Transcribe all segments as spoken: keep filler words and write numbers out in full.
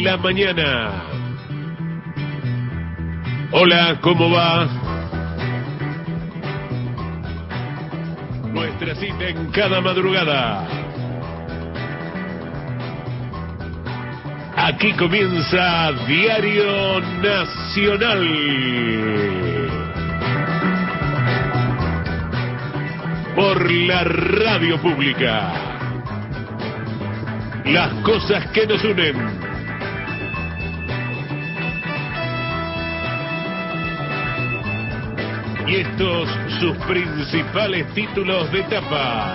la mañana. Hola, ¿cómo va? Nuestra cita en cada madrugada. Aquí comienza Diario Nacional. Por la radio pública. Las cosas que nos unen. Y estos sus principales títulos de tapa.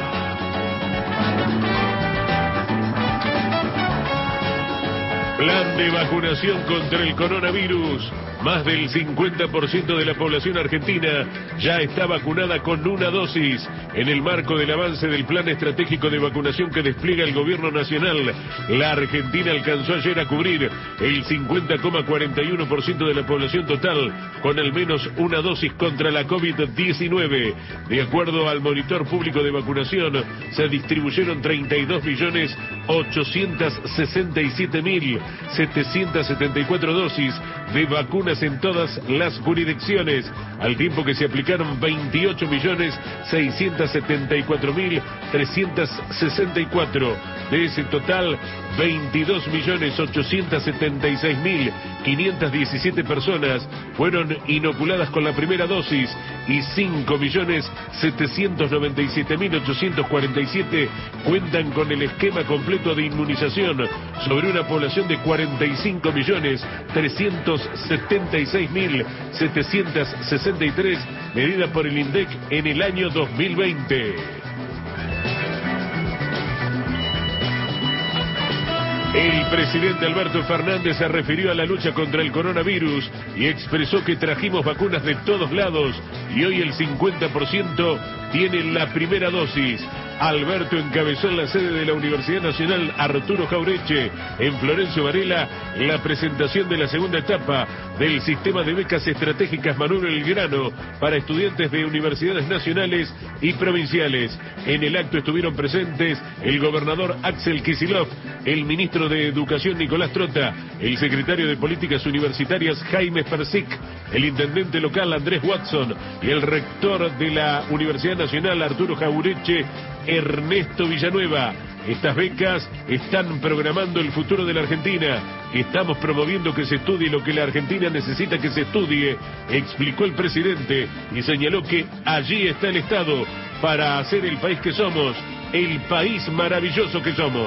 Plan de vacunación contra el coronavirus. Más del cincuenta por ciento de la población argentina ya está vacunada con una dosis. En el marco del avance del plan estratégico de vacunación que despliega el gobierno nacional, la Argentina alcanzó ayer a cubrir el cincuenta coma cuarenta y uno por ciento de la población total con al menos una dosis contra la COVID diecinueve. De acuerdo al monitor público de vacunación, se distribuyeron treinta y dos millones ochocientos sesenta y siete mil setecientos setenta y cuatro dosis de vacunas en todas las jurisdicciones, al tiempo que se aplicaron veintiocho millones seiscientos setenta y cuatro mil trescientos sesenta y cuatro. De ese total, veintidós millones ochocientos setenta y seis mil quinientos diecisiete personas fueron inoculadas con la primera dosis y cinco millones setecientos noventa y siete mil ochocientos cuarenta y siete cuentan con el esquema completo de inmunización sobre una población de cuarenta y cinco millones trescientos setenta y seis mil setecientos sesenta y tres medida por el INDEC en el año dos mil veinte. El presidente Alberto Fernández se refirió a la lucha contra el coronavirus y expresó que trajimos vacunas de todos lados y hoy el cincuenta por ciento tiene la primera dosis. Alberto encabezó en la sede de la Universidad Nacional Arturo Jauretche, en Florencio Varela, la presentación de la segunda etapa del sistema de becas estratégicas Manuel Belgrano para estudiantes de universidades nacionales y provinciales. En el acto estuvieron presentes el gobernador Axel Kicillof, el ministro de Educación Nicolás Trota, el secretario de Políticas Universitarias Jaime Persic, el intendente local Andrés Watson y el rector de la Universidad Nacional Arturo Jauretche, Ernesto Villanueva. Estas becas están programando el futuro de la Argentina. Estamos promoviendo que se estudie lo que la Argentina necesita que se estudie, explicó el presidente, y señaló que allí está el Estado para hacer el país que somos, el país maravilloso que somos.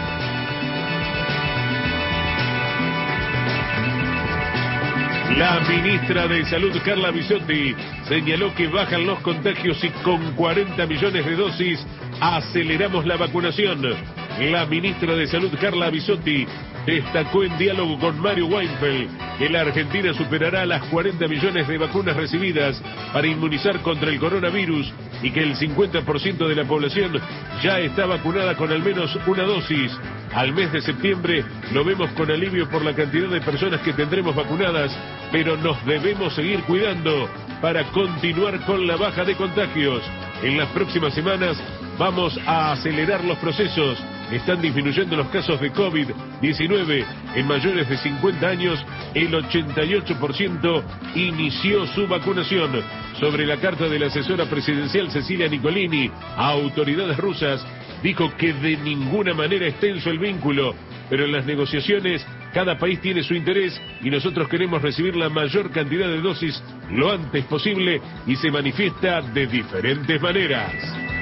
La ministra de Salud, Carla Bisotti, señaló que bajan los contagios y con cuarenta millones de dosis aceleramos la vacunación. La ministra de Salud, Carla Bisotti, destacó en diálogo con Mario Weinfeld que la Argentina superará las cuarenta millones de vacunas recibidas para inmunizar contra el coronavirus y que el cincuenta por ciento de la población ya está vacunada con al menos una dosis. Al mes de septiembre lo vemos con alivio por la cantidad de personas que tendremos vacunadas, pero nos debemos seguir cuidando para continuar con la baja de contagios. En las próximas semanas vamos a acelerar los procesos. Están disminuyendo los casos de COVID diecinueve. En mayores de cincuenta años, el ochenta y ocho por ciento inició su vacunación. Sobre la carta de la asesora presidencial Cecilia Nicolini a autoridades rusas, dijo que de ninguna manera es tenso el vínculo, pero en las negociaciones cada país tiene su interés y nosotros queremos recibir la mayor cantidad de dosis lo antes posible y se manifiesta de diferentes maneras.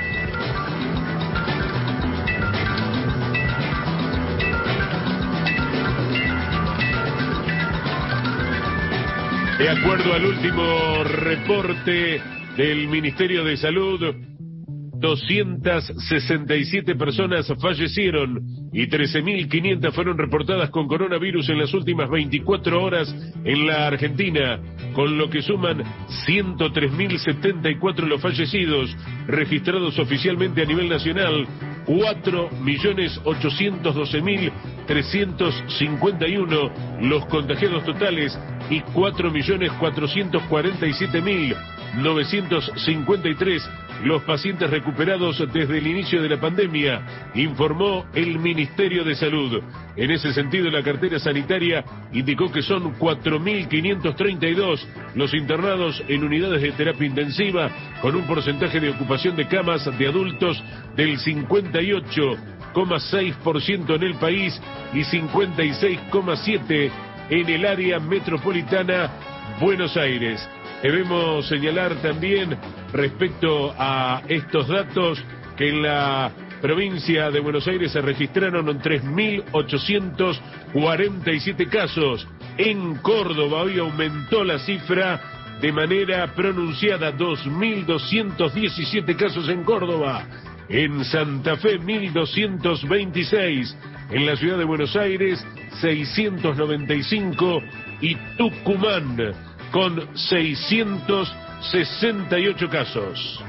De acuerdo al último reporte del Ministerio de Salud, doscientas sesenta y siete personas fallecieron y trece mil quinientas fueron reportadas con coronavirus en las últimas veinticuatro horas en la Argentina, con lo que suman ciento tres mil setenta y cuatro los fallecidos registrados oficialmente a nivel nacional, cuatro millones ochocientos doce mil trescientos cincuenta y uno los contagiados totales y cuatro millones cuatrocientos cuarenta y siete mil novecientos cincuenta y tres los pacientes recuperados desde el inicio de la pandemia, informó el Ministerio de Salud. En ese sentido, la cartera sanitaria indicó que son cuatro mil quinientos treinta y dos los internados en unidades de terapia intensiva, con un porcentaje de ocupación de camas de adultos del cincuenta y ocho coma seis por ciento en el país y cincuenta y seis coma siete por ciento en el área metropolitana Buenos Aires. Debemos señalar también respecto a estos datos que en la provincia de Buenos Aires se registraron tres mil ochocientos cuarenta y siete casos. En Córdoba hoy aumentó la cifra de manera pronunciada, dos mil doscientos diecisiete casos en Córdoba. En Santa Fe, mil doscientos veintiséis. En la ciudad de Buenos Aires, seiscientos noventa y cinco. Y Tucumán, con seiscientos sesenta y ocho casos.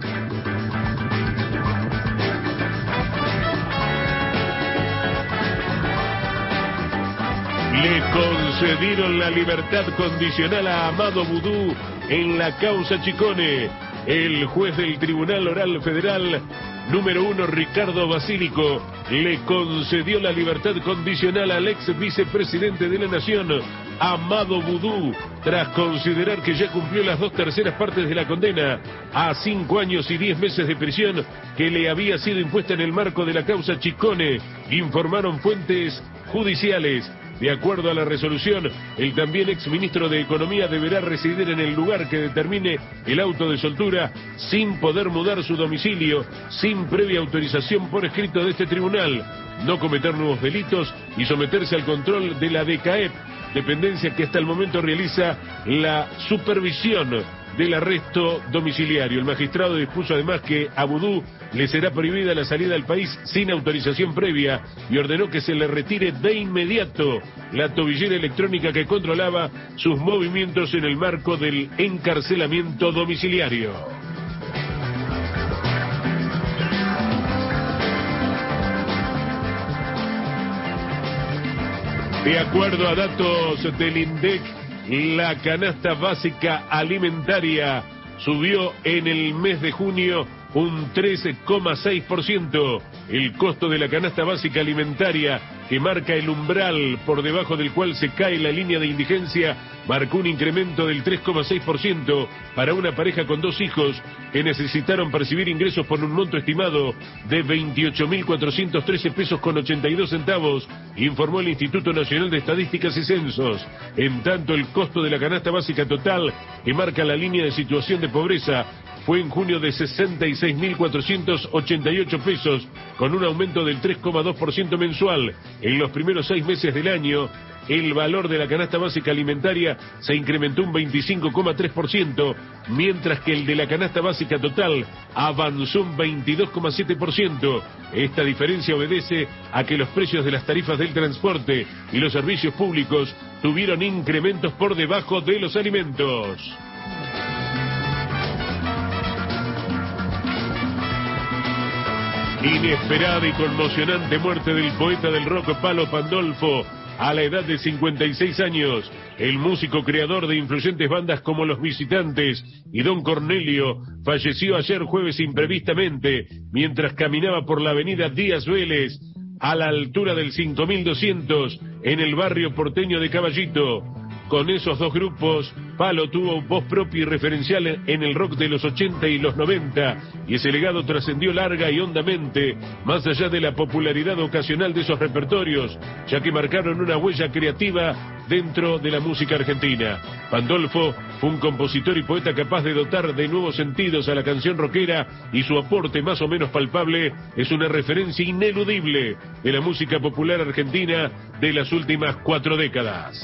Le concedieron la libertad condicional a Amado Vudú en la causa Chicone. El juez del Tribunal Oral Federal número uno, Ricardo Basílico, le concedió la libertad condicional al ex vicepresidente de la Nación, Amado Vudú, tras considerar que ya cumplió las dos terceras partes de la condena a cinco años y diez meses de prisión que le había sido impuesta en el marco de la causa Chicone, informaron fuentes judiciales. De acuerdo a la resolución, el también exministro de Economía deberá residir en el lugar que determine el auto de soltura sin poder mudar su domicilio, sin previa autorización por escrito de este tribunal, no cometer nuevos delitos y someterse al control de la D C A E P, dependencia que hasta el momento realiza la supervisión del arresto domiciliario. El magistrado dispuso además que a Vudú le será prohibida la salida al país sin autorización previa y ordenó que se le retire de inmediato la tobillera electrónica que controlaba sus movimientos en el marco del encarcelamiento domiciliario. De acuerdo a datos del INDEC, la canasta básica alimentaria subió en el mes de junio un trece coma seis por ciento. El costo de la canasta básica alimentaria, que marca el umbral por debajo del cual se cae la línea de indigencia, marcó un incremento del tres coma seis por ciento para una pareja con dos hijos que necesitaron percibir ingresos por un monto estimado de veintiocho mil cuatrocientos trece pesos con ochenta y dos centavos, informó el Instituto Nacional de Estadísticas y Censos. En tanto, el costo de la canasta básica total, que marca la línea de situación de pobreza, fue en junio de sesenta y seis mil cuatrocientos ochenta y ocho pesos, con un aumento del tres coma dos por ciento mensual. En los primeros seis meses del año, el valor de la canasta básica alimentaria se incrementó un veinticinco coma tres por ciento, mientras que el de la canasta básica total avanzó un veintidós coma siete por ciento. Esta diferencia obedece a que los precios de las tarifas del transporte y los servicios públicos tuvieron incrementos por debajo de los alimentos. Inesperada y conmocionante muerte del poeta del rock Palo Pandolfo a la edad de cincuenta y seis años. El músico creador de influyentes bandas como Los Visitantes y Don Cornelio falleció ayer jueves imprevistamente mientras caminaba por la avenida Díaz Vélez a la altura del cinco mil doscientos en el barrio porteño de Caballito. Con esos dos grupos, Palo tuvo voz propia y referencial en el rock de los ochenta y los noventa, y ese legado trascendió larga y hondamente, más allá de la popularidad ocasional de esos repertorios, ya que marcaron una huella creativa dentro de la música argentina. Pandolfo fue un compositor y poeta capaz de dotar de nuevos sentidos a la canción rockera, y su aporte más o menos palpable es una referencia ineludible de la música popular argentina de las últimas cuatro décadas.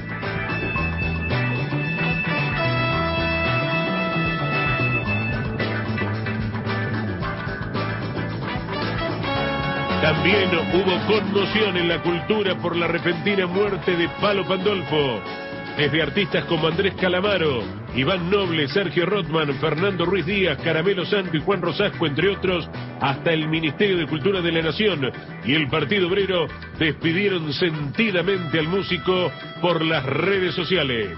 También hubo conmoción en la cultura por la repentina muerte de Palo Pandolfo. Desde artistas como Andrés Calamaro, Iván Noble, Sergio Rothman, Fernando Ruiz Díaz, Caramelo Santo y Juan Rosasco, entre otros, hasta el Ministerio de Cultura de la Nación y el Partido Obrero despidieron sentidamente al músico por las redes sociales.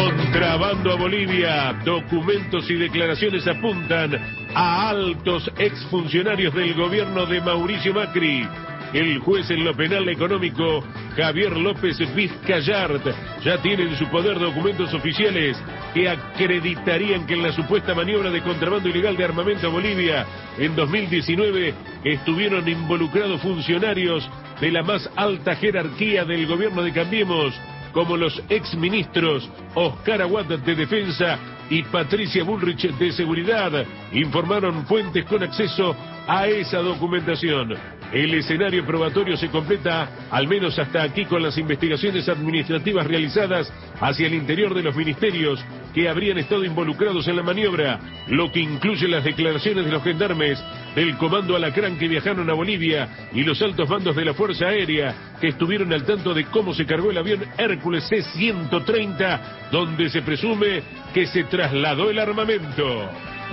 Contrabando a Bolivia. Documentos y declaraciones apuntan a altos exfuncionarios del gobierno de Mauricio Macri. El juez en lo penal económico, Javier López Vizcayart, ya tiene en su poder documentos oficiales que acreditarían que en la supuesta maniobra de contrabando ilegal de armamento a Bolivia en dos mil diecinueve estuvieron involucrados funcionarios de la más alta jerarquía del gobierno de Cambiemos, como los exministros Oscar Aguad de Defensa y Patricia Bullrich de Seguridad, informaron fuentes con acceso a esa documentación. El escenario probatorio se completa, al menos hasta aquí, con las investigaciones administrativas realizadas hacia el interior de los ministerios que habrían estado involucrados en la maniobra, lo que incluye las declaraciones de los gendarmes del Comando Alacrán que viajaron a Bolivia y los altos mandos de la Fuerza Aérea que estuvieron al tanto de cómo se cargó el avión Hércules C ciento treinta, donde se presume que se trasladó el armamento.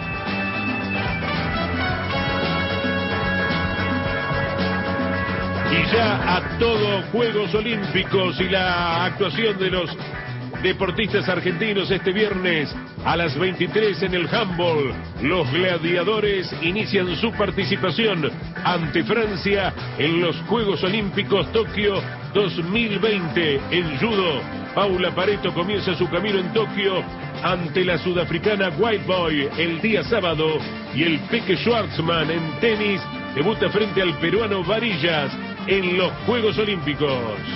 Y ya a todo Juegos Olímpicos y la actuación de los deportistas argentinos este viernes a las veintitrés en el handball. Los gladiadores inician su participación ante Francia en los Juegos Olímpicos Tokio dos mil veinte. En judo, Paula Pareto comienza su camino en Tokio ante la sudafricana White Boy el día sábado, y el Peque Schwartzman en tenis debuta frente al peruano Varillas en los Juegos Olímpicos.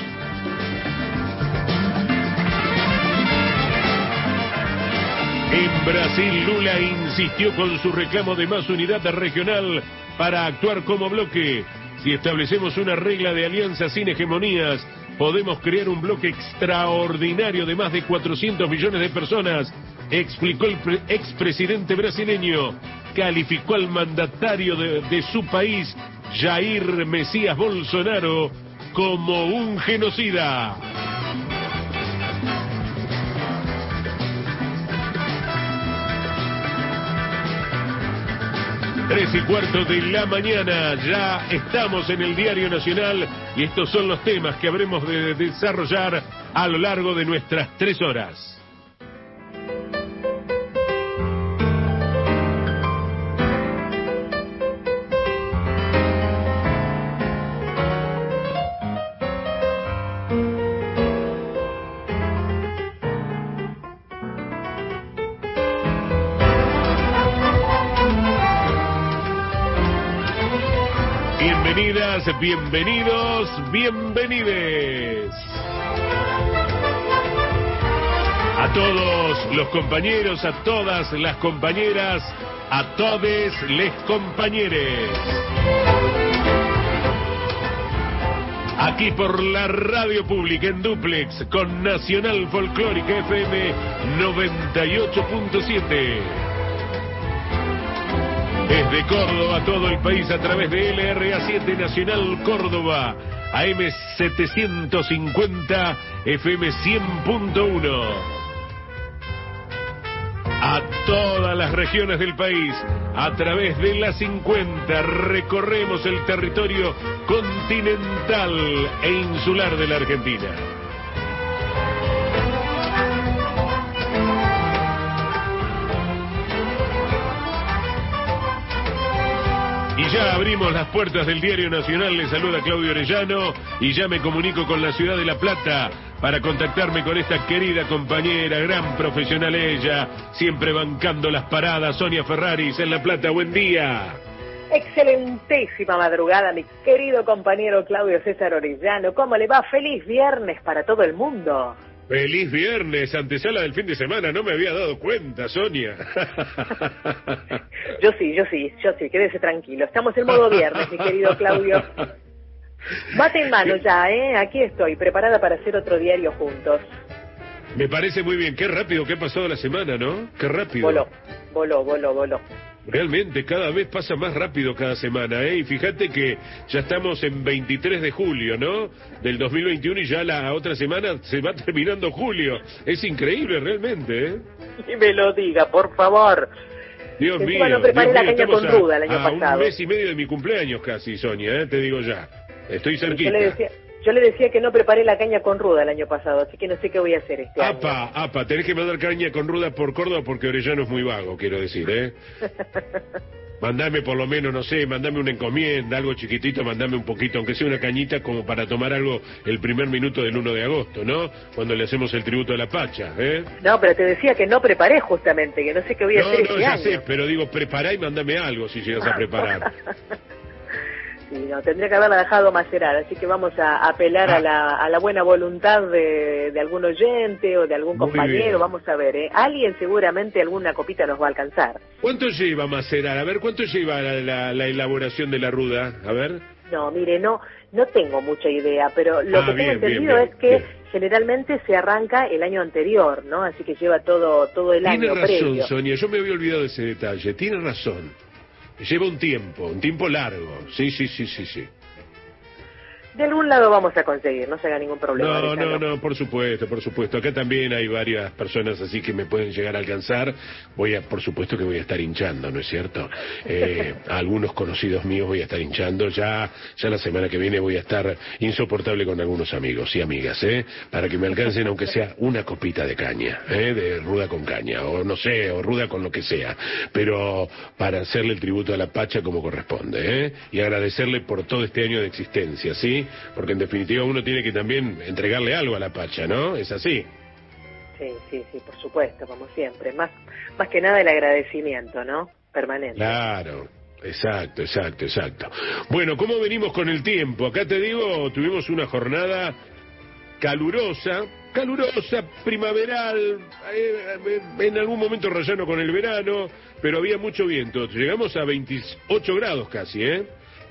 En Brasil, Lula insistió con su reclamo de más unidad regional para actuar como bloque. Si establecemos una regla de alianza sin hegemonías, podemos crear un bloque extraordinario de más de cuatrocientos millones de personas, explicó el expresidente brasileño. Calificó al mandatario de, de su país, Jair Mesías Bolsonaro, como un genocida. Tres y cuarto de la mañana, ya estamos en el Diario Nacional y estos son los temas que habremos de desarrollar a lo largo de nuestras tres horas. Bienvenidas, bienvenidos, bienvenides. A todos los compañeros, a todas las compañeras, a todes les compañeres. Aquí por la radio pública en dúplex con Nacional Folclórica F M noventa y ocho punto siete. Desde Córdoba a todo el país a través de L R A siete Nacional Córdoba, A M setecientos cincuenta, F M cien punto uno. A todas las regiones del país, a través de la cincuenta, recorremos el territorio continental e insular de la Argentina. Y ya abrimos las puertas del Diario Nacional. Les saluda Claudio Orellano y ya me comunico con la ciudad de La Plata para contactarme con esta querida compañera, gran profesional ella, siempre bancando las paradas, Sonia Ferraris en La Plata. Buen día. Excelentísima madrugada, mi querido compañero Claudio César Orellano. ¿Cómo le va? Feliz viernes para todo el mundo. Feliz viernes, antesala del fin de semana, no me había dado cuenta, Sonia. Yo sí, yo sí, yo sí, quédese tranquilo. Estamos en modo viernes, mi querido Claudio. Mate en mano ya, ¿eh? Aquí estoy, preparada para hacer otro diario juntos. Me parece muy bien, qué rápido que ha pasado la semana, ¿no? Qué rápido. Voló, voló, voló, voló. Realmente, cada vez pasa más rápido cada semana, ¿eh? Y fíjate que ya estamos en veintitrés de julio, ¿no? Del dos mil veintiuno y ya la otra semana se va terminando julio. Es increíble realmente, ¿eh? Y me lo diga, por favor. Dios que mío, no preparé Dios la mío, caña con a, ruda el año a pasado. un mes y medio de mi cumpleaños casi, Sonia, ¿eh? Te digo ya. Estoy cerquita. Yo le decía, Yo le decía que no preparé la caña con ruda el año pasado, así que no sé qué voy a hacer este año. Apa, apa, tenés que mandar caña con ruda por Córdoba porque Orellano es muy vago, quiero decir, ¿eh? Mandame por lo menos, no sé, mandame una encomienda, algo chiquitito, mandame un poquito, aunque sea una cañita como para tomar algo el primer minuto del uno de agosto, ¿no? Cuando le hacemos el tributo a la Pacha, ¿eh? No, pero te decía que no preparé justamente, que no sé qué voy a no, hacer no, este No, ya año. sé, pero digo, prepará y mandame algo si llegas a preparar. Sí, no, tendría que haberla dejado macerar, así que vamos a apelar ah. a, la, a la buena voluntad de, de algún oyente o de algún Muy compañero, bien. Vamos a ver, ¿eh? Alguien seguramente alguna copita nos va a alcanzar. ¿Cuánto lleva macerar? A ver, ¿cuánto lleva la, la, la elaboración de la ruda? A ver. No, mire, no no tengo mucha idea, pero lo ah, que bien, tengo entendido bien, bien, es que bien. generalmente se arranca el año anterior, ¿no? Así que lleva todo todo el Tiene año razón, previo. Sonia, yo me había olvidado de ese detalle. Tiene razón. Lleva un tiempo, un tiempo largo. Sí, sí, sí, sí, sí. De algún lado vamos a conseguir, no se haga ningún problema. No, no, no, no, por supuesto, por supuesto. Acá también hay varias personas así que me pueden llegar a alcanzar. Voy a, por supuesto que voy a estar hinchando, ¿no es cierto? Eh, a algunos conocidos míos voy a estar hinchando. Ya, ya la semana que viene voy a estar insoportable con algunos amigos y amigas, ¿eh? Para que me alcancen aunque sea una copita de caña, ¿eh? De ruda con caña, o no sé, o ruda con lo que sea. Pero para hacerle el tributo a la Pacha como corresponde, ¿eh? Y agradecerle por todo este año de existencia, ¿sí? Porque en definitiva uno tiene que también entregarle algo a la Pacha, ¿no? Es así. Sí, sí, sí, por supuesto, como siempre. Más, más que nada el agradecimiento, ¿no? Permanente. Claro, exacto, exacto, exacto. Bueno, ¿cómo venimos con el tiempo? Acá te digo, tuvimos una jornada calurosa, calurosa, primaveral, eh, en algún momento rayano con el verano, pero había mucho viento. Llegamos a veintiocho grados casi, ¿eh?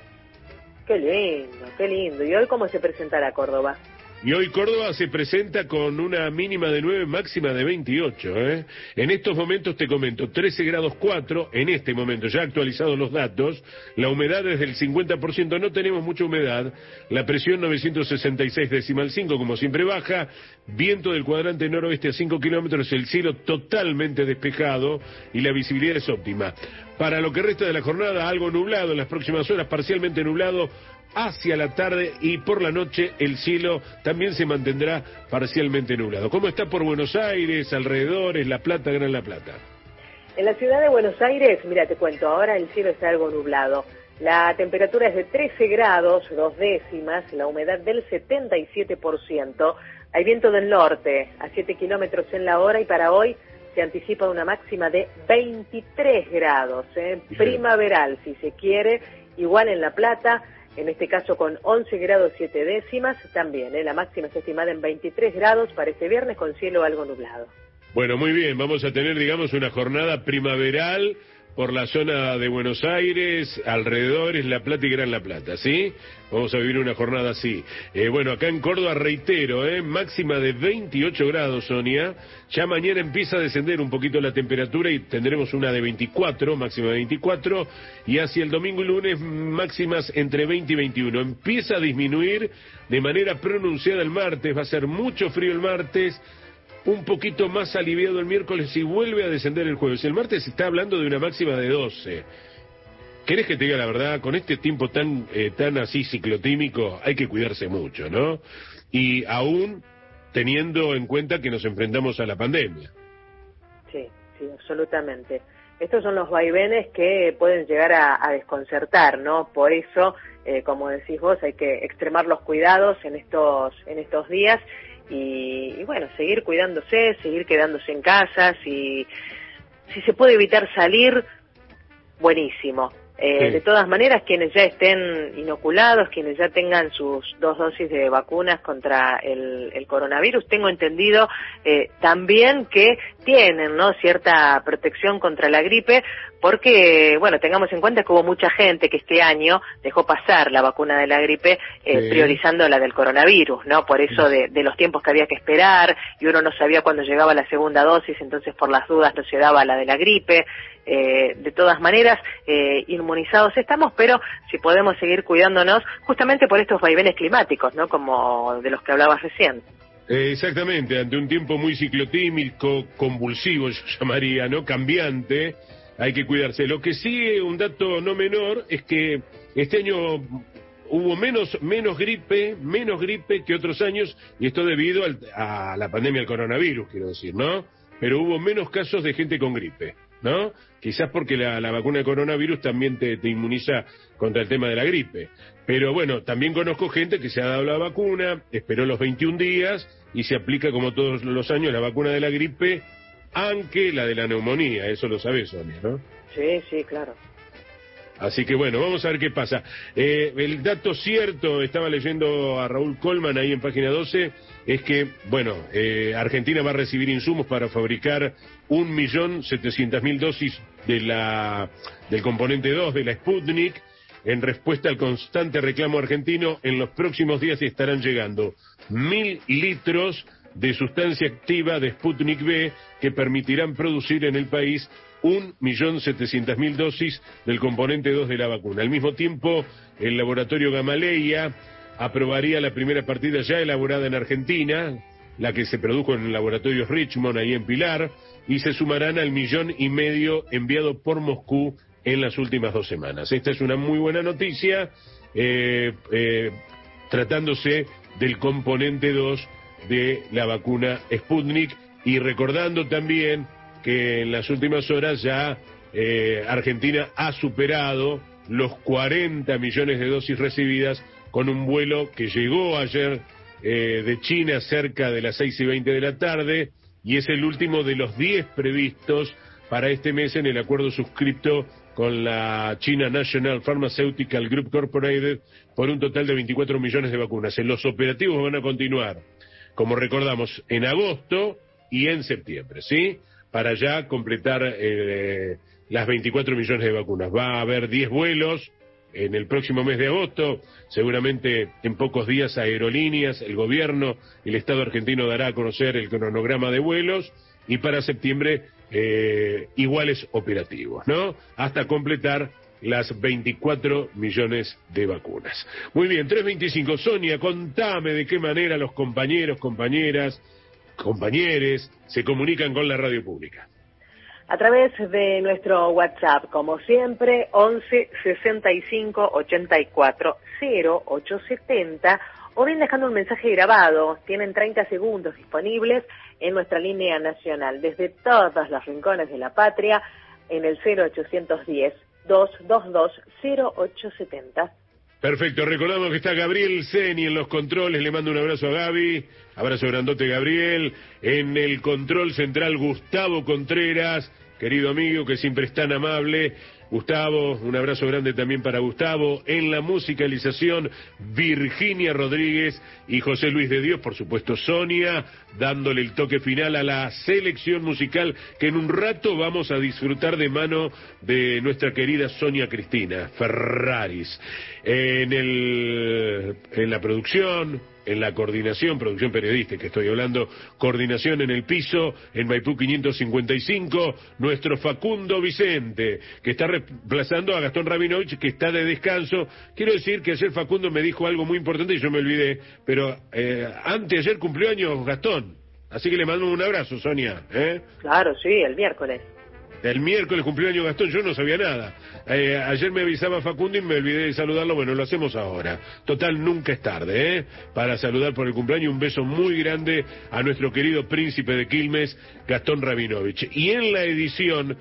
Qué lindo, qué lindo. ¿Y hoy cómo se presentará Córdoba? Y hoy Córdoba se presenta con una mínima de nueve, máxima de veintiocho, ¿eh? En estos momentos te comento, trece grados cuatro, en este momento, ya actualizados los datos, la humedad es del cincuenta por ciento, no tenemos mucha humedad, la presión novecientos sesenta y seis decimal cinco, como siempre baja, viento del cuadrante noroeste a cinco kilómetros, el cielo totalmente despejado y la visibilidad es óptima. Para lo que resta de la jornada, algo nublado en las próximas horas, parcialmente nublado, hacia la tarde y por la noche el cielo también se mantendrá parcialmente nublado. ¿Cómo está por Buenos Aires, alrededores, La Plata, Gran La Plata? En la ciudad de Buenos Aires, mira, te cuento, ahora el cielo está algo nublado. La temperatura es de trece grados, dos décimas, la humedad del setenta y siete por ciento. Hay viento del norte a siete kilómetros en la hora y para hoy se anticipa una máxima de veintitrés grados, ¿eh? Primaveral, si se quiere, igual en La Plata. En este caso con once grados siete décimas, también, ¿eh? La máxima es estimada en veintitrés grados para este viernes con cielo algo nublado. Bueno, muy bien, vamos a tener, digamos, una jornada primaveral por la zona de Buenos Aires, alrededores, La Plata y Gran La Plata, ¿sí? Vamos a vivir una jornada así. Eh, bueno, acá en Córdoba, reitero, ¿eh? Máxima de veintiocho grados, Sonia. Ya mañana empieza a descender un poquito la temperatura y tendremos una de veinticuatro, máxima de veinticuatro, y hacia el domingo y lunes máximas entre veinte y veintiuno. Empieza a disminuir de manera pronunciada el martes, va a ser mucho frío el martes, un poquito más aliviado el miércoles y vuelve a descender el jueves. El martes se está hablando de una máxima de doce. ¿Querés que te diga la verdad? Con este tiempo tan eh, tan así ciclotímico hay que cuidarse mucho, ¿no? Y aún teniendo en cuenta que nos enfrentamos a la pandemia. Sí, sí, absolutamente. Estos son los vaivenes que pueden llegar a, a desconcertar, ¿no? Por eso, eh, como decís vos, hay que extremar los cuidados en estos en estos días. Y, y bueno, seguir cuidándose, seguir quedándose en casa, si, si se puede evitar salir, buenísimo. Eh, Sí. De todas maneras, quienes ya estén inoculados, quienes ya tengan sus dos dosis de vacunas contra el, el coronavirus, tengo entendido eh, también que tienen, ¿no?, cierta protección contra la gripe, porque, bueno, tengamos en cuenta que hubo mucha gente que este año dejó pasar la vacuna de la gripe eh, Sí. priorizando la del coronavirus, ¿no? Por eso de, de los tiempos que había que esperar y uno no sabía cuándo llegaba la segunda dosis, entonces por las dudas no se daba la de la gripe. Eh, de todas maneras, eh, inmunizados estamos, pero si podemos seguir cuidándonos justamente por estos vaivenes climáticos, ¿no?, como de los que hablabas recién. Eh, exactamente, ante un tiempo muy ciclotímico, convulsivo, yo llamaría, ¿no? Cambiante, hay que cuidarse. Lo que sí, un dato no menor, es que este año hubo menos, menos gripe, menos gripe que otros años, y esto debido al, a la pandemia del coronavirus, quiero decir, ¿no? Pero hubo menos casos de gente con gripe, ¿no? Quizás porque la, la vacuna de coronavirus también te, te inmuniza contra el tema de la gripe. Pero bueno, también conozco gente que se ha dado la vacuna, esperó los veintiún días y se aplica como todos los años la vacuna de la gripe, aunque la de la neumonía, eso lo sabes, Sonia, ¿no? Sí, sí, claro. Así que bueno, vamos a ver qué pasa. Eh, el dato cierto, estaba leyendo a Raúl Colman ahí en página doce, es que, bueno, eh, Argentina va a recibir insumos para fabricar un millón setecientas mil dosis de la, del componente dos de la Sputnik. En respuesta al constante reclamo argentino, en los próximos días estarán llegando mil litros de sustancia activa de Sputnik V que permitirán producir en el país un millón setecientas mil dosis del componente dos de la vacuna. Al mismo tiempo, el laboratorio Gamaleya aprobaría la primera partida ya elaborada en Argentina, la que se produjo en el laboratorio Richmond, ahí en Pilar, y se sumarán al millón y medio enviado por Moscú en las últimas dos semanas. Esta es una muy buena noticia, eh, eh, tratándose del componente dos de la vacuna Sputnik, y recordando también que en las últimas horas ya eh, Argentina ha superado los cuarenta millones de dosis recibidas con un vuelo que llegó ayer eh, de China cerca de las seis y veinte de la tarde, y es el último de los diez previstos para este mes en el acuerdo suscripto con la China National Pharmaceutical Group Corporated por un total de veinticuatro millones de vacunas. En los operativos van a continuar, como recordamos, en agosto y en septiembre, ¿sí? Para ya completar eh, las veinticuatro millones de vacunas. Va a haber diez vuelos en el próximo mes de agosto, seguramente en pocos días aerolíneas, el gobierno, el Estado argentino dará a conocer el cronograma de vuelos, y para septiembre eh, iguales operativos, ¿no? Hasta completar las veinticuatro millones de vacunas. Muy bien, tres veinticinco. Sonia, contame de qué manera los compañeros, compañeras, compañeres se comunican con la radio pública. A través de nuestro WhatsApp, como siempre, once sesenta y cinco ochenta y cuatro cero ocho setenta, o bien dejando un mensaje grabado. Tienen treinta segundos disponibles en nuestra línea nacional, desde todos los rincones de la patria, en el cero ochocientos diez, doscientos veintidós, cero ocho setenta. Perfecto, recordamos que está Gabriel Seni en los controles, le mando un abrazo a Gaby, abrazo grandote Gabriel, en el control central Gustavo Contreras, querido amigo que siempre es tan amable. Gustavo, un abrazo grande también para Gustavo. En la musicalización, Virginia Rodríguez y José Luis de Dios, por supuesto Sonia, dándole el toque final a la selección musical que en un rato vamos a disfrutar de mano de nuestra querida Sonia Cristina Ferraris. En, el, en la producción, en la coordinación, producción periodística, estoy hablando, coordinación en el piso, en Maipú quinientos cincuenta y cinco, nuestro Facundo Vicente, que está reemplazando a Gastón Rabinovich, que está de descanso. Quiero decir que ayer Facundo me dijo algo muy importante y yo me olvidé, pero eh, anteayer cumplió años Gastón, así que le mando un abrazo, Sonia. ¿eh? Claro, sí, el miércoles. El miércoles cumplió año Gastón, yo no sabía nada. Eh, ayer me avisaba Facundo y me olvidé de saludarlo, bueno, lo hacemos ahora. Total, nunca es tarde, ¿eh? Para saludar por el cumpleaños, un beso muy grande a nuestro querido príncipe de Quilmes, Gastón Rabinovich. Y en la edición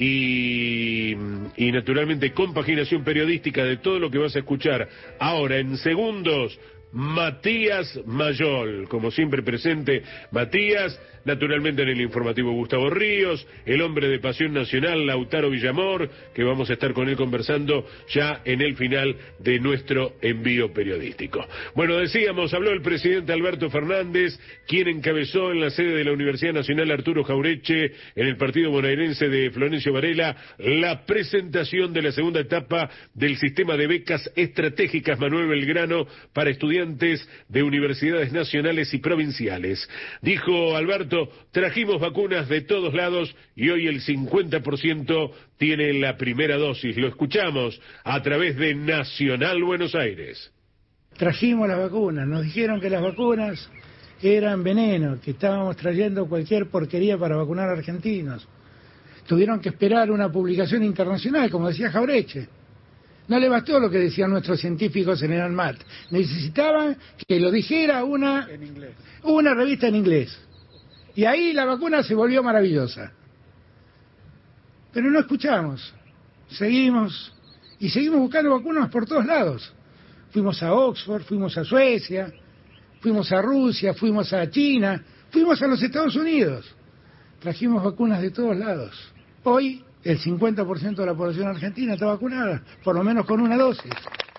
y, y naturalmente compaginación periodística de todo lo que vas a escuchar ahora en segundos, Matías Mayol, como siempre presente Matías, naturalmente en el informativo Gustavo Ríos, el hombre de Pasión Nacional Lautaro Villamor, que vamos a estar con él conversando ya en el final de nuestro envío periodístico. Bueno, decíamos, habló el presidente Alberto Fernández, quien encabezó en la sede de la Universidad Nacional Arturo Jaureche, en el partido bonaerense de Florencio Varela, la presentación de la segunda etapa del sistema de becas estratégicas Manuel Belgrano para estudiantes de universidades nacionales y provinciales. Dijo Alberto, trajimos vacunas de todos lados y hoy el cincuenta por ciento tiene la primera dosis. Lo escuchamos a través de Nacional Buenos Aires. Trajimos las vacunas, nos dijeron que las vacunas eran veneno, que estábamos trayendo cualquier porquería para vacunar a argentinos. Tuvieron que esperar una publicación internacional, como decía Jaureche. No le bastó lo que decían nuestros científicos en el ANMAT. Necesitaban que lo dijera una, en inglés. una revista en inglés. Y ahí la vacuna se volvió maravillosa. Pero no escuchamos. Seguimos. Y seguimos buscando vacunas por todos lados. Fuimos a Oxford, fuimos a Suecia, fuimos a Rusia, fuimos a China, fuimos a los Estados Unidos. Trajimos vacunas de todos lados. Hoy el cincuenta por ciento de la población argentina está vacunada, por lo menos con una dosis.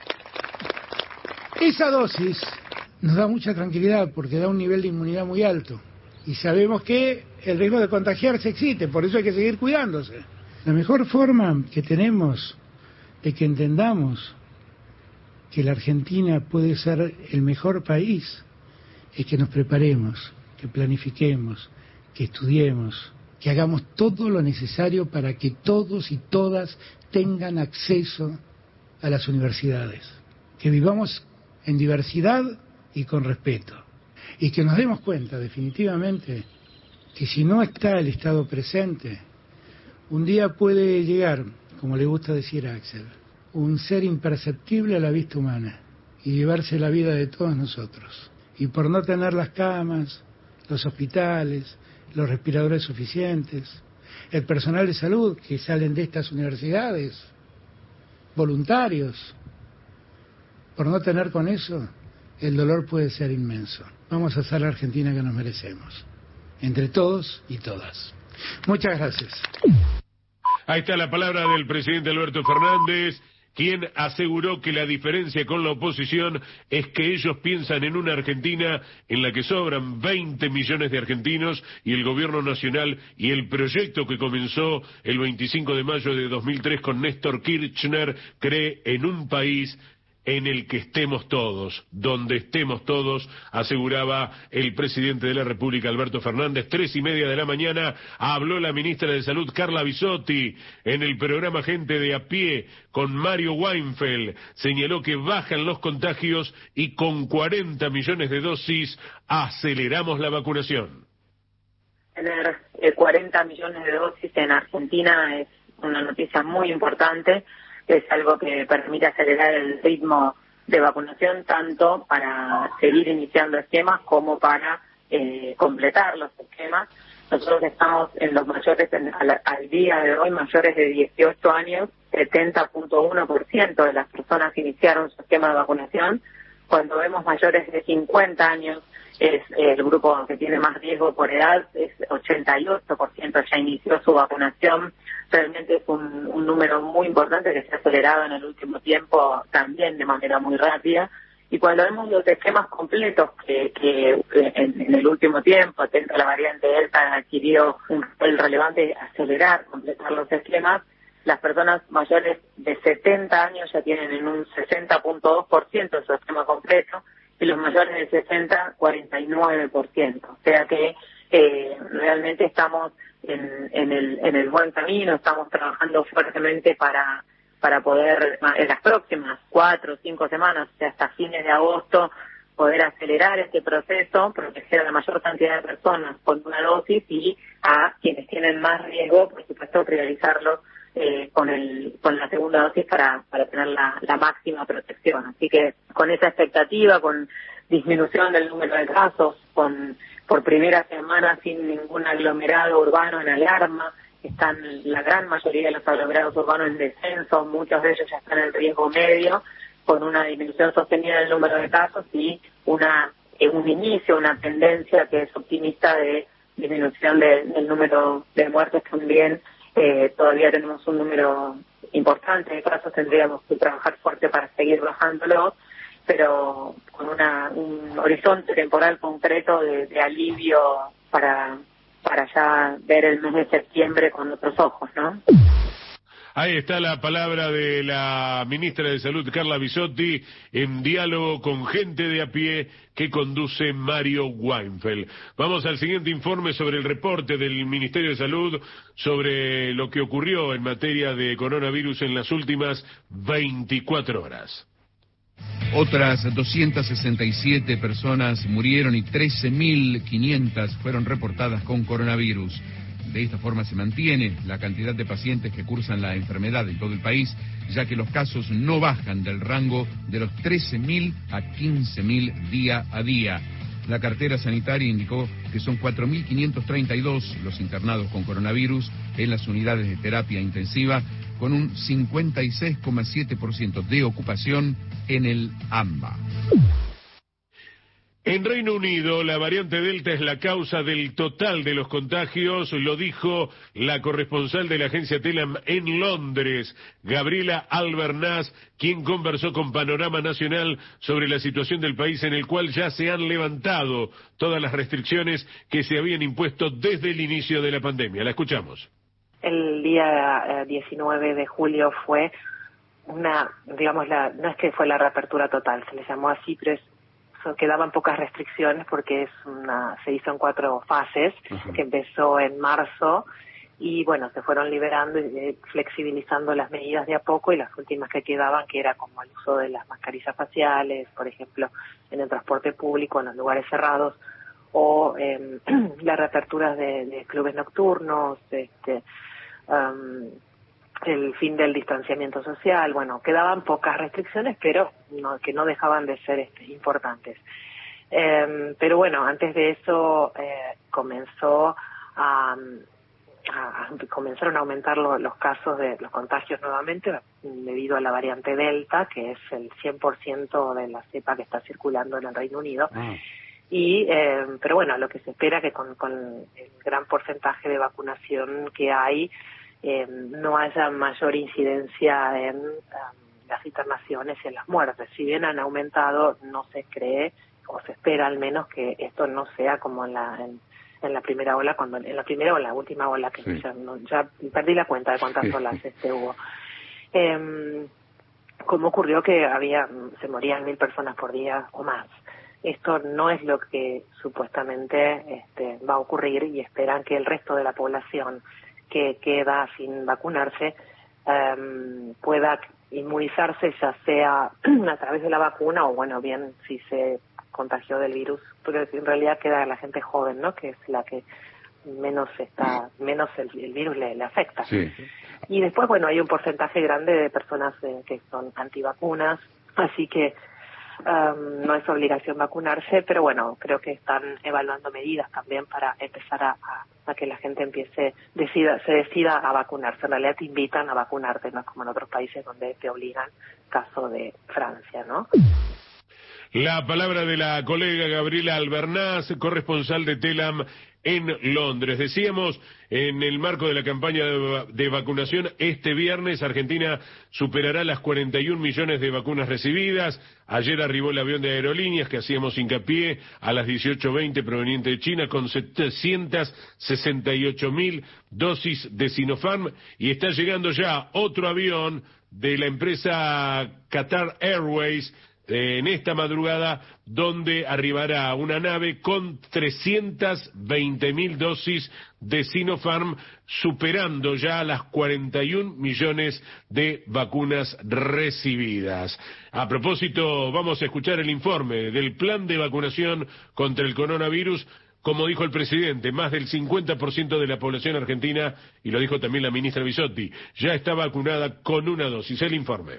Esa dosis nos da mucha tranquilidad porque da un nivel de inmunidad muy alto. Y sabemos que el riesgo de contagiarse existe, por eso hay que seguir cuidándose. La mejor forma que tenemos de que entendamos que la Argentina puede ser el mejor país es que nos preparemos, que planifiquemos, que estudiemos, que hagamos todo lo necesario para que todos y todas tengan acceso a las universidades, que vivamos en diversidad y con respeto, y que nos demos cuenta definitivamente que si no está el Estado presente, un día puede llegar, como le gusta decir a Axel, un ser imperceptible a la vista humana y llevarse la vida de todos nosotros. Y por no tener las camas, los hospitales, los respiradores suficientes, el personal de salud que salen de estas universidades, voluntarios, por no tener con eso, el dolor puede ser inmenso. Vamos a hacer la Argentina que nos merecemos, entre todos y todas. Muchas gracias. Ahí está la palabra del presidente Alberto Fernández, quien aseguró que la diferencia con la oposición es que ellos piensan en una Argentina en la que sobran veinte millones de argentinos y el gobierno nacional y el proyecto que comenzó el veinticinco de mayo de dos mil tres con Néstor Kirchner cree en un país en el que estemos todos, donde estemos todos, aseguraba el presidente de la República, Alberto Fernández. Tres y media de la mañana habló la ministra de Salud, Carla Bisotti, en el programa Gente de a Pie con Mario Weinfeld. Señaló que bajan los contagios y con cuarenta millones de dosis aceleramos la vacunación. Tener eh, cuarenta millones de dosis en Argentina es una noticia muy importante. Es algo que permite acelerar el ritmo de vacunación tanto para seguir iniciando esquemas como para eh, completar los esquemas. Nosotros estamos en los mayores, en, al, al día de hoy, mayores de dieciocho años, setenta punto uno por ciento de las personas iniciaron su esquema de vacunación. Cuando vemos mayores de cincuenta años, es el grupo que tiene más riesgo por edad, es ochenta y ocho por ciento ya inició su vacunación. Realmente es un, un número muy importante que se ha acelerado en el último tiempo también de manera muy rápida. Y cuando vemos los esquemas completos que, que en, en el último tiempo, atento a la variante Delta, adquirió un papel relevante acelerar, completar los esquemas, las personas mayores de setenta años ya tienen en un sesenta punto dos por ciento de su esquema completo, y los mayores de sesenta, cuarenta y nueve por ciento. O sea que eh, realmente estamos en, en, el, en el buen camino, estamos trabajando fuertemente para, para poder, en las próximas cuatro o cinco semanas, o sea, hasta fines de agosto, poder acelerar este proceso, proteger a la mayor cantidad de personas con una dosis y a quienes tienen más riesgo, por supuesto, priorizarlos Eh, con el con la segunda dosis para para tener la, la máxima protección. Así que con esa expectativa, con disminución del número de casos, con por primera semana sin ningún aglomerado urbano en alarma, están la gran mayoría de los aglomerados urbanos en descenso, muchos de ellos ya están en riesgo medio, con una disminución sostenida del número de casos y una eh, un inicio, una tendencia que es optimista de disminución de, del número de muertes también. Eh, todavía tenemos un número importante de casos, tendríamos que trabajar fuerte para seguir bajándolo, pero con una, un horizonte temporal concreto de, de alivio para, para ya ver el mes de septiembre con otros ojos, ¿no? Ahí está la palabra de la ministra de Salud, Carla Bisotti, en diálogo con Gente de a Pie que conduce Mario Weinfeld. Vamos al siguiente informe sobre el reporte del Ministerio de Salud sobre lo que ocurrió en materia de coronavirus en las últimas veinticuatro horas. Otras doscientas sesenta y siete personas murieron y trece mil quinientas fueron reportadas con coronavirus. De esta forma se mantiene la cantidad de pacientes que cursan la enfermedad en todo el país, ya que los casos no bajan del rango de los trece mil a quince mil día a día. La cartera sanitaria indicó que son cuatro mil quinientos treinta y dos los internados con coronavirus en las unidades de terapia intensiva, con un cincuenta y seis coma siete por ciento de ocupación en el AMBA. En Reino Unido, la variante Delta es la causa del total de los contagios, lo dijo la corresponsal de la agencia Telam en Londres, Gabriela Albernaz, quien conversó con Panorama Nacional sobre la situación del país, en el cual ya se han levantado todas las restricciones que se habían impuesto desde el inicio de la pandemia. La escuchamos. El día eh, diecinueve de julio fue una, digamos, la, no es que fue la reapertura total, se le llamó así, pero es quedaban pocas restricciones porque es una, se hizo en cuatro fases, uh-huh. que empezó en marzo y bueno, se fueron liberando y eh, flexibilizando las medidas de a poco, y las últimas que quedaban, que era como el uso de las mascarillas faciales, por ejemplo, en el transporte público, en los lugares cerrados, o eh, las reaperturas de, de clubes nocturnos, este, um, el fin del distanciamiento social. Bueno, quedaban pocas restricciones, pero no, que no dejaban de ser este, importantes. Eh, pero bueno, antes de eso eh, comenzó a, a, a comenzaron a aumentar lo, los casos de los contagios nuevamente debido a la variante Delta, que es el cien por ciento de la cepa que está circulando en el Reino Unido. Ah. Y, eh, pero bueno, lo que se espera que con, con el gran porcentaje de vacunación que hay, Eh, no haya mayor incidencia en um, las internaciones y en las muertes. Si bien han aumentado, no se cree, o se espera al menos, que esto no sea como en la en, en la primera ola, cuando en la primera o la última ola, que sí. ya, no, ya perdí la cuenta de cuántas sí. olas este hubo. Eh, como ocurrió que había se morían mil personas por día o más. Esto no es lo que supuestamente este, va a ocurrir, y esperan que el resto de la población que queda sin vacunarse um, pueda inmunizarse, ya sea a través de la vacuna o, bueno, bien si se contagió del virus, pero en realidad queda la gente joven, ¿no?, que es la que menos está menos el, el virus le, le afecta. Sí. Y después, bueno, hay un porcentaje grande de personas eh, que son antivacunas, así que Um, no es obligación vacunarse, pero bueno, creo que están evaluando medidas también para empezar a, a, a que la gente empiece, decida, se decida a vacunarse. En realidad te invitan a vacunarte, no es como en otros países donde te obligan, caso de Francia, ¿no? La palabra de la colega Gabriela Albernaz, corresponsal de Telam en Londres. Decíamos, en el marco de la campaña de, de vacunación, este viernes Argentina superará las cuarenta y un millones de vacunas recibidas. Ayer arribó el avión de aerolíneas que hacíamos hincapié a las dieciocho veinte proveniente de China con setecientas sesenta y ocho mil dosis de Sinopharm, y está llegando ya otro avión de la empresa Qatar Airways en esta madrugada, donde arribará una nave con trescientas veinte mil dosis de Sinopharm, superando ya las cuarenta y un millones de vacunas recibidas. A propósito, vamos a escuchar el informe del plan de vacunación contra el coronavirus. Como dijo el presidente, más del cincuenta por ciento de la población argentina, y lo dijo también la ministra Bisotti, ya está vacunada con una dosis. El informe.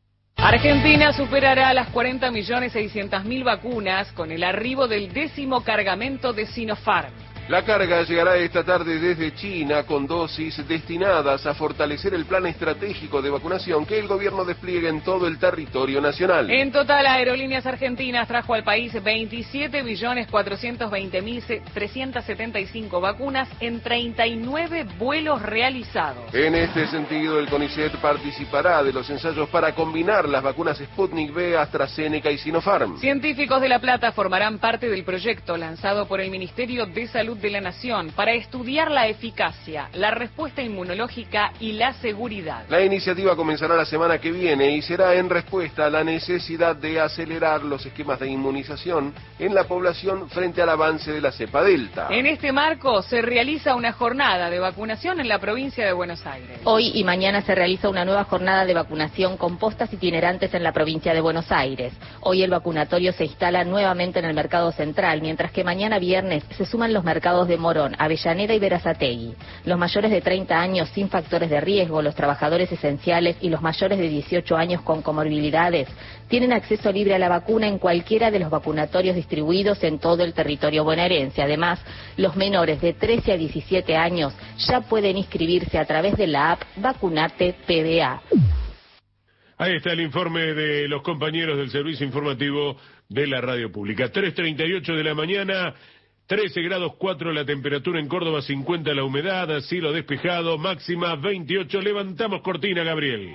Argentina superará las cuarenta millones seiscientas mil vacunas con el arribo del décimo cargamento de Sinopharm. La carga llegará esta tarde desde China con dosis destinadas a fortalecer el plan estratégico de vacunación que el gobierno despliega en todo el territorio nacional. En total, Aerolíneas Argentinas trajo al país veintisiete millones cuatrocientos veinte mil trescientos setenta y cinco vacunas en treinta y nueve vuelos realizados. En este sentido, el CONICET participará de los ensayos para combinar las vacunas Sputnik V, AstraZeneca y Sinopharm. Científicos de La Plata formarán parte del proyecto lanzado por el Ministerio de Salud de la Nación para estudiar la eficacia, la respuesta inmunológica y la seguridad. La iniciativa comenzará la semana que viene y será en respuesta a la necesidad de acelerar los esquemas de inmunización en la población frente al avance de la cepa Delta. En este marco se realiza una jornada de vacunación en la provincia de Buenos Aires. Hoy y mañana se realiza una nueva jornada de vacunación con postas itinerantes en la provincia de Buenos Aires. Hoy el vacunatorio se instala nuevamente en el Mercado Central, mientras que mañana viernes se suman los mercados ubicados de Morón, Avellaneda y Berazategui. Los mayores de treinta años sin factores de riesgo, los trabajadores esenciales y los mayores de dieciocho años con comorbilidades tienen acceso libre a la vacuna en cualquiera de los vacunatorios distribuidos en todo el territorio bonaerense. Además, los menores de trece a diecisiete años ya pueden inscribirse a través de la app Vacunate P D A. Ahí está el informe de los compañeros del servicio informativo de la radio pública. tres treinta y ocho de la mañana, trece grados cuatro la temperatura en Córdoba, cincuenta la humedad, cielo despejado, máxima veintiocho. Levantamos cortina, Gabriel.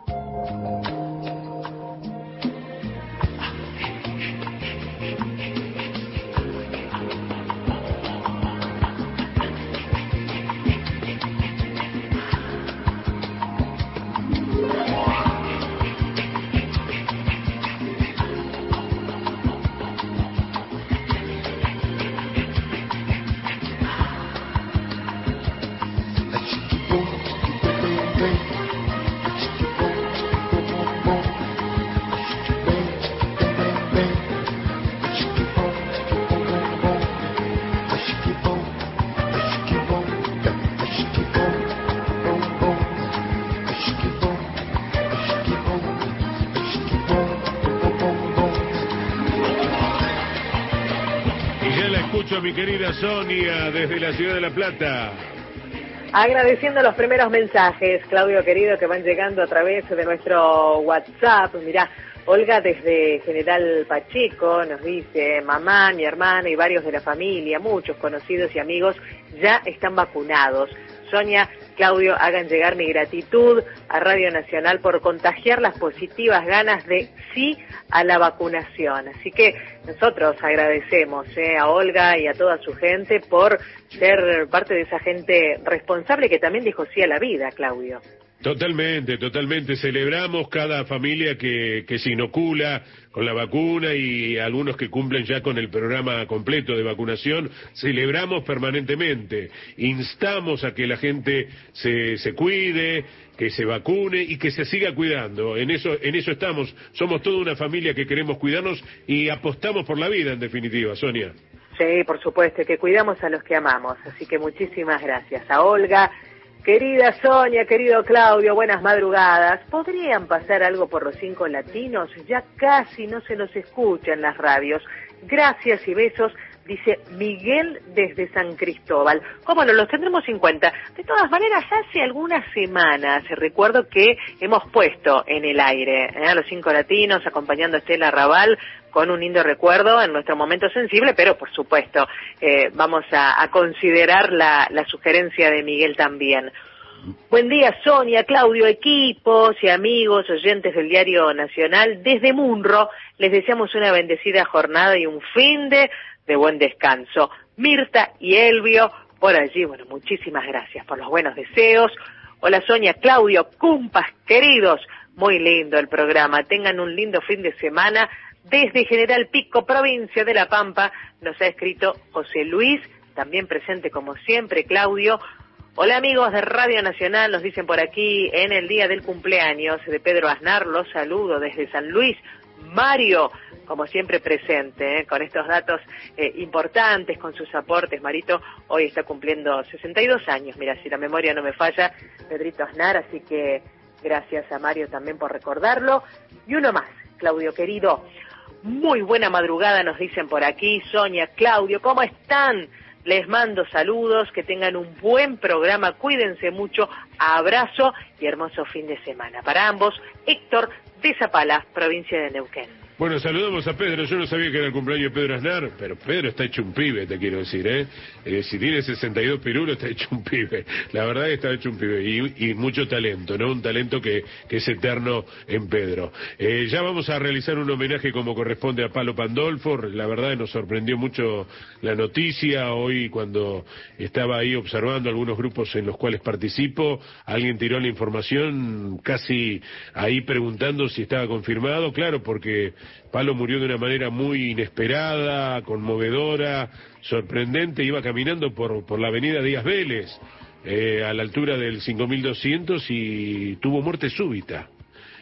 Mi querida Sonia, desde la ciudad de La Plata. Agradeciendo los primeros mensajes, Claudio querido, que van llegando a través de nuestro WhatsApp. Mirá, Olga desde General Pacheco nos dice: mamá, mi hermana y varios de la familia, muchos conocidos y amigos ya están vacunados. Sonia, Claudio, hagan llegar mi gratitud a Radio Nacional por contagiar las positivas ganas de sí a la vacunación. Así que nosotros agradecemos eh, a Olga y a toda su gente por ser parte de esa gente responsable que también dijo sí a la vida, Claudio. Totalmente, totalmente. Celebramos cada familia que, que se inocula con la vacuna y algunos que cumplen ya con el programa completo de vacunación. Celebramos permanentemente. Instamos a que la gente se, se cuide, que se vacune y que se siga cuidando. En eso, en eso estamos. Somos toda una familia que queremos cuidarnos y apostamos por la vida, en definitiva, Sonia. Sí, por supuesto, que cuidamos a los que amamos. Así que muchísimas gracias a Olga. Querida Sonia, querido Claudio, buenas madrugadas. ¿Podrían pasar algo por los cinco latinos? Ya casi no se nos escucha en las radios. Gracias y besos, dice Miguel desde San Cristóbal. ¿Cómo no? Los tendremos en cuenta. De todas maneras, hace algunas semanas recuerdo que hemos puesto en el aire ¿eh? a los cinco latinos, acompañando a Estela Raval, con un lindo recuerdo en nuestro momento sensible, pero por supuesto eh, vamos a, a considerar la, la sugerencia de Miguel también. Buen día, Sonia, Claudio, equipos y amigos oyentes del Diario Nacional. Desde Munro les deseamos una bendecida jornada y un fin de, de buen descanso. Mirta y Elvio por allí, bueno, muchísimas gracias por los buenos deseos. Hola Sonia, Claudio, cumpas queridos, muy lindo el programa. Tengan un lindo fin de semana. Desde General Pico, provincia de La Pampa, nos ha escrito José Luis, también presente como siempre, Claudio. Hola amigos de Radio Nacional, nos dicen por aquí, en el día del cumpleaños de Pedro Aznar, los saludo desde San Luis. Mario, como siempre presente, ¿eh? con estos datos eh, importantes, con sus aportes. Marito hoy está cumpliendo sesenta y dos años, mira, si la memoria no me falla, Pedrito Aznar, así que gracias a Mario también por recordarlo. Y uno más, Claudio querido. Muy buena madrugada, nos dicen por aquí. Sonia, Claudio, ¿cómo están? Les mando saludos, que tengan un buen programa, cuídense mucho, abrazo y hermoso fin de semana. Para ambos, Héctor de Zapala, provincia de Neuquén. Bueno, saludamos a Pedro. Yo no sabía que era el cumpleaños de Pedro Aznar, pero Pedro está hecho un pibe, te quiero decir, ¿eh? eh si tiene sesenta y dos pirulos, está hecho un pibe. La verdad es que está hecho un pibe. Y, y mucho talento, ¿no? Un talento que, que es eterno en Pedro. Eh, ya vamos a realizar un homenaje como corresponde a Palo Pandolfo. La verdad nos sorprendió mucho la noticia. Hoy, cuando estaba ahí observando algunos grupos en los cuales participo, alguien tiró la información casi ahí preguntando si estaba confirmado. Claro, porque Palo murió de una manera muy inesperada, conmovedora, sorprendente. Iba caminando por, por la avenida Díaz Vélez, eh, a la altura del cinco mil doscientos, y tuvo muerte súbita.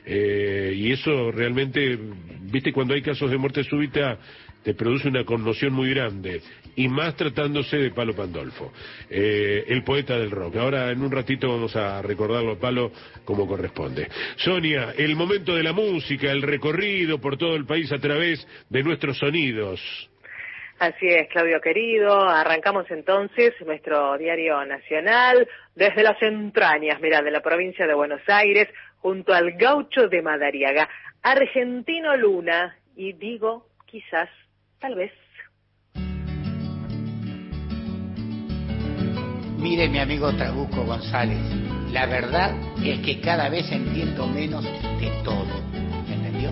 Eh, y eso realmente, viste, cuando hay casos de muerte súbita, te produce una conmoción muy grande, y más tratándose de Palo Pandolfo, eh, el poeta del rock. Ahora en un ratito vamos a recordarlo a Palo como corresponde. Sonia, el momento de la música, el recorrido por todo el país a través de nuestros sonidos. Así es, Claudio querido, arrancamos entonces nuestro diario nacional desde las entrañas, mirá, de la provincia de Buenos Aires, junto al gaucho de Madariaga, Argentino Luna, y digo, quizás, tal vez. Mire, mi amigo Trabuco González, la verdad es que cada vez entiendo menos de todo, ¿me entendió?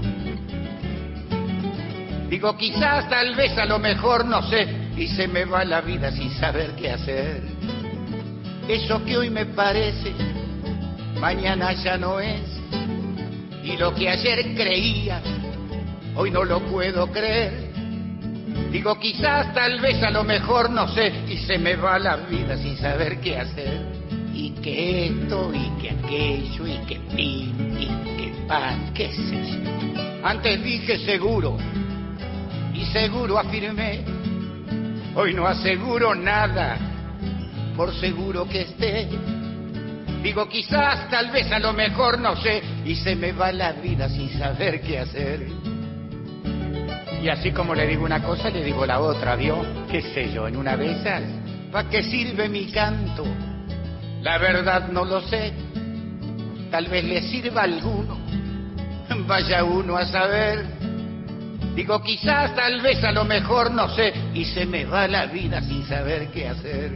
Digo, quizás, tal vez, a lo mejor, no sé, y se me va la vida sin saber qué hacer. Eso que hoy me parece, mañana ya no es, y lo que ayer creía, hoy no lo puedo creer. Digo, quizás, tal vez, a lo mejor, no sé, y se me va la vida sin saber qué hacer. Y que esto, y que aquello, y que pin, y que pan, qué sé yo. Antes dije seguro, y seguro afirmé. Hoy no aseguro nada, por seguro que esté. Digo, quizás, tal vez, a lo mejor, no sé, y se me va la vida sin saber qué hacer. Y así como le digo una cosa, le digo la otra, ¿vio? ¿Qué sé yo? En una de esas, ¿para qué sirve mi canto? La verdad no lo sé. Tal vez le sirva a alguno. Vaya uno a saber. Digo, quizás, tal vez, a lo mejor, no sé, y se me va la vida sin saber qué hacer.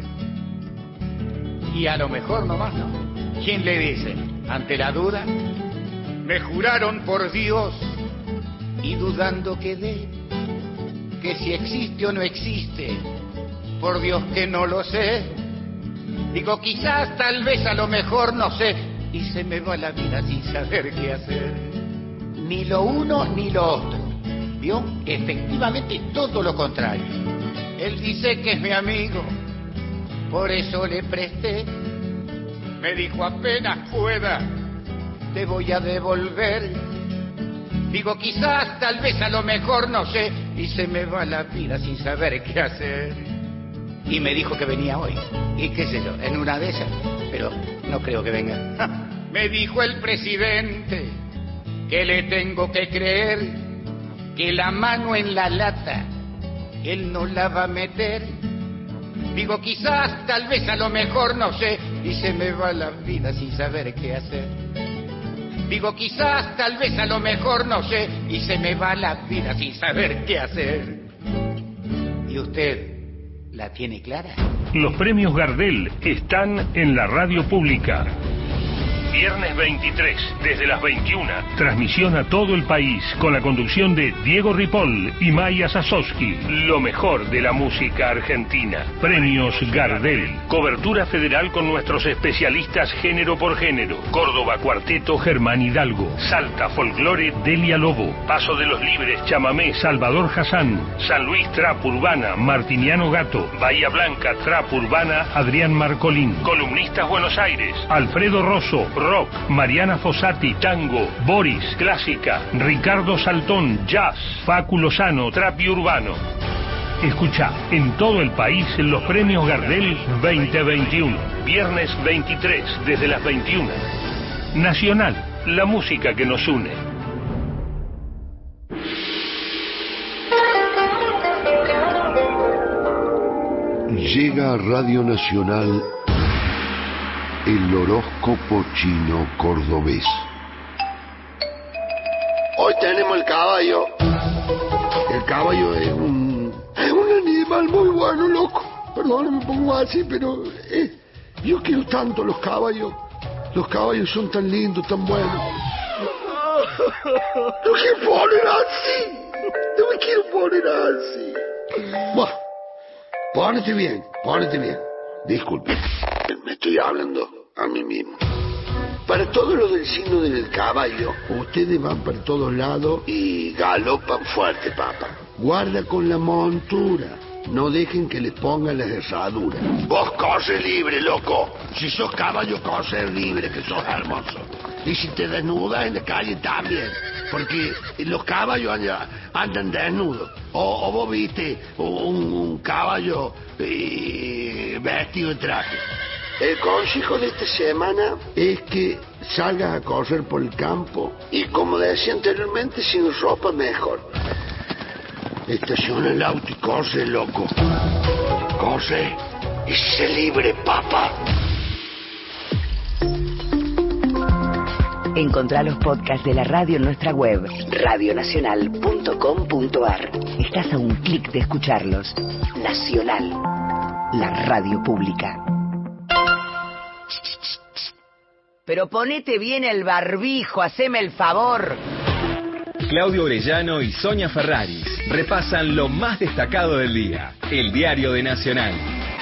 Y a lo mejor nomás no. ¿Quién le dice? Ante la duda, me juraron por Dios, y dudando quedé, que si existe o no existe, por Dios que no lo sé. Digo, quizás, tal vez, a lo mejor, no sé, y se me va la vida sin saber qué hacer. Ni lo uno ni lo otro, ¿vio? Efectivamente todo lo contrario. Él dice que es mi amigo, por eso le presté. Me dijo, apenas pueda, te voy a devolver. Digo, quizás, tal vez, a lo mejor, no sé, y se me va la vida sin saber qué hacer. Y me dijo que venía hoy, y qué sé yo, en una de esas, pero no creo que venga. ¡Ja! Me dijo el presidente que le tengo que creer, que la mano en la lata él no la va a meter. Digo, quizás, tal vez, a lo mejor, no sé, y se me va la vida sin saber qué hacer. Digo, quizás, tal vez, a lo mejor, no sé, y se me va la vida sin saber qué hacer. ¿Y usted la tiene clara? Los premios Gardel están en la radio pública. Viernes veintitrés, desde las veintiuna. Transmisión a todo el país con la conducción de Diego Ripoll y Maya Sasowski. Lo mejor de la música argentina. Premios Gardel. Cobertura federal con nuestros especialistas género por género. Córdoba Cuarteto Germán Hidalgo. Salta Folclore Delia Lobo. Paso de los Libres Chamamé Salvador Hassan. San Luis Trap Urbana Martiniano Gato. Bahía Blanca Trap Urbana Adrián Marcolín. Columnistas Buenos Aires Alfredo Rosso Rock, Mariana Fossati, Tango, Boris, Clásica, Ricardo Saltón, Jazz, Facu Lozano, Trap y Urbano. Escucha en todo el país los premios Gardel veinte veintiuno. Viernes veintitrés, desde las veintiuna. Nacional, la música que nos une. Llega a Radio Nacional el horóscopo chino cordobés. Hoy tenemos el caballo. El caballo es un... es un animal muy bueno, loco. Perdón, me pongo así, pero... Eh, yo quiero tanto los caballos. Los caballos son tan lindos, tan buenos. No quiero poner así. No me quiero poner así. Bueno, ponete bien, ponete bien. Disculpe, me estoy hablando a mí mismo. Para todos los del signo del caballo, ustedes van para todos lados y galopan fuerte, papá. Guarda con la montura. No dejen que les pongan las herraduras. Vos corres libre, loco. Si sos caballo, corres libre, que sos hermoso. Y si te desnudas en la calle también, porque los caballos andan, andan desnudos. O, o vos viste un, un caballo eh, vestido de traje. El consejo de esta semana es que salgas a correr por el campo y, como decía anteriormente, sin ropa mejor. Estaciona el auto y corre, loco. Corre y sé libre, papá. Encontrá los podcasts de la radio en nuestra web, radio nacional punto com punto a r. Estás a un clic de escucharlos. Nacional, la radio pública. Pero ponete bien el barbijo, haceme el favor. Claudio Orellano y Sonia Ferraris repasan lo más destacado del día. El diario de Nacional.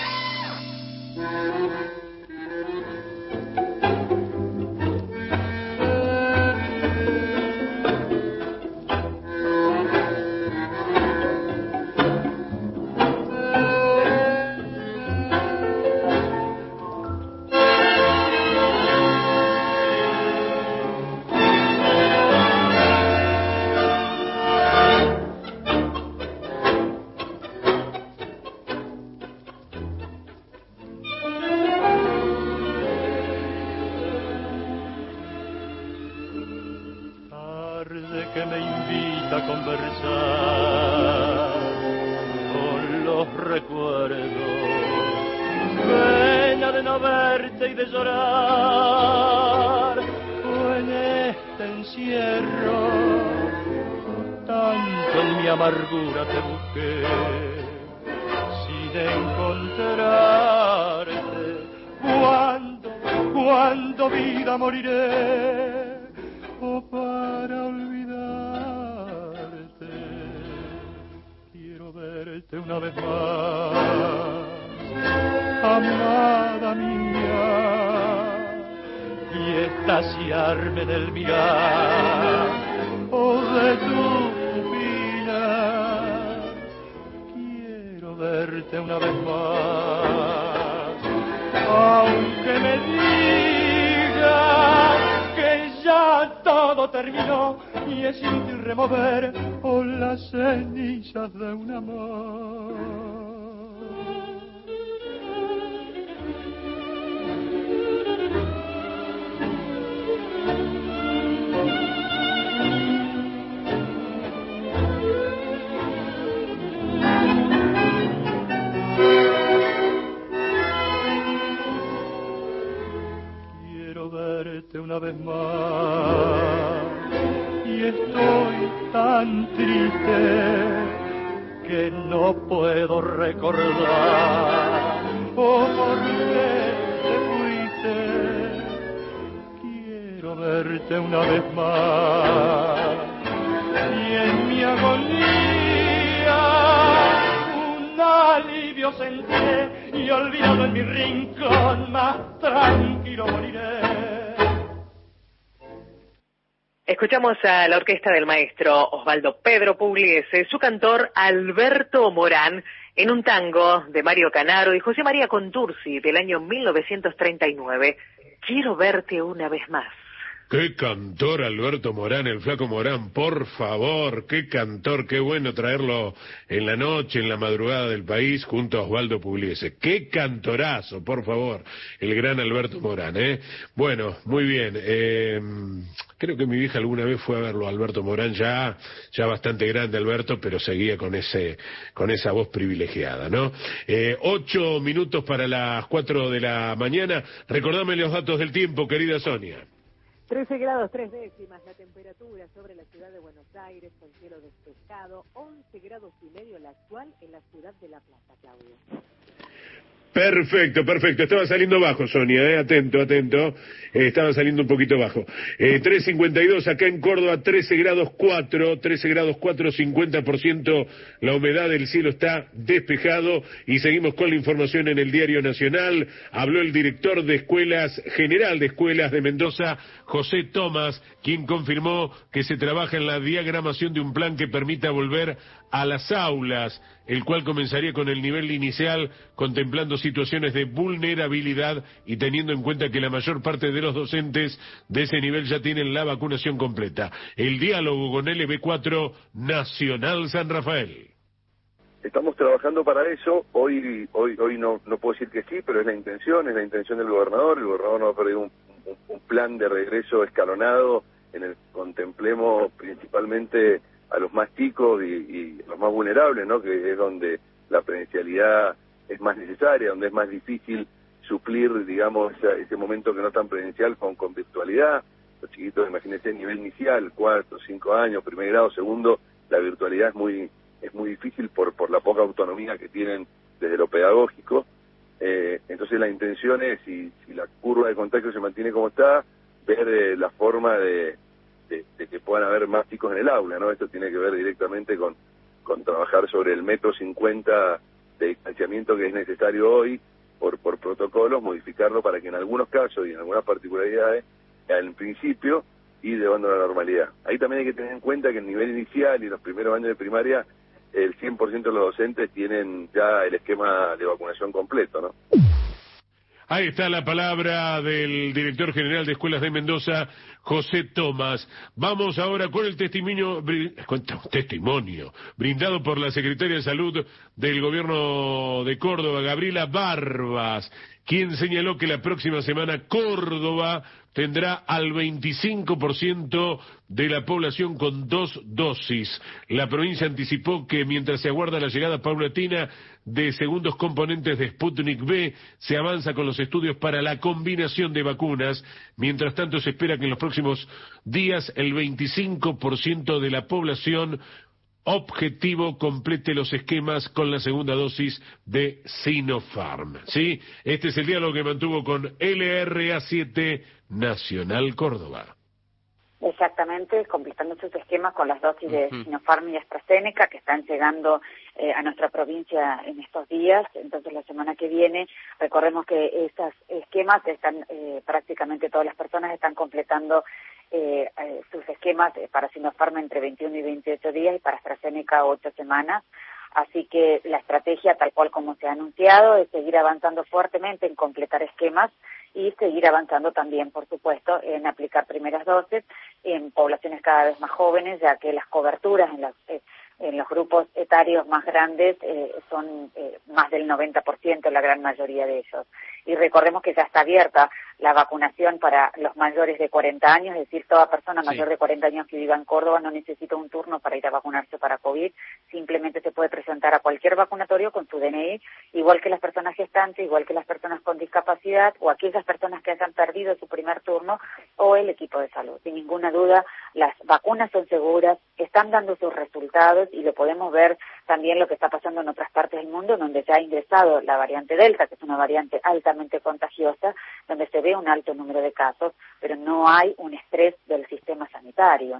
Escuchamos a la orquesta del maestro Osvaldo Pedro Pugliese, su cantor Alberto Morán, en un tango de Mario Canaro y José María Contursi del año mil novecientos treinta y nueve. Quiero verte una vez más. Qué cantor Alberto Morán, el flaco Morán, por favor, qué cantor, qué bueno traerlo en la noche, en la madrugada del país, junto a Osvaldo Pugliese. Qué cantorazo, por favor, el gran Alberto Morán, ¿eh? Bueno, muy bien, eh, creo que mi vieja alguna vez fue a verlo, Alberto Morán, ya, ya bastante grande Alberto, pero seguía con ese, con esa voz privilegiada, ¿no? Eh, ocho minutos para las cuatro de la mañana, recordame los datos del tiempo, querida Sonia. trece grados tres décimas la temperatura sobre la ciudad de Buenos Aires, con cielo despejado, once grados y medio la actual en la ciudad de La Plata, Claudio. Perfecto, perfecto. Estaba saliendo bajo, Sonia, ¿eh? Atento, atento. Eh, estaba saliendo un poquito bajo. Eh, tres cincuenta y dos, acá en Córdoba, trece grados cuatro, trece grados cuatro, cincuenta por ciento la humedad del cielo está despejado. Y seguimos con la información en el Diario Nacional. Habló el director de Escuelas, General de Escuelas de Mendoza, José Tomás, quien confirmó que se trabaja en la diagramación de un plan que permita volver a las aulas el cual comenzaría con el nivel inicial, contemplando situaciones de vulnerabilidad y teniendo en cuenta que la mayor parte de los docentes de ese nivel ya tienen la vacunación completa. El diálogo con L B cuatro Nacional San Rafael. Estamos trabajando para eso. Hoy hoy hoy no no puedo decir que sí, pero es la intención, es la intención del gobernador. El gobernador nos ha pedido un, un, un plan de regreso escalonado en el que contemplemos principalmente a los más chicos y, y los más vulnerables, ¿no? Que es donde la presencialidad es más necesaria, donde es más difícil suplir, digamos, ese, ese momento que no es tan presencial con, con virtualidad. Los chiquitos, imagínense, nivel inicial, cuatro, cinco años, primer grado, segundo, la virtualidad es muy es muy difícil por por la poca autonomía que tienen desde lo pedagógico. Eh, entonces la intención es, si, si la curva de contagio se mantiene como está, ver eh, la forma de, de, de que puedan haber más chicos en el aula, ¿no? Esto tiene que ver directamente con, con trabajar sobre el metro cincuenta de distanciamiento que es necesario hoy por, por protocolos, modificarlo para que en algunos casos y en algunas particularidades, al principio, ir llevando a la normalidad. Ahí también hay que tener en cuenta que el nivel inicial y los primeros años de primaria, el cien por ciento de los docentes tienen ya el esquema de vacunación completo, ¿no? Ahí está la palabra del director general de Escuelas de Mendoza, José Tomás. Vamos ahora con el testimonio, testimonio brindado por la secretaria de Salud del Gobierno de Córdoba, Gabriela Barbas, quien señaló que la próxima semana Córdoba tendrá al veinticinco por ciento de la población con dos dosis. La provincia anticipó que mientras se aguarda la llegada paulatina de segundos componentes de Sputnik V, se avanza con los estudios para la combinación de vacunas. Mientras tanto, se espera que en los próximos días el veinticinco por ciento de la población objetivo complete los esquemas con la segunda dosis de Sinopharm. ¿Sí? Este es el diálogo que mantuvo con L R A siete Nacional Córdoba. Exactamente, completando sus esquemas con las dosis de uh-huh. Sinopharm y AstraZeneca que están llegando eh, a nuestra provincia en estos días. Entonces la semana que viene, recordemos que estos esquemas están, eh, prácticamente todas las personas están completando eh, eh, sus esquemas para Sinopharm entre veintiuno y veintiocho días y para AstraZeneca ocho semanas. Así que la estrategia, tal cual como se ha anunciado, es seguir avanzando fuertemente en completar esquemas y seguir avanzando también, por supuesto, en aplicar primeras dosis en poblaciones cada vez más jóvenes, ya que las coberturas en, las, eh, en los grupos etarios más grandes eh, son eh, más del noventa por ciento, la gran mayoría de ellos. Y recordemos que ya está abierta la vacunación para los mayores de cuarenta años, es decir, toda persona sí. mayor de cuarenta años que viva en Córdoba no necesita un turno para ir a vacunarse para COVID, simplemente se puede presentar a cualquier vacunatorio con su D N I, igual que las personas gestantes, igual que las personas con discapacidad o aquellas personas que hayan perdido su primer turno o el equipo de salud. Sin ninguna duda, las vacunas son seguras, están dando sus resultados y lo podemos ver también lo que está pasando en otras partes del mundo, donde ya ha ingresado la variante Delta, que es una variante altamente contagiosa, donde se ve un alto número de casos, pero no hay un estrés del sistema sanitario.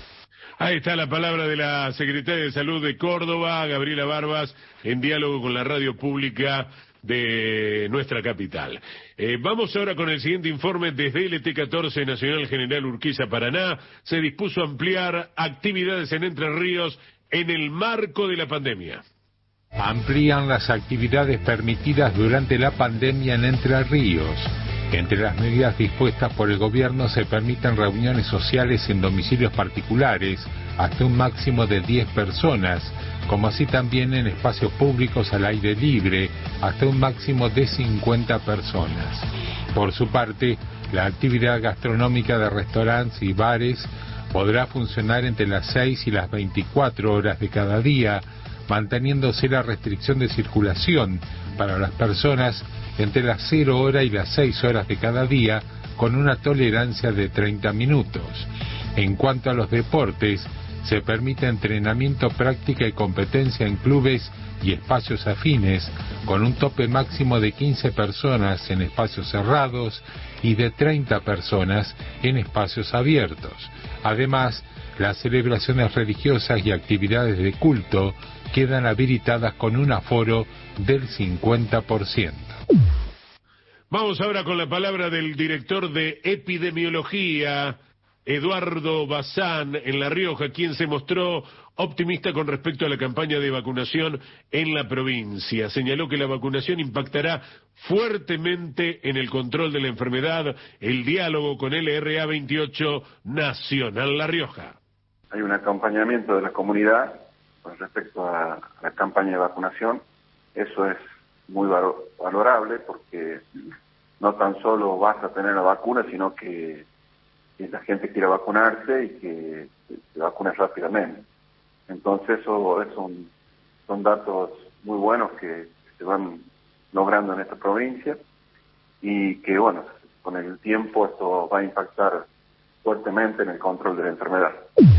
Ahí está la palabra de la secretaria de Salud de Córdoba, Gabriela Barbas, en diálogo con la radio pública de nuestra capital. Eh, vamos ahora con el siguiente informe. Desde L T catorce Nacional General Urquiza, Paraná, se dispuso a ampliar actividades en Entre Ríos en el marco de la pandemia. Amplían las actividades permitidas durante la pandemia en Entre Ríos. Entre las medidas dispuestas por el gobierno se permiten reuniones sociales en domicilios particulares hasta un máximo de diez personas, como así también en espacios públicos al aire libre hasta un máximo de cincuenta personas. Por su parte, la actividad gastronómica de restaurantes y bares podrá funcionar entre las seis y las veinticuatro horas de cada día, manteniéndose la restricción de circulación para las personas entre las cero hora y las seis horas de cada día, con una tolerancia de treinta minutos. En cuanto a los deportes, se permite entrenamiento, práctica y competencia en clubes y espacios afines, con un tope máximo de quince personas en espacios cerrados y de treinta personas en espacios abiertos. Además, las celebraciones religiosas y actividades de culto quedan habilitadas con un aforo del cincuenta por ciento. Vamos ahora con la palabra del director de Epidemiología Eduardo Bazán en La Rioja, quien se mostró optimista con respecto a la campaña de vacunación en la provincia. Señaló que la vacunación impactará fuertemente en el control de la enfermedad, el diálogo con L R A veintiocho Nacional La Rioja. Hay un acompañamiento de la comunidad con respecto a la campaña de vacunación. Eso es muy valorable porque no tan solo vas a tener la vacuna, sino que, que la gente quiere vacunarse y que se vacune rápidamente. Entonces eso, eso son, son datos muy buenos que se van logrando en esta provincia y que, bueno, con el tiempo esto va a impactar fuertemente en el control de la enfermedad.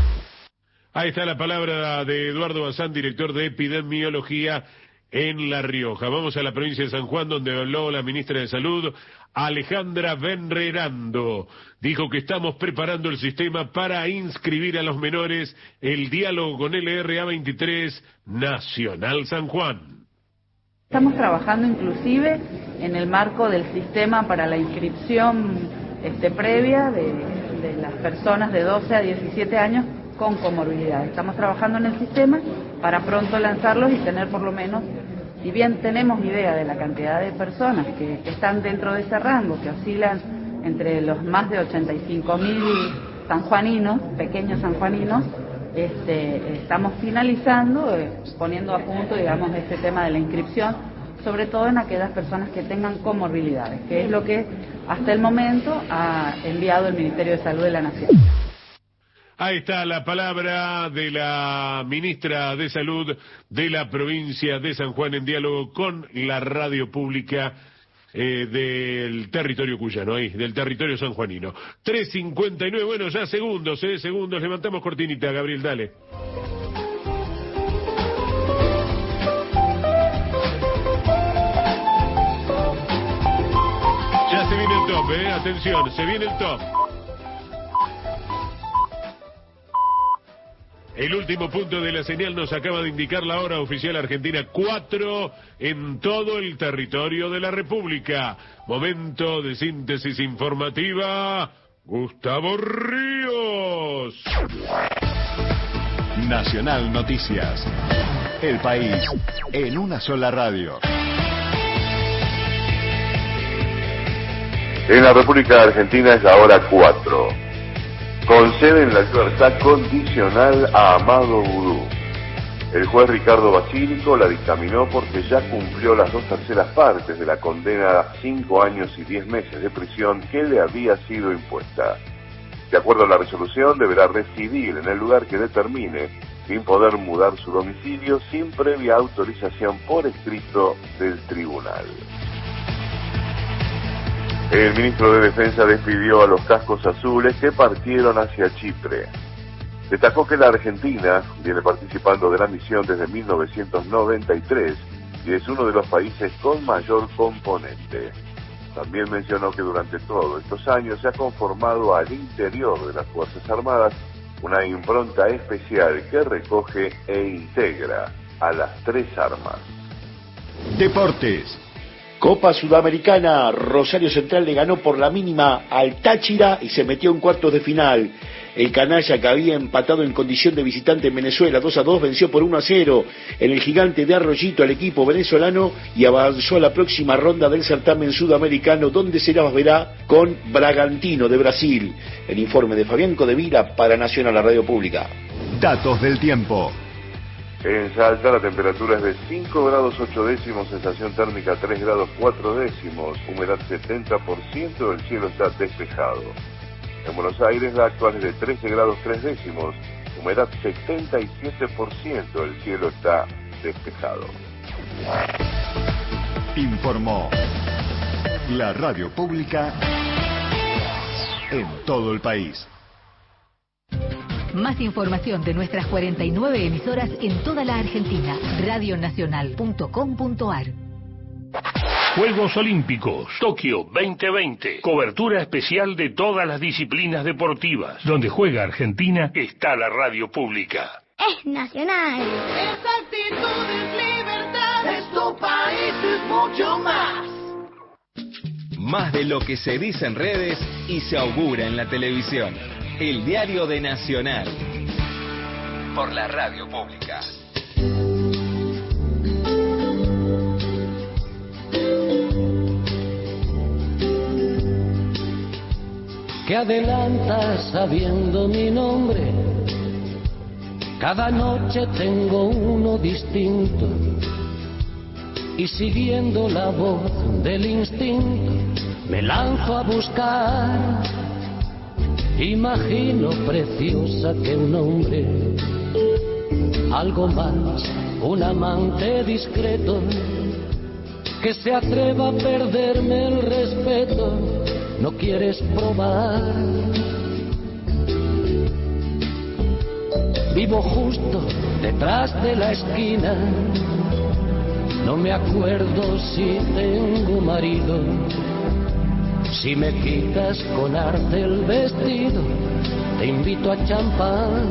Ahí está la palabra de Eduardo Bazán, director de epidemiología en La Rioja. Vamos a la provincia de San Juan, donde habló la ministra de Salud, Alejandra Benrerando. Dijo que estamos preparando el sistema para inscribir a los menores, el diálogo con L R A veintitrés Nacional San Juan. Estamos trabajando inclusive en el marco del sistema para la inscripción este, previa de, de las personas de doce a diecisiete años con comorbilidad. Estamos trabajando en el sistema para pronto lanzarlos y tener por lo menos, si bien tenemos idea de la cantidad de personas que, que están dentro de ese rango, que oscilan entre los más de ochenta y cinco mil sanjuaninos, pequeños sanjuaninos, este, estamos finalizando, eh, poniendo a punto, digamos, este tema de la inscripción, sobre todo en aquellas personas que tengan comorbilidades, que es lo que hasta el momento ha enviado el Ministerio de Salud de la Nación. Ahí está la palabra de la ministra de Salud de la provincia de San Juan en diálogo con la radio pública eh, del territorio cuyano, ahí, del territorio sanjuanino. tres cincuenta y nueve, bueno, ya segundos, eh, segundos, levantamos cortinita, Gabriel, dale. Ya se viene el top, eh, atención, se viene el top. El último punto de la señal nos acaba de indicar la hora oficial argentina, cuatro en todo el territorio de la República. Momento de síntesis informativa, Gustavo Ríos. Nacional Noticias. El país en una sola radio. En la República Argentina es la hora cuatro. Conceden la libertad condicional a Amado Vudú. El juez Ricardo Basílico la dictaminó porque ya cumplió las dos terceras partes de la condena a cinco años y diez meses de prisión que le había sido impuesta. De acuerdo a la resolución, deberá residir en el lugar que determine, sin poder mudar su domicilio, sin previa autorización por escrito del tribunal. El ministro de Defensa despidió a los cascos azules que partieron hacia Chipre. Destacó que la Argentina viene participando de la misión desde mil novecientos noventa y tres y es uno de los países con mayor componente. También mencionó que durante todos estos años se ha conformado al interior de las Fuerzas Armadas una impronta especial que recoge e integra a las tres armas. Deportes. Copa Sudamericana, Rosario Central le ganó por la mínima al Táchira y se metió en cuartos de final. El canalla, que había empatado en condición de visitante en Venezuela dos a dos, venció por uno a cero en el Gigante de Arroyito al equipo venezolano y avanzó a la próxima ronda del certamen sudamericano, donde se las verá con Bragantino de Brasil. El informe de Fabián Codevila para Nacional, la radio pública. Datos del tiempo. En Salta la temperatura es de cinco grados ocho décimos, sensación térmica tres grados cuatro décimos, humedad setenta por ciento, el cielo está despejado. En Buenos Aires la actual es de trece grados tres décimos, humedad setenta y siete por ciento, el cielo está despejado. Informó la radio pública en todo el país. Más información de nuestras cuarenta y nueve emisoras en toda la Argentina. radio nacional punto com punto ar. Juegos Olímpicos, Tokio veinte veinte. Cobertura especial de todas las disciplinas deportivas. Donde juega Argentina, está la radio pública. Es nacional. Es actitud, es libertad. Es tu país, es mucho más. Más de lo que se dice en redes y se augura en la televisión. El diario de Nacional. Por la radio pública. Que adelantas sabiendo mi nombre. Cada noche tengo uno distinto. Y siguiendo la voz del instinto, me lanzo a buscar. Imagino preciosa que un hombre, algo más, un amante discreto, que se atreva a perderme el respeto. ¿No quieres probar? Vivo justo detrás de la esquina. No me acuerdo si tengo marido. Si me quitas con arte el vestido, te invito a champán.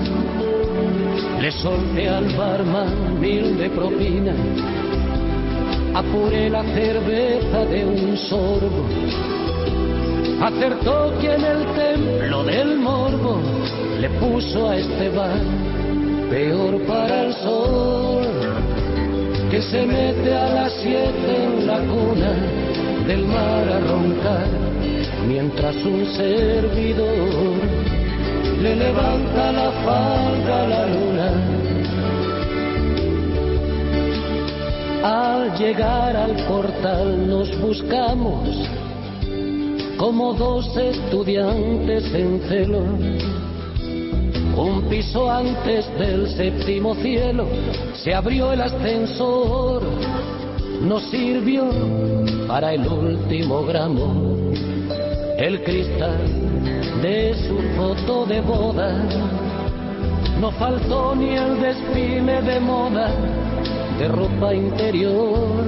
Le solté al barman mil de propina. Apuré la cerveza de un sorbo. Acertó quien el templo del morbo le puso a este bar. Peor para el sol, que se mete a las siete en la cuna del mar a roncar, mientras un servidor le levanta la falda a la luna. Al llegar al portal nos buscamos como dos estudiantes en celo. Un piso antes del séptimo cielo se abrió el ascensor. Nos sirvió para el último gramo el cristal de su foto de boda. No faltó ni el desfile de moda de ropa interior.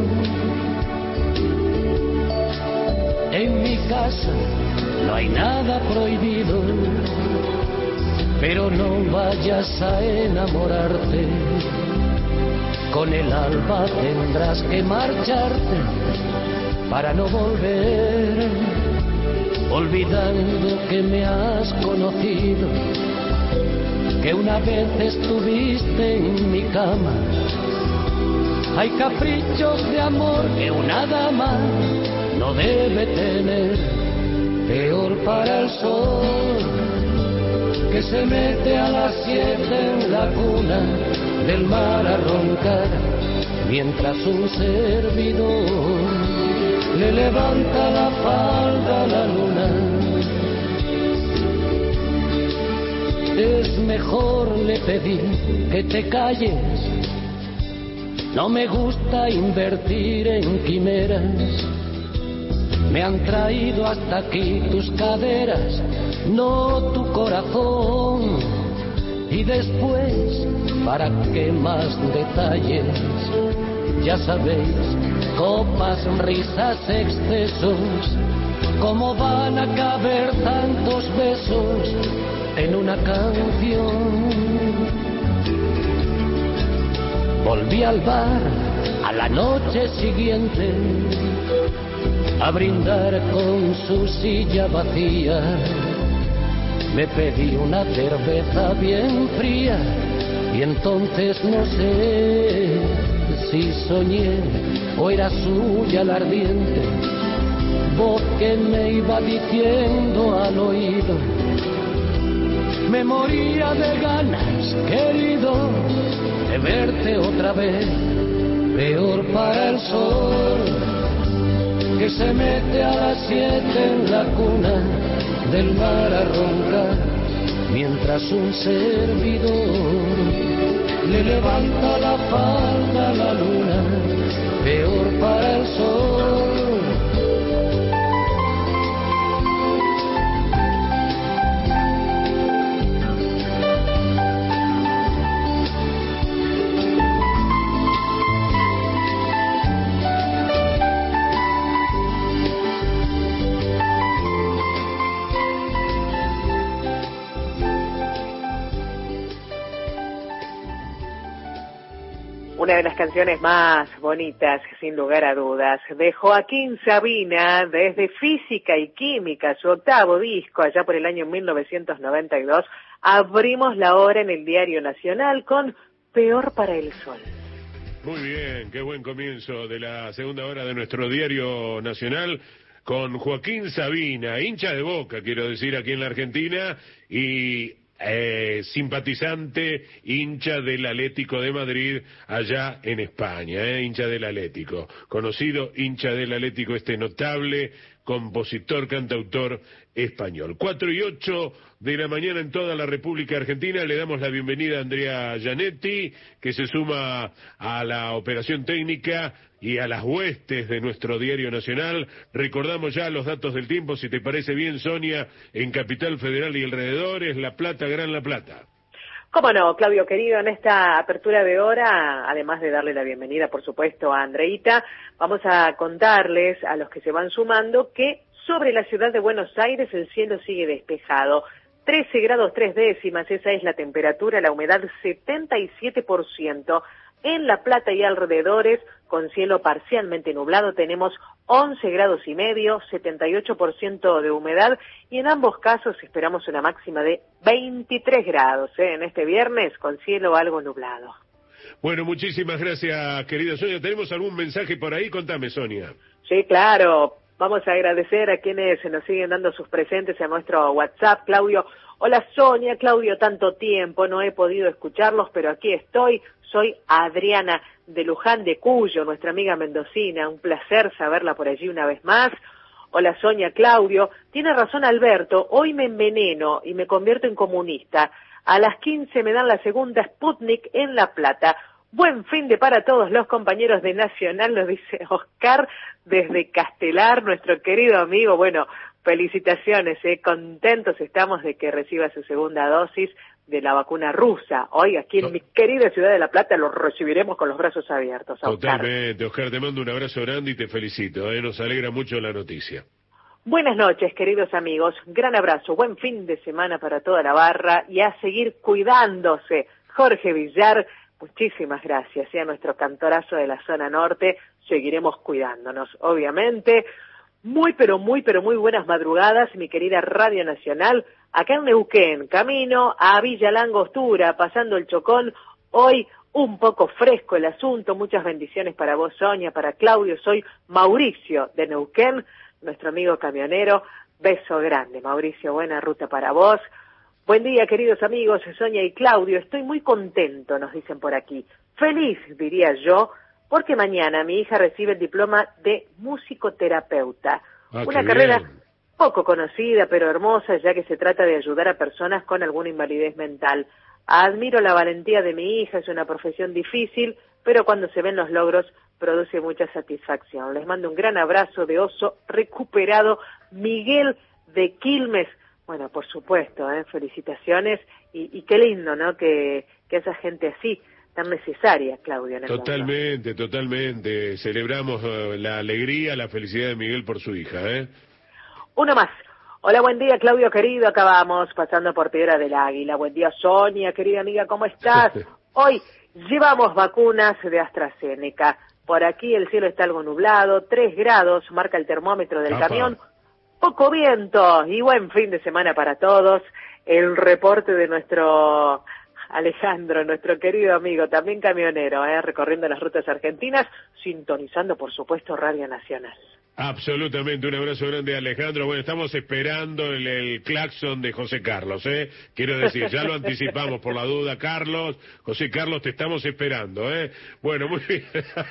En mi casa no hay nada prohibido, pero no vayas a enamorarte. Con el alba tendrás que marcharte para no volver, olvidando que me has conocido, que una vez estuviste en mi cama. Hay caprichos de amor que una dama no debe tener. Peor para el sol, que se mete a las siete en la cuna del mar a roncar, mientras un servidor le levanta la falda a la luna. Es mejor, le pedí, que te calles. No me gusta invertir en quimeras. Me han traído hasta aquí tus caderas, no tu corazón. Y después, ¿para qué más detalles? Ya sabéis, copas, risas, excesos. ¿Cómo van a caber tantos besos en una canción? Volví al bar a la noche siguiente a brindar con su silla vacía. Me pedí una cerveza bien fría y entonces no sé si soñé o era suya la ardiente voz que me iba diciendo al oído. Me moría de ganas, querido, de verte otra vez. Peor para el sol, que se mete a las siete en la cuna del mar a roncar, mientras un servidor le levanta la falda a la luna. Peor para el sol. Una de las canciones más bonitas, sin lugar a dudas, de Joaquín Sabina, desde Física y Química, su octavo disco, allá por el año mil novecientos noventa y dos, abrimos la hora en el Diario Nacional con Peor para el Sol. Muy bien, qué buen comienzo de la segunda hora de nuestro Diario Nacional, con Joaquín Sabina, hincha de Boca, quiero decir, aquí en la Argentina, y Eh, simpatizante, hincha del Atlético de Madrid allá en España, eh, hincha del Atlético, conocido hincha del Atlético, este notable compositor, cantautor español. Cuatro y ocho de la mañana en toda la República Argentina. Le damos la bienvenida a Andrea Gianetti, que se suma a la operación técnica y a las huestes de nuestro Diario Nacional. Recordamos ya los datos del tiempo, si te parece bien, Sonia, en Capital Federal y alrededores, La Plata, Gran La Plata. Cómo no, Claudio querido, en esta apertura de hora, además de darle la bienvenida, por supuesto, a Andreita, vamos a contarles a los que se van sumando que sobre la ciudad de Buenos Aires el cielo sigue despejado. trece grados tres décimas, esa es la temperatura, la humedad setenta y siete por ciento. En La Plata y alrededores, con cielo parcialmente nublado, tenemos once grados y medio, setenta y ocho por ciento de humedad, y en ambos casos esperamos una máxima de veintitrés grados, ¿eh? En este viernes, con cielo algo nublado. Bueno, muchísimas gracias, querida Sonia. ¿Tenemos algún mensaje por ahí? Contame, Sonia. Sí, claro. Vamos a agradecer a quienes nos siguen dando sus presentes a nuestro WhatsApp. Claudio, hola Sonia, Claudio, tanto tiempo, no he podido escucharlos, pero aquí estoy. Soy Adriana de Luján de Cuyo, nuestra amiga mendocina, un placer saberla por allí una vez más. Hola Sonia, Claudio, tiene razón Alberto, hoy me enveneno y me convierto en comunista. A las quince me dan la segunda Sputnik en La Plata. Buen fin de para todos los compañeros de Nacional, nos dice Oscar desde Castelar, nuestro querido amigo. Bueno, felicitaciones, eh, contentos estamos de que reciba su segunda dosis de la vacuna rusa. Hoy aquí en mi querida ciudad de La Plata lo recibiremos con los brazos abiertos. Totalmente, Oscar, te mando un abrazo grande y te felicito, eh, nos alegra mucho la noticia. Buenas noches, queridos amigos, gran abrazo, buen fin de semana para toda la barra y a seguir cuidándose. Jorge Villar, muchísimas gracias, y a nuestro cantorazo de la zona norte, seguiremos cuidándonos, obviamente. Muy, pero muy, pero muy buenas madrugadas, mi querida Radio Nacional, acá en Neuquén, camino a Villa Langostura, pasando el Chocón, hoy un poco fresco el asunto, muchas bendiciones para vos, Sonia, para Claudio, soy Mauricio de Neuquén, nuestro amigo camionero, beso grande, Mauricio, buena ruta para vos. Buen día, queridos amigos, Sonia y Claudio, estoy muy contento, nos dicen por aquí, feliz, diría yo, porque mañana mi hija recibe el diploma de musicoterapeuta, ah, una carrera bien. Poco conocida pero hermosa, ya que se trata de ayudar a personas con alguna invalidez mental. Admiro la valentía de mi hija, es una profesión difícil, pero cuando se ven los logros produce mucha satisfacción. Les mando un gran abrazo de oso recuperado, Miguel de Quilmes. Bueno, por supuesto, ¿eh? Felicitaciones y, y qué lindo, ¿no? Que, que esa gente así tan necesaria, Claudio. En el totalmente, mundo. totalmente. Celebramos uh, la alegría, la felicidad de Miguel por su hija, ¿eh? Uno más. Hola, buen día, Claudio querido. Acá vamos, pasando por Piedra del Águila. Buen día, Sonia, querida amiga, ¿cómo estás? Hoy llevamos vacunas de AstraZeneca. Por aquí el cielo está algo nublado, tres grados, marca el termómetro del Apa. camión. Poco viento y buen fin de semana para todos. El reporte de nuestro Alejandro, nuestro querido amigo, también camionero, ¿eh? Recorriendo las rutas argentinas, sintonizando, por supuesto, Radio Nacional. Absolutamente, un abrazo grande a Alejandro. Bueno, estamos esperando el, el claxon de José Carlos, ¿eh? Quiero decir, ya lo anticipamos por la duda, Carlos. José Carlos, te estamos esperando, ¿eh? Bueno, muy bien.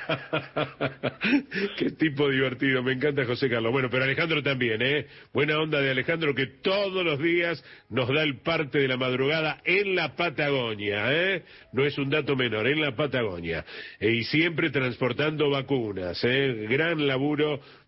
Qué tipo divertido, me encanta José Carlos. Bueno, pero Alejandro también, ¿eh? Buena onda de Alejandro, que todos los días nos da el parte de la madrugada en la Patagonia, ¿eh? No es un dato menor, en la Patagonia. E, y siempre transportando vacunas, ¿eh? Gran laburo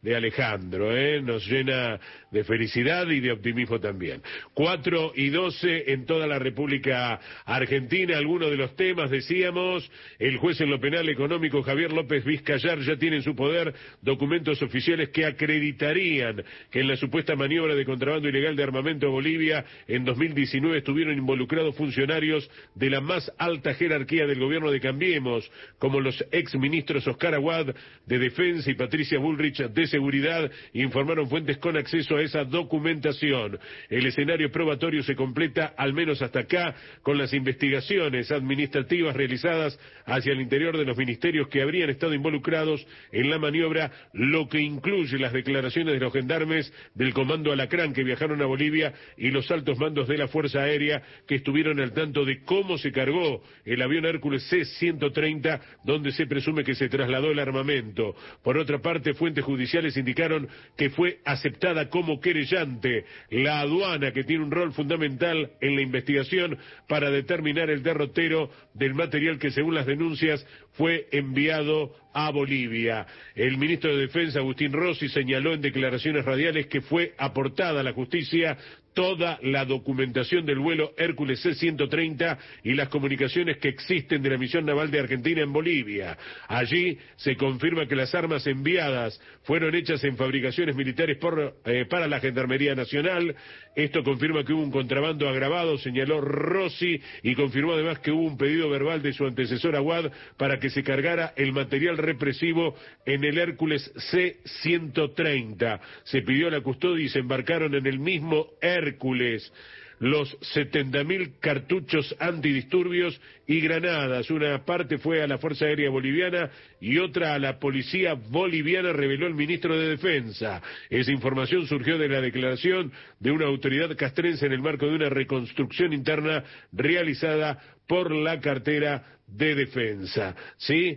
de Alejandro, ¿eh? Nos llena de felicidad y de optimismo también. cuatro y doce en toda la República Argentina. Algunos de los temas, decíamos, el juez en lo penal económico Javier López Vizcayar ya tiene en su poder documentos oficiales que acreditarían que en la supuesta maniobra de contrabando ilegal de armamento a Bolivia en dos mil diecinueve estuvieron involucrados funcionarios de la más alta jerarquía del gobierno de Cambiemos, como los exministros Oscar Aguad de Defensa y Patricia Bullrich de Seguridad, informaron fuentes con acceso a esa documentación. El escenario probatorio se completa, al menos hasta acá, con las investigaciones administrativas realizadas hacia el interior de los ministerios que habrían estado involucrados en la maniobra, lo que incluye las declaraciones de los gendarmes del Comando Alacrán que viajaron a Bolivia y los altos mandos de la Fuerza Aérea que estuvieron al tanto de cómo se cargó el avión Hércules C ciento treinta, donde se presume que se trasladó el armamento. Por otra parte, fuentes judiciales indicaron que fue aceptada como querellante la aduana, que tiene un rol fundamental en la investigación para determinar el derrotero del material que, según las denuncias, fue enviado a Bolivia. El ministro de Defensa, Agustín Rossi, señaló en declaraciones radiales que fue aportada a la justicia toda la documentación del vuelo Hércules C ciento treinta y las comunicaciones que existen de la misión naval de Argentina en Bolivia. Allí se confirma que las armas enviadas fueron hechas en fabricaciones militares por, eh, para la Gendarmería Nacional. Esto confirma que hubo un contrabando agravado, señaló Rossi, y confirmó además que hubo un pedido verbal de su antecesor Aguad para que se cargara el material represivo en el Hércules C ciento treinta. Se pidió la custodia y se embarcaron en el mismo Hércules los setenta mil cartuchos antidisturbios y granadas. Una parte fue a la Fuerza Aérea Boliviana y otra a la Policía Boliviana, reveló el ministro de Defensa. Esa información surgió de la declaración de una autoridad castrense en el marco de una reconstrucción interna realizada por la cartera de Defensa, ¿sí?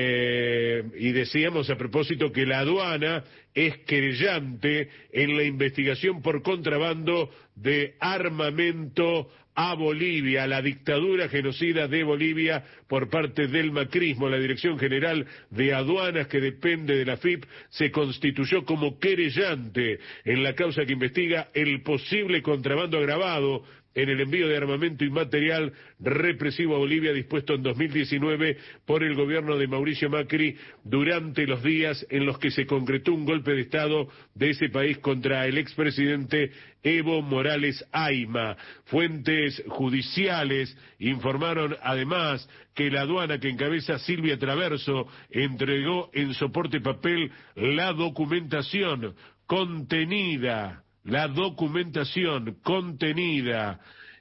Eh, y decíamos a propósito que la aduana es querellante en la investigación por contrabando de armamento a Bolivia, la dictadura genocida de Bolivia por parte del macrismo. La Dirección General de Aduanas, que depende de la F I P, se constituyó como querellante en la causa que investiga el posible contrabando agravado en el envío de armamento y material represivo a Bolivia dispuesto en dos mil diecinueve por el gobierno de Mauricio Macri durante los días en los que se concretó un golpe de Estado de ese país contra el expresidente Evo Morales Ayma. Fuentes judiciales informaron además que la aduana que encabeza Silvia Traverso entregó en soporte papel la documentación contenida la documentación contenida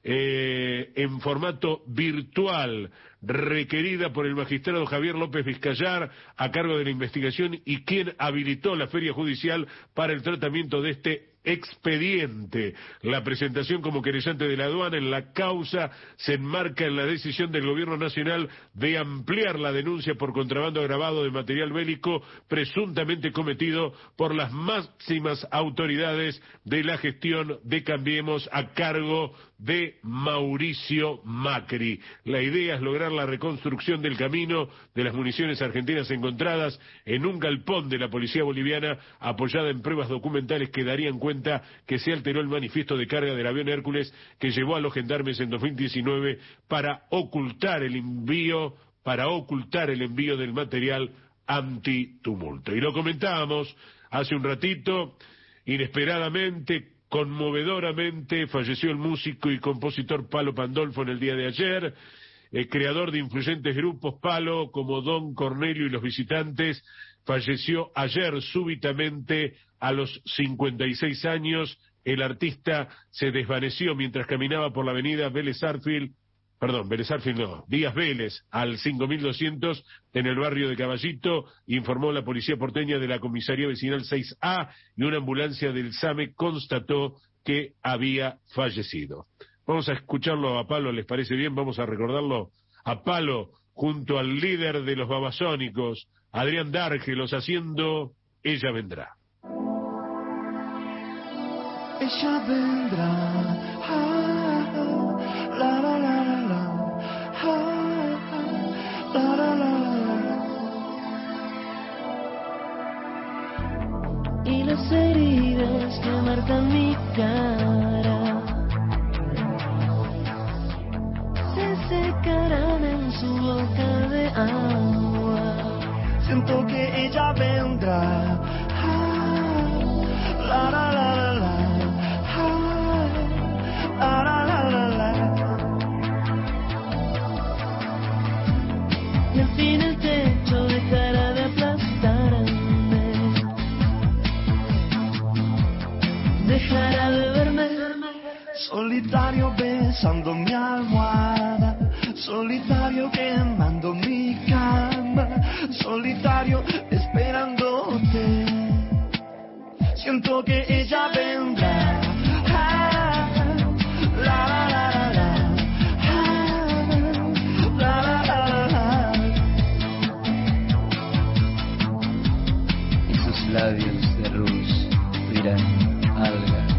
eh, en formato virtual requerida por el magistrado Javier López Vizcayar a cargo de la investigación y quien habilitó la feria judicial para el tratamiento de este expediente. La presentación como querellante de la aduana en la causa se enmarca en la decisión del gobierno nacional de ampliar la denuncia por contrabando agravado de material bélico presuntamente cometido por las máximas autoridades de la gestión de Cambiemos a cargo de Mauricio Macri. La idea es lograr la reconstrucción del camino de las municiones argentinas encontradas en un galpón de la policía boliviana apoyada en pruebas documentales que darían cuenta que se alteró el manifiesto de carga del avión Hércules que llevó a los gendarmes en dos mil diecinueve para ocultar el envío, para ocultar el envío del material antitumulto. Y lo comentábamos hace un ratito, inesperadamente, conmovedoramente, falleció el músico y compositor Palo Pandolfo en el día de ayer. El creador de influyentes grupos Palo como Don Cornelio y Los Visitantes falleció ayer súbitamente a los cincuenta y seis años. El artista se desvaneció mientras caminaba por la avenida Vélez Sarsfield, perdón, Vélez Sarsfield no, Díaz Vélez, al cinco mil doscientos en el barrio de Caballito, informó la policía porteña de la comisaría vecinal seis A, y una ambulancia del SAME constató que había fallecido. Vamos a escucharlo a Palo, ¿les parece bien? Vamos a recordarlo a Palo junto al líder de los Babasónicos, Adrián Dárgelos, haciendo Ella Vendrá. Ella vendrá, ah, ah, la la la la la, ah, ah, la la la la. y las heridas que marcan mi cara se secarán en su boca de agua. Siento que ella vendrá. Ah, la la la la la. Ah, la la la la. Y al fin el techo dejará de aplastarme, dejará de verme solitario besando mi almohada, solitario quemando mi cama, solitario esperándote. Siento que ella vendrá. Ah, la la la la la. Ah, la la la la la. Y sus labios de rouge dirán algas.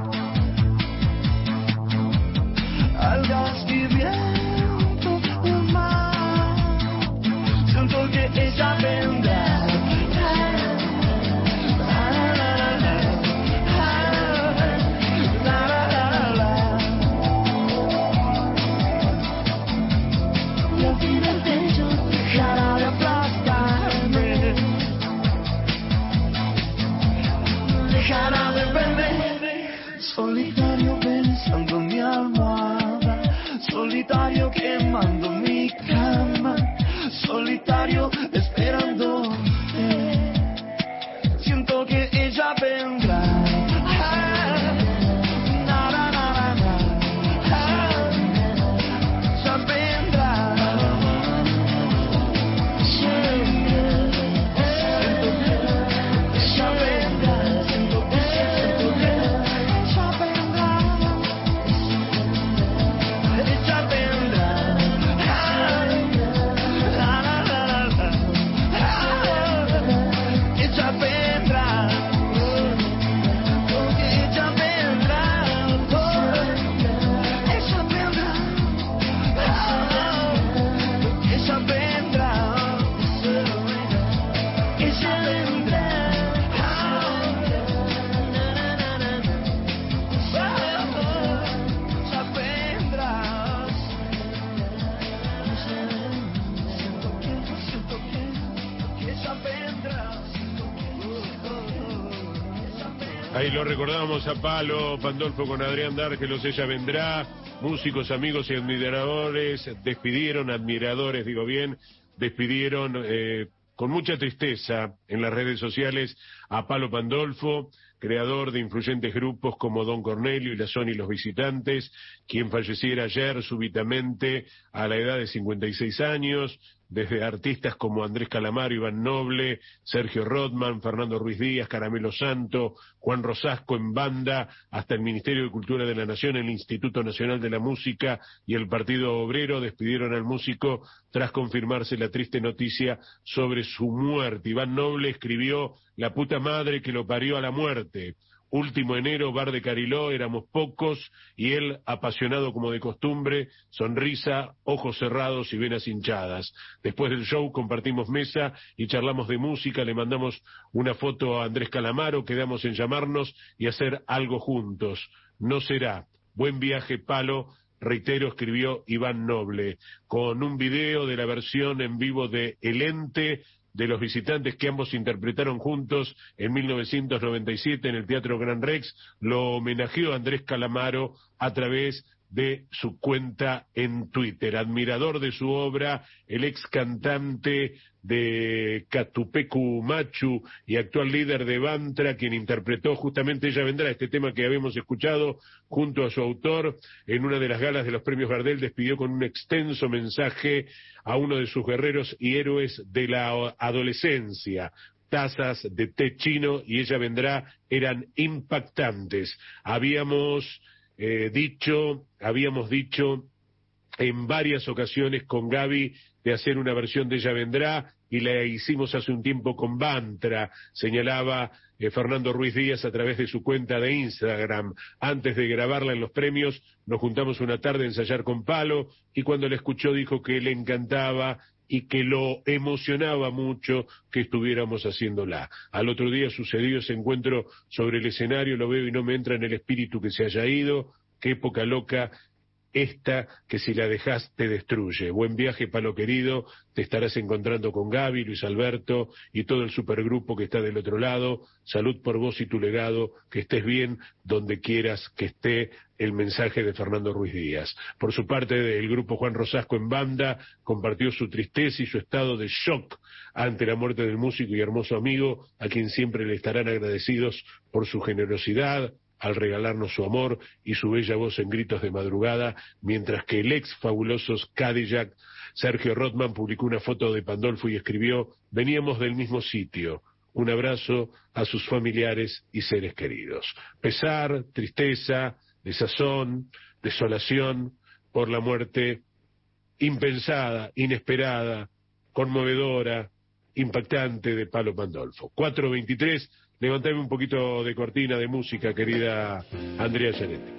Algas y viento del mar. Siento que ella vendrá. y al fin el techo dejará de aplastarme, Dejará de verme solitario pensando en mi almohada, solitario quemando mi cama, solitario esperándote. Siento que ella vendrá. Ah, na, na, na, na, na. Ah, ella vendrá. Ella vendrá. Siento que, siento que ella vendrá. Ella vendrá. Ah, la, la, la, la, la. Ah, ella vendrá. Porque ella vendrá. Oh, ella vendrá. Ah, ella vendrá. Ella vendrá. Ah, na, na, na, na, na. Oh, ella vendrá. Siento que, siento que, que ella vendrá. Ahí lo recordábamos a Palo Pandolfo con Adrián Dárgelos, ella vendrá. Músicos, amigos y admiradores despidieron, admiradores digo bien, despidieron eh, con mucha tristeza en las redes sociales a Palo Pandolfo, creador de influyentes grupos como Don Cornelio y La Son y los Visitantes, quien falleciera ayer súbitamente a la edad de cincuenta y seis años, desde artistas como Andrés Calamaro, Iván Noble, Sergio Rodman, Fernando Ruiz Díaz, Caramelo Santo, Juan Rosasco en banda, hasta el Ministerio de Cultura de la Nación, el Instituto Nacional de la Música y el Partido Obrero despidieron al músico tras confirmarse la triste noticia sobre su muerte. Iván Noble escribió "La puta madre que lo parió a la muerte". Último enero, bar de Cariló, éramos pocos, y él, apasionado como de costumbre, sonrisa, ojos cerrados y venas hinchadas. Después del show compartimos mesa y charlamos de música, le mandamos una foto a Andrés Calamaro, quedamos en llamarnos y hacer algo juntos. No será. Buen viaje, Palo. Reitero, escribió Iván Noble, con un video de la versión en vivo de El Ente, de Los Visitantes, que ambos interpretaron juntos en mil novecientos noventa y siete en el Teatro Gran Rex. Lo homenajeó Andrés Calamaro a través de su cuenta en Twitter. Admirador de su obra, el ex cantante de Catupecu Machu y actual líder de Bantra, quien interpretó justamente Ella Vendrá, este tema que habíamos escuchado junto a su autor en una de las galas de los premios Gardel, despidió con un extenso mensaje a uno de sus guerreros y héroes de la adolescencia. Tazas de té chino y Ella Vendrá eran impactantes. Habíamos eh, dicho, habíamos dicho en varias ocasiones con Gaby de hacer una versión de Ella Vendrá, y la hicimos hace un tiempo con Bantra, señalaba eh, Fernando Ruiz Díaz a través de su cuenta de Instagram. Antes de grabarla en los premios, nos juntamos una tarde a ensayar con Palo, y cuando la escuchó dijo que le encantaba y que lo emocionaba mucho que estuviéramos haciéndola. Al otro día sucedió ese encuentro sobre el escenario, lo veo y no me entra en el espíritu que se haya ido. Qué época loca esta, que si la dejás te destruye. Buen viaje, Palo querido, te estarás encontrando con Gaby, Luis Alberto y todo el supergrupo que está del otro lado. Salud por vos y tu legado, que estés bien donde quieras que esté. El mensaje de Fernando Ruiz Díaz. Por su parte, el grupo Juan Rosasco en banda compartió su tristeza y su estado de shock ante la muerte del músico y hermoso amigo, a quien siempre le estarán agradecidos por su generosidad al regalarnos su amor y su bella voz en gritos de madrugada, mientras que el ex fabulosos Cadillac, Sergio Rothman, publicó una foto de Pandolfo y escribió: veníamos del mismo sitio. Un abrazo a sus familiares y seres queridos. Pesar, tristeza, desazón, desolación por la muerte impensada, inesperada, conmovedora, impactante de Palo Pandolfo. cuatro veintitrés, levantame un poquito de cortina de música, querida Andrea Gianetti.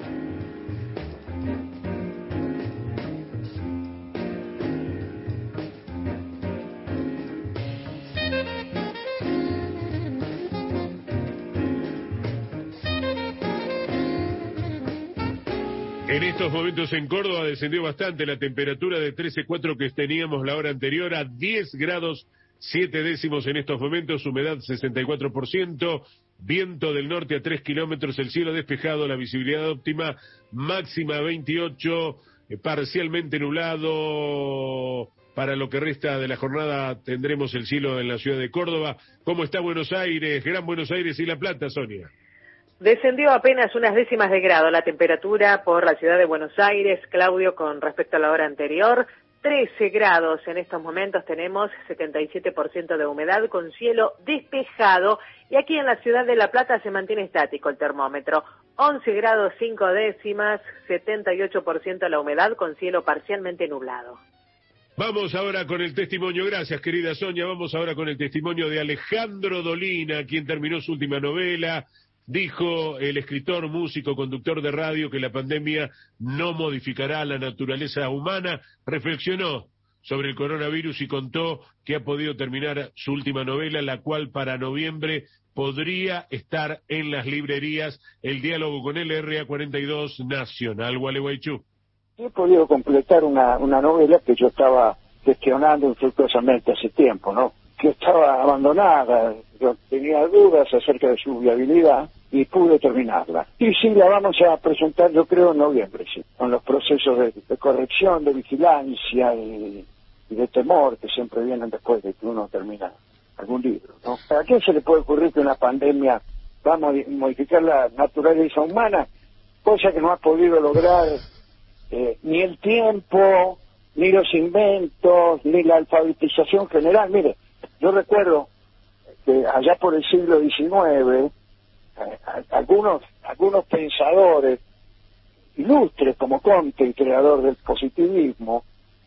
En estos momentos en Córdoba descendió bastante la temperatura de trece coma cuatro que teníamos la hora anterior a diez grados siete décimos en estos momentos, humedad sesenta y cuatro por ciento, viento del norte a tres kilómetros, el cielo despejado, la visibilidad óptima máxima veintiocho, eh, parcialmente nublado. Para lo que resta de la jornada tendremos el cielo en la ciudad de Córdoba. ¿Cómo está Buenos Aires, Gran Buenos Aires y La Plata, Sonia? Descendió apenas unas décimas de grado la temperatura por la ciudad de Buenos Aires, Claudio, con respecto a la hora anterior. trece grados en estos momentos, tenemos setenta y siete por ciento de humedad con cielo despejado, y aquí en la ciudad de La Plata se mantiene estático el termómetro. once grados cinco décimas, setenta y ocho por ciento la humedad con cielo parcialmente nublado. Vamos ahora con el testimonio, gracias querida Sonia, vamos ahora con el testimonio de Alejandro Dolina, quien terminó su última novela. Dijo el escritor, músico, conductor de radio que la pandemia no modificará la naturaleza humana. Reflexionó sobre el coronavirus y contó que ha podido terminar su última novela, la cual para noviembre podría estar en las librerías. El diálogo con el R A cuarenta y dos Nacional, Gualeguaychú. He podido completar una, una novela que yo estaba gestionando infructuosamente hace tiempo, ¿no? Que estaba abandonada, yo tenía dudas acerca de su viabilidad y pude terminarla. Y sí, la vamos a presentar, yo creo, en noviembre, sí, con los procesos de, de corrección, de vigilancia y, y de temor que siempre vienen después de que uno termina algún libro, ¿no? ¿A quién se le puede ocurrir que una pandemia va a modificar la naturaleza humana? Cosa que no ha podido lograr eh, ni el tiempo, ni los inventos, ni la alfabetización general. Mire, yo recuerdo que allá por el siglo diecinueve, eh, algunos, algunos pensadores ilustres como Comte, el creador del positivismo,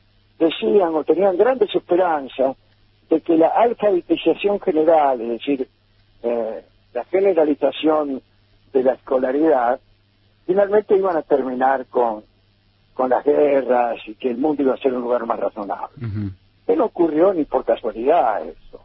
decían o tenían grandes esperanzas de que la alfabetización general, es decir, eh, la generalización de la escolaridad, finalmente iban a terminar con, con las guerras y que el mundo iba a ser un lugar más razonable. Uh-huh. No ocurrió ni por casualidad eso.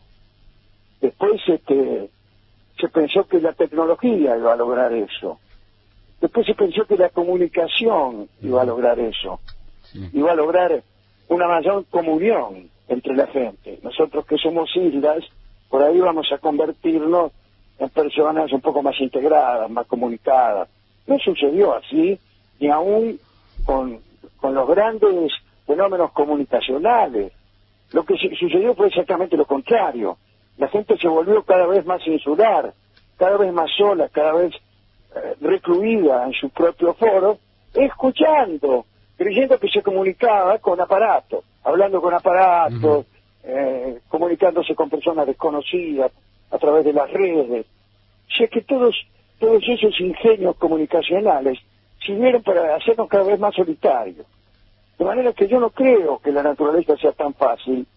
Después este, se pensó que la tecnología iba a lograr eso. Después se pensó que la comunicación iba a lograr eso. Sí. Iba a lograr una mayor comunión entre la gente. Nosotros que somos islas, por ahí vamos a convertirnos en personas un poco más integradas, más comunicadas. No sucedió así, ni aún con, con los grandes fenómenos comunicacionales. Lo que sucedió fue exactamente lo contrario. La gente se volvió cada vez más insular, cada vez más sola, cada vez eh, recluida en su propio foro, escuchando, creyendo que se comunicaba con aparatos, hablando con aparatos, uh-huh. eh, comunicándose con personas desconocidas a través de las redes. O sea que todos, todos esos ingenios comunicacionales sirvieron para hacernos cada vez más solitarios. De manera que yo no creo que la naturaleza sea tan fácil,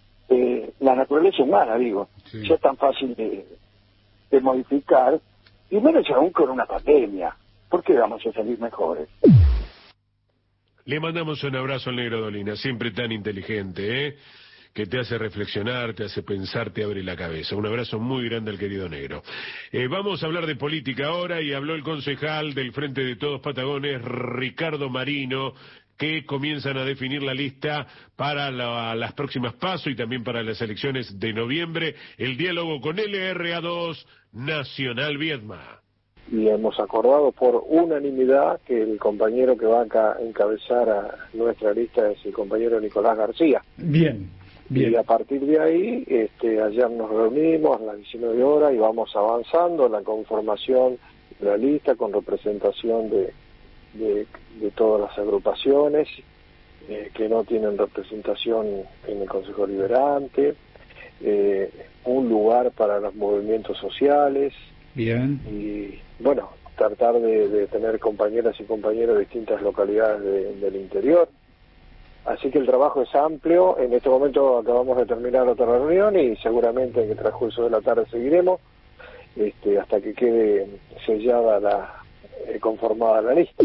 eh, la naturaleza humana, digo, sí. sea tan fácil de, de modificar, y menos aún con una pandemia. ¿Por qué vamos a salir mejores? Le mandamos un abrazo al negro Dolina, siempre tan inteligente, ¿eh? que te hace reflexionar, te hace pensar, te abre la cabeza. Un abrazo muy grande al querido negro. Eh, vamos a hablar de política ahora y habló el concejal del Frente de Todos Patagones, Ricardo Marino, que comienzan a definir la lista para la, las próximas PASO y también para las elecciones de noviembre. El diálogo con L R A dos, Nacional Viedma. Y hemos acordado por unanimidad que el compañero que va a encabezar a nuestra lista es el compañero Nicolás García. Bien, bien. Y a partir de ahí, este, ayer nos reunimos a las diecinueve horas y vamos avanzando en la conformación de la lista con representación de, de, de todas las agrupaciones eh, que no tienen representación en el Consejo Liberante, eh, un lugar para los movimientos sociales. Bien. Y bueno, tratar de, de tener compañeras y compañeros de distintas localidades de, del interior. Así que el trabajo es amplio. En este momento acabamos de terminar otra reunión y seguramente en el transcurso de la tarde seguiremos este, hasta que quede sellada la eh, conformada la lista.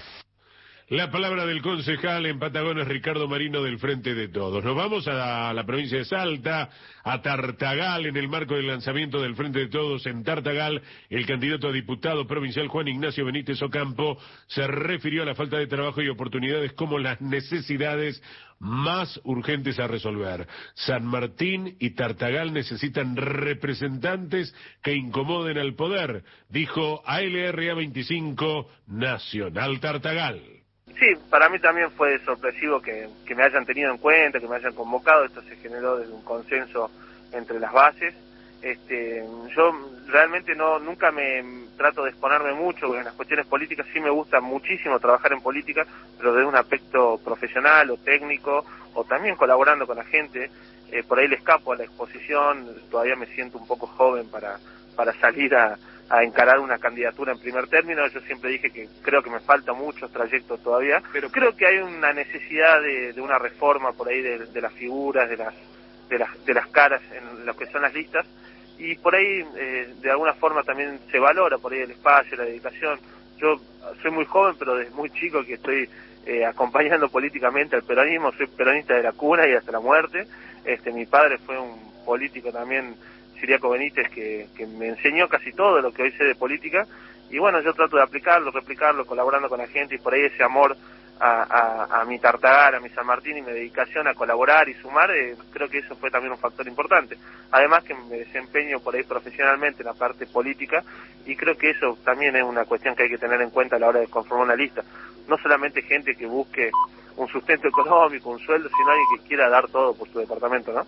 La palabra del concejal en Patagones, Ricardo Marino, del Frente de Todos. Nos vamos a la provincia de Salta, a Tartagal, en el marco del lanzamiento del Frente de Todos en Tartagal. El candidato a diputado provincial Juan Ignacio Benítez Ocampo se refirió a la falta de trabajo y oportunidades como las necesidades más urgentes a resolver. San Martín y Tartagal necesitan representantes que incomoden al poder, dijo a L R A veinticinco, Nacional Tartagal. Sí, para mí también fue sorpresivo que, que me hayan tenido en cuenta, que me hayan convocado. Esto se generó desde un consenso entre las bases. Este, yo realmente no nunca me trato de exponerme mucho en las cuestiones políticas. Sí me gusta muchísimo trabajar en política, pero desde un aspecto profesional o técnico, o también colaborando con la gente. Eh, por ahí le escapo a la exposición. Todavía me siento un poco joven para, para salir a... a encarar una candidatura en primer término. Yo siempre dije que creo que me falta muchos trayectos todavía, pero creo que hay una necesidad de, de una reforma por ahí de, de las figuras, de las, de las de las caras en lo que son las listas, y por ahí eh, de alguna forma también se valora por ahí el espacio, la dedicación. Yo soy muy joven, pero desde muy chico que estoy eh, acompañando políticamente al peronismo. Soy peronista de la cuna y hasta la muerte. Este, mi padre fue un político también, Siriaco Benítez, que, que me enseñó casi todo lo que hoy sé de política, y bueno, yo trato de aplicarlo, replicarlo, colaborando con la gente, y por ahí ese amor a, a, a mi Tartagal, a mi San Martín, y mi dedicación a colaborar y sumar, eh, creo que eso fue también un factor importante. Además que me desempeño por ahí profesionalmente en la parte política, y creo que eso también es una cuestión que hay que tener en cuenta a la hora de conformar una lista. No solamente gente que busque un sustento económico, un sueldo, sino alguien que quiera dar todo por su departamento, ¿no?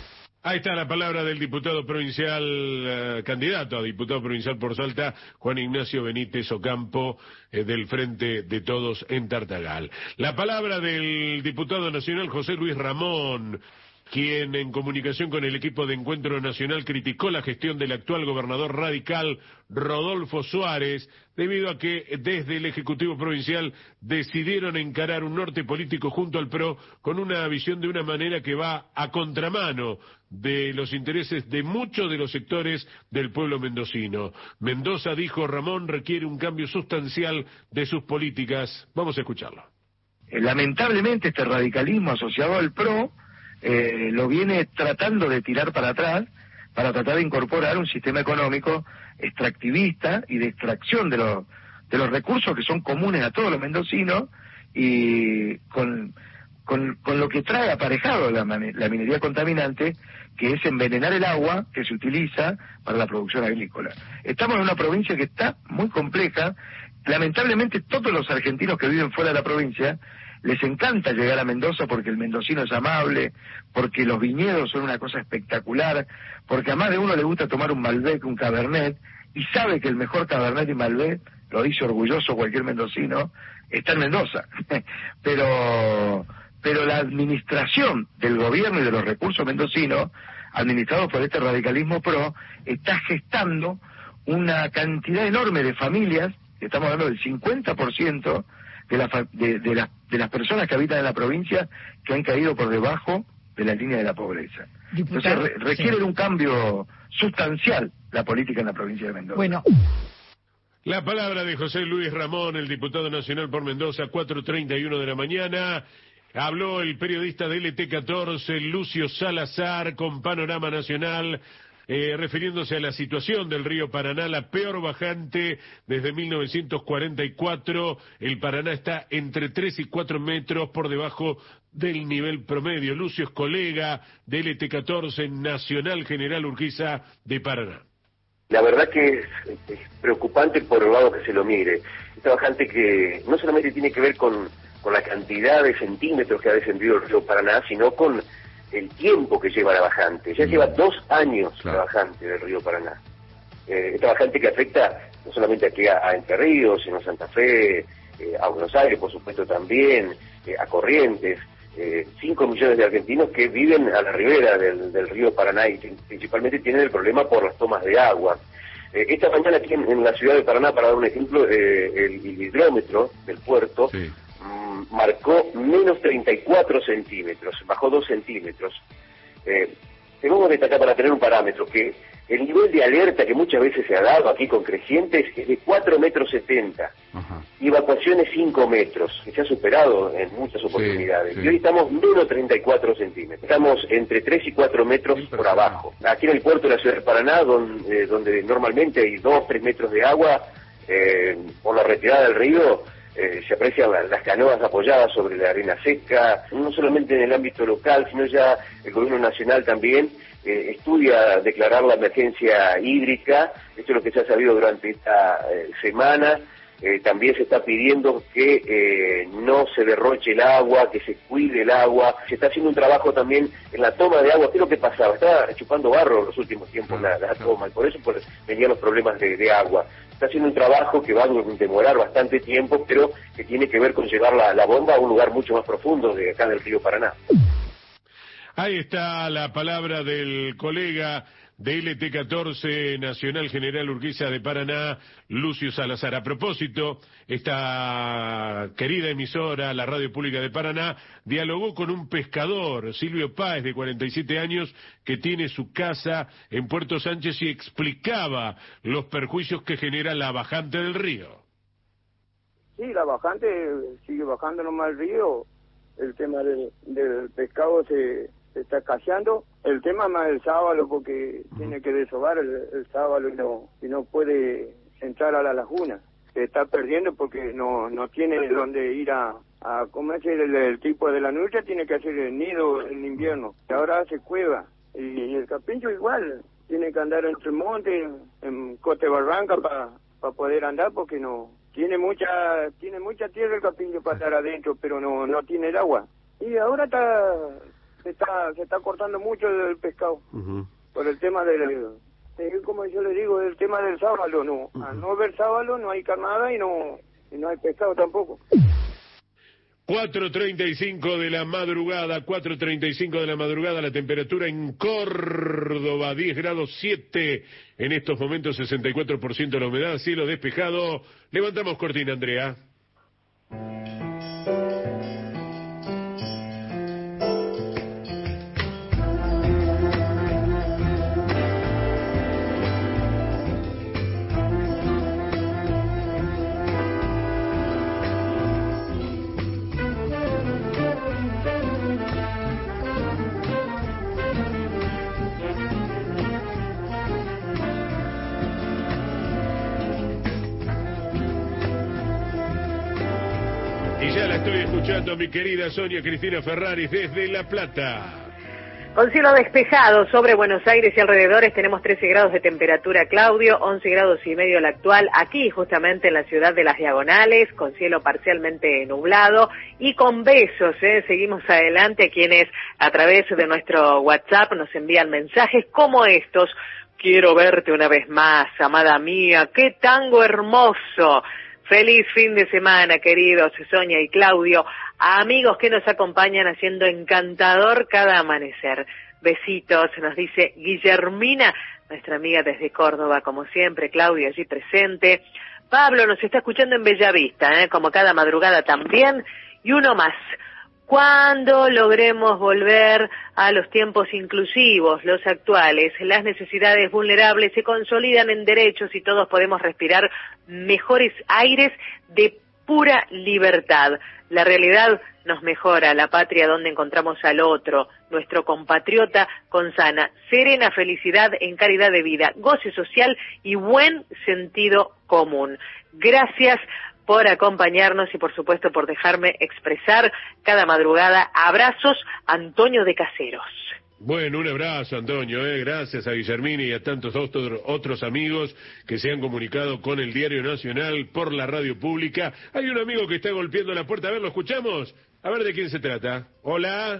Ahí está la palabra del diputado provincial, eh, candidato a diputado provincial por Salta, Juan Ignacio Benítez Ocampo, eh, del Frente de Todos en Tartagal. La palabra del diputado nacional José Luis Ramón, quien en comunicación con el equipo de Encuentro Nacional criticó la gestión del actual gobernador radical Rodolfo Suárez, debido a que desde el Ejecutivo Provincial decidieron encarar un norte político junto al P R O con una visión de una manera que va a contramano de los intereses de muchos de los sectores del pueblo mendocino. Mendoza, dijo Ramón, requiere un cambio sustancial de sus políticas. Vamos a escucharlo. Lamentablemente este radicalismo asociado al P R O Eh, lo viene tratando de tirar para atrás para tratar de incorporar un sistema económico extractivista y de extracción de los de los recursos que son comunes a todos los mendocinos, y con con, con lo que trae aparejado la, la minería contaminante, que es envenenar el agua que se utiliza para la producción agrícola. Estamos en una provincia que está muy compleja. Lamentablemente todos los argentinos que viven fuera de la provincia les encanta llegar a Mendoza porque el mendocino es amable, porque los viñedos son una cosa espectacular, porque a más de uno le gusta tomar un Malbec, un Cabernet, y sabe que el mejor Cabernet y Malbec, lo dice orgulloso cualquier mendocino, está en Mendoza. pero pero la administración del gobierno y de los recursos mendocinos, administrados por este radicalismo P R O, está gestando una cantidad enorme de familias, estamos hablando del cincuenta por ciento de, la, de, de, la, de las personas que habitan en la provincia, que han caído por debajo de la línea de la pobreza. Diputado, Entonces re, requiere sí. un cambio sustancial la política en la provincia de Mendoza. Bueno. La palabra de José Luis Ramón, el diputado nacional por Mendoza, cuatro treinta y uno de la mañana. Habló el periodista de L T catorce, Lucio Salazar, con Panorama Nacional, eh, refiriéndose a la situación del río Paraná, la peor bajante desde mil novecientos cuarenta y cuatro. El Paraná está entre tres y cuatro metros por debajo del nivel promedio. Lucio es colega de L T catorce, Nacional General Urquiza de Paraná. La verdad que es, es preocupante por el lado que se lo mire. Esta bajante que no solamente tiene que ver con, con la cantidad de centímetros que ha descendido el río Paraná, sino con el tiempo que lleva la bajante. Ya lleva dos años la bajante del río Paraná. Eh, esta bajante que afecta no solamente aquí a, a Entre Ríos, sino a Santa Fe, eh, a Buenos Aires, por supuesto también, eh, a Corrientes. Eh, cinco millones de argentinos que viven a la ribera del, del río Paraná y principalmente tienen el problema por las tomas de agua. Eh, esta mañana aquí en, en la ciudad de Paraná, para dar un ejemplo, eh, el, el hidrómetro del puerto sí. mmm, marcó menos treinta y cuatro centímetros, bajó dos centímetros. Eh, Debemos destacar para tener un parámetro que el nivel de alerta que muchas veces se ha dado aquí con crecientes es de cuatro metros setenta y evacuaciones cinco metros, que se ha superado en muchas oportunidades. Sí, sí. Y hoy estamos menos treinta y cuatro centímetros. Estamos entre tres y cuatro metros sí, por abajo. Aquí en el puerto de la ciudad de Paraná, donde, eh, donde normalmente hay dos, tres metros de agua, eh, por la retirada del río, Eh, se aprecian las canoas apoyadas sobre la arena seca, no solamente en el ámbito local, sino ya el gobierno nacional también eh, estudia declarar la emergencia hídrica. Esto es lo que se ha sabido durante esta eh, semana. Eh, también se está pidiendo que eh, no se derroche el agua, que se cuide el agua. Se está haciendo un trabajo también en la toma de agua. ¿Qué es lo que pasaba? Estaba chupando barro en los últimos tiempos la, la toma, y por eso pues, venían los problemas de, de agua. Está haciendo un trabajo que va a demorar bastante tiempo, pero que tiene que ver con llevar la, la bomba a un lugar mucho más profundo de acá del río Paraná. Ahí está la palabra del colega de L T catorce, Nacional General Urquiza de Paraná, Lucio Salazar. A propósito, esta querida emisora, la Radio Pública de Paraná, dialogó con un pescador, Silvio Páez, de cuarenta y siete años, que tiene su casa en Puerto Sánchez y explicaba los perjuicios que genera la bajante del río. Sí, la bajante sigue bajando nomás el río, el tema del, del pescado se... se está escaseando. El tema más el sábalo, porque uh-huh. tiene que desovar el, el sábalo y no, y no puede entrar a la laguna. Se está perdiendo porque no no tiene donde ir a, a comerse el, el tipo de la nutria, tiene que hacer el nido en invierno. Y ahora hace cueva. Y, y el capincho igual, tiene que andar entre monte, en, en Cote Barranca para pa poder andar porque no... Tiene mucha tiene mucha tierra el capincho para estar adentro, pero no no tiene el agua. Y ahora está... Se está, se está cortando mucho el pescado uh-huh. por el tema del, de, como yo le digo, el tema del sábalo. No, uh-huh. Al no haber sábalo no hay carnada y no y no hay pescado tampoco. cuatro treinta y cinco de la madrugada, cuatro treinta y cinco de la madrugada, la temperatura en Córdoba, diez grados siete, en estos momentos sesenta y cuatro por ciento la humedad, cielo despejado. Levantamos cortina, Andrea. Estoy escuchando a mi querida Sonia Cristina Ferraris desde La Plata. Con cielo despejado sobre Buenos Aires y alrededores tenemos trece grados de temperatura, Claudio, once grados y medio la actual, aquí justamente en la ciudad de Las Diagonales, con cielo parcialmente nublado y con besos, ¿eh? Seguimos adelante a quienes a través de nuestro WhatsApp nos envían mensajes como estos. Quiero verte una vez más, amada mía, qué tango hermoso. Feliz fin de semana, queridos Sonia y Claudio, a amigos que nos acompañan haciendo encantador cada amanecer. Besitos, nos dice Guillermina, nuestra amiga desde Córdoba, como siempre, Claudio allí presente. Pablo nos está escuchando en Bellavista, ¿eh? Como cada madrugada también. Y uno más. Cuando logremos volver a los tiempos inclusivos, los actuales, las necesidades vulnerables se consolidan en derechos y todos podemos respirar mejores aires de pura libertad. La realidad nos mejora, la patria donde encontramos al otro, nuestro compatriota con sana, serena felicidad en calidad de vida, goce social y buen sentido común. Gracias por acompañarnos y por supuesto por dejarme expresar cada madrugada. Abrazos, Antonio de Caseros. Bueno, un abrazo, Antonio, eh. gracias a Guillermina y a tantos otros, otros amigos que se han comunicado con el Diario Nacional por la radio pública. Hay un amigo que está golpeando la puerta, a ver, ¿lo escuchamos? A ver de quién se trata. Hola.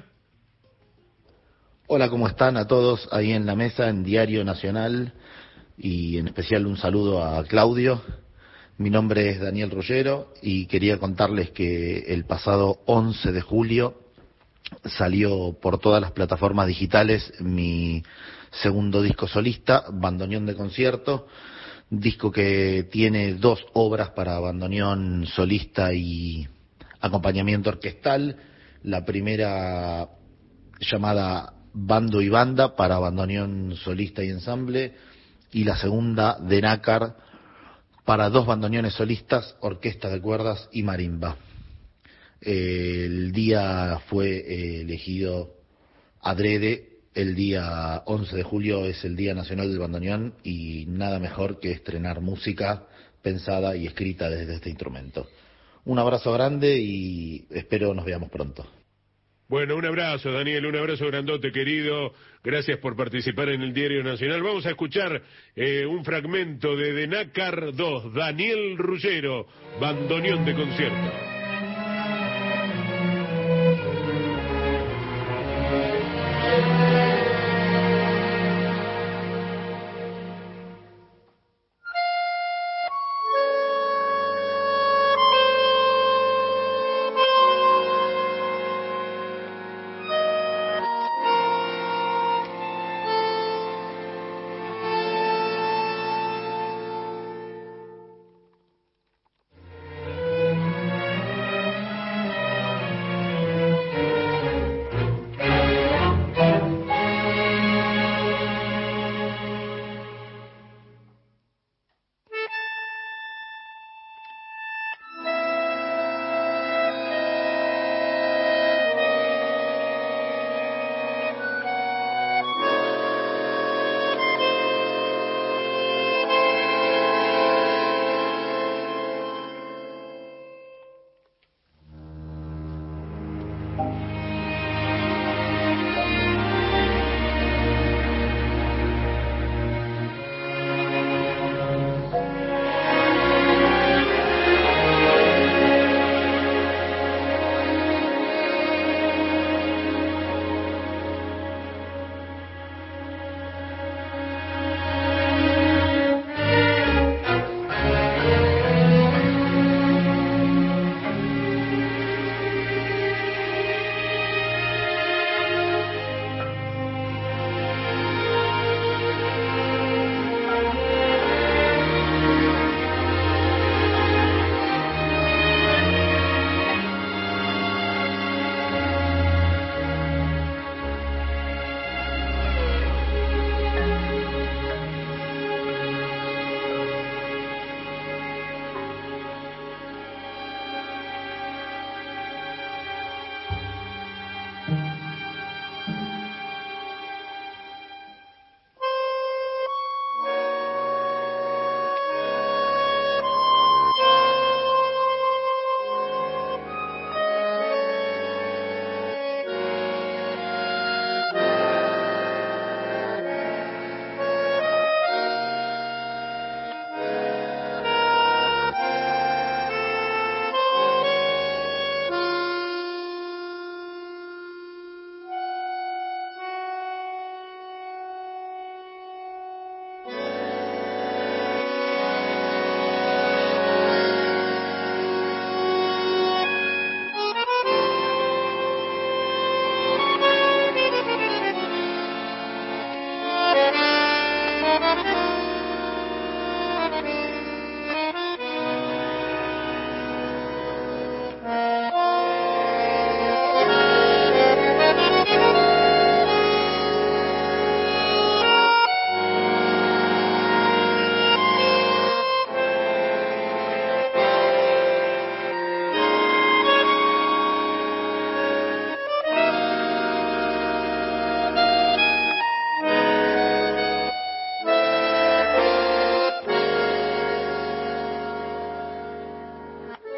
Hola, ¿cómo están a todos ahí en la mesa en Diario Nacional? Y en especial un saludo a Claudio. Mi nombre es Daniel Ruggero y quería contarles que el pasado once de julio salió por todas las plataformas digitales mi segundo disco solista, Bandoneón de Concierto, disco que tiene dos obras para bandoneón solista y acompañamiento orquestal. La primera llamada Bando y Banda para bandoneón solista y ensamble, y la segunda de nácar para dos bandoneones solistas, orquesta de cuerdas y marimba. El día fue eh, elegido adrede, el día once de julio es el Día Nacional del Bandoneón y nada mejor que estrenar música pensada y escrita desde este instrumento. Un abrazo grande y espero nos veamos pronto. Bueno, un abrazo, Daniel, un abrazo grandote, querido. Gracias por participar en el Diario Nacional. Vamos a escuchar eh, un fragmento de De nácar dos, Daniel Ruggero, Bandoneón de Concierto. Thank you.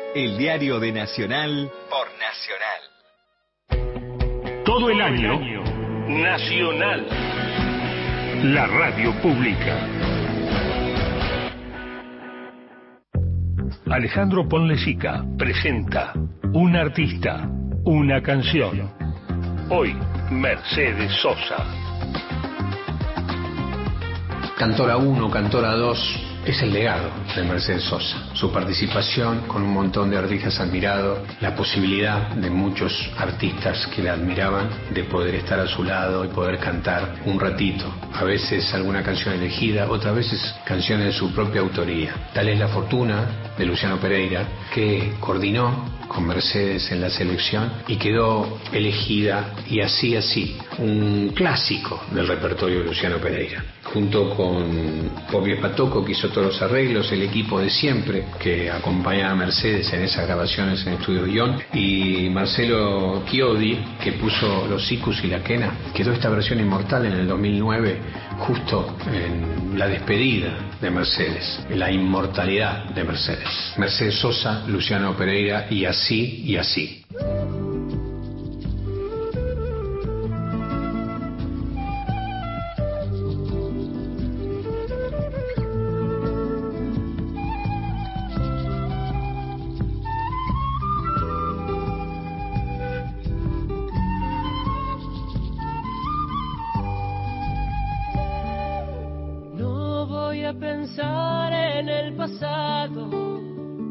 El diario de Nacional por Nacional. Todo el año, Nacional, la radio pública. Alejandro Ponlesica presenta Un artista, una canción. Hoy, Mercedes Sosa. Cantora uno, Cantora dos, es el legado de Mercedes Sosa. Su participación con un montón de artistas admirados, la posibilidad de muchos artistas que la admiraban de poder estar a su lado y poder cantar un ratito. A veces alguna canción elegida, otras veces canciones de su propia autoría. Tal es la fortuna de Luciano Pereira, que coordinó con Mercedes en la selección y quedó elegida, y así así, un clásico del repertorio de Luciano Pereira. Junto con Bobby Espatoco, que hizo todos los arreglos, el equipo de siempre que acompañaba a Mercedes en esas grabaciones en Estudio Guión, y Marcelo Chiodi, que puso los sikus y la quena, quedó esta versión inmortal en el dos mil nueve, justo en la despedida de Mercedes, la inmortalidad de Mercedes. Mercedes Sosa, Luciano Pereira, y así y así. No voy a pensar en el pasado,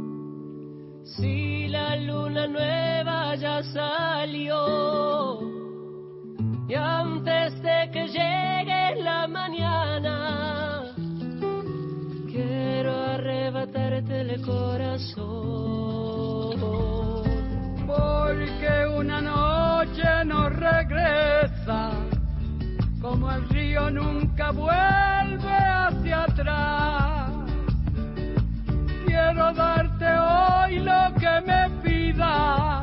si la luna nueva ya salió, y antes de que llegue la mañana, quiero arrebatarte el corazón, porque una noche no regresa, como el río nunca vuelve hacia atrás. Quiero darte hoy lo que me pidas,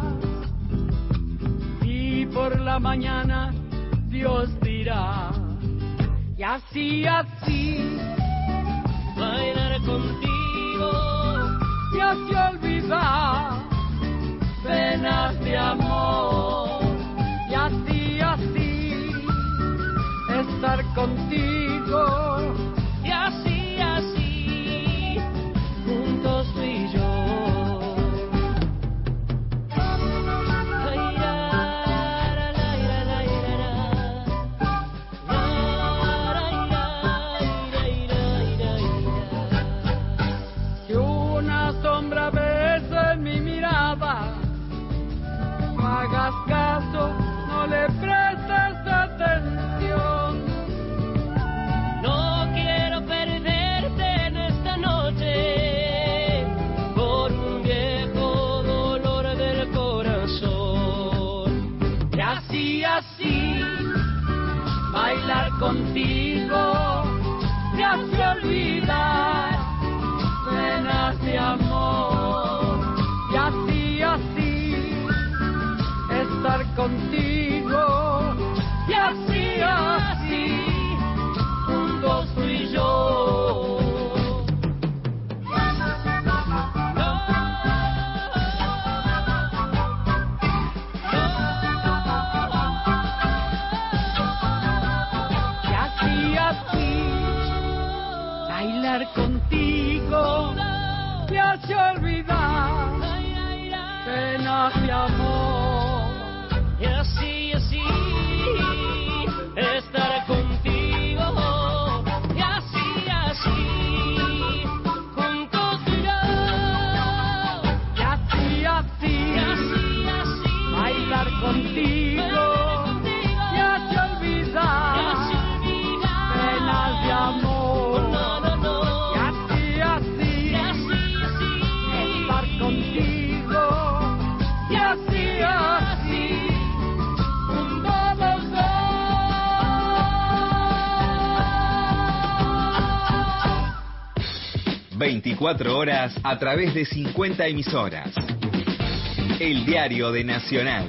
y por la mañana Dios dirá, y así, así, bailar contigo, y así olvidar penas de amor, y así, así, estar contigo, y así, así, juntos tú y yo. Que una sombra ves en mi mirada, no hagas caso, no le prestes atención. No quiero perderte en esta noche por un viejo dolor del corazón. Y así, así, bailar contigo, te hace olvidar penas de amor. Y así, así, estar contigo, y así, así, juntos tú y yo. Y así, así, bailar contigo, te hace olvidar penas de amor. Y así, así, estar contigo, y así, así, juntos tú y yo. Y así, así, así, así, bailar contigo, te hace olvidar penas de amor. No, no, no. Y así, así, Y así, así, estar contigo, y así, así, juntos los dos. veinticuatro horas a través de cincuenta emisoras. El diario de Nacional.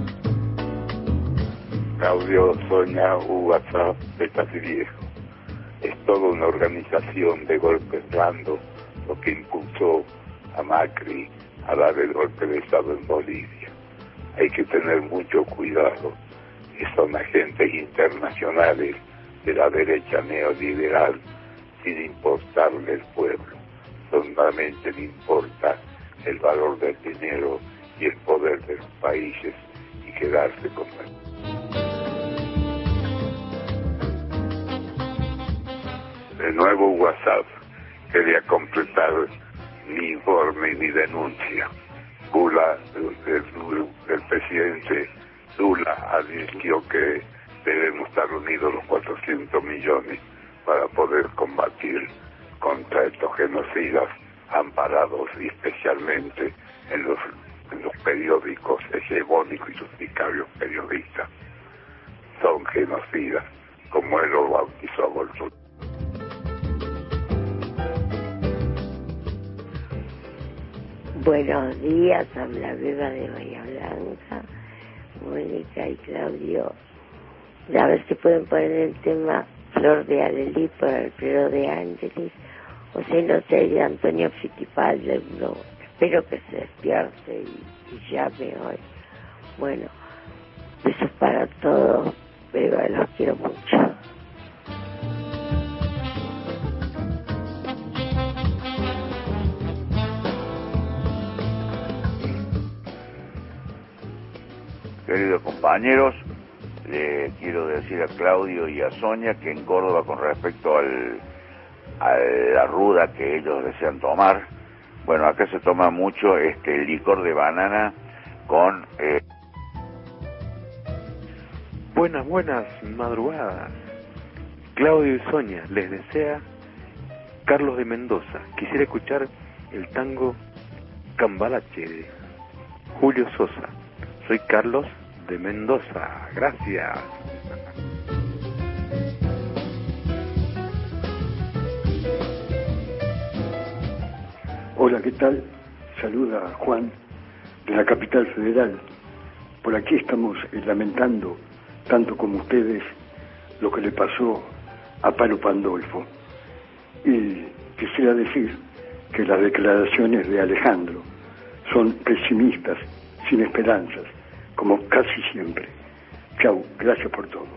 Claudio, Sonia, WhatsApp, estás viejo. es toda una organización de golpes blando lo que impulsó a Macri a dar el golpe de Estado en Bolivia. Hay que tener mucho cuidado, que son agentes internacionales de la derecha neoliberal sin importarle el pueblo. Solamente le importa el valor del dinero y el poder de los países y quedarse con él. De nuevo WhatsApp, quería completar mi informe y mi denuncia. Lula, el, el, el presidente Lula advirtió que debemos estar unidos los cuatrocientos millones para poder combatir contra estos genocidas amparados y especialmente en los, en los periódicos hegemónicos y sus sicarios periodistas. Son genocidas, como él lo bautizó a Bolsonaro. Buenos días, habla Beba de Bahía Blanca, Mónica y Claudio. A ver si pueden poner el tema Flor de Alelí por Alfredo de Ángelis, o si no sería Antonio Fittipaldi. No, espero que se despierte y, y llame hoy. Bueno, besos para todos, Beba, los quiero mucho. Queridos compañeros, le quiero decir a Claudio y a Sonia que en Córdoba, con respecto al, a la ruda que ellos desean tomar, bueno, acá se toma mucho este licor de banana con... Eh... Buenas, buenas madrugadas. Claudio y Sonia, les desea Carlos de Mendoza. Quisiera escuchar el tango Cambalache de Julio Sosa. Soy Carlos de Mendoza. Gracias. Hola, ¿qué tal? Saluda Juan de la capital federal. Por aquí estamos eh, lamentando, tanto como ustedes, lo que le pasó a Palo Pandolfo. Y quisiera decir que las declaraciones de Alejandro son pesimistas, sin esperanzas, como casi siempre. Chau, gracias por todo.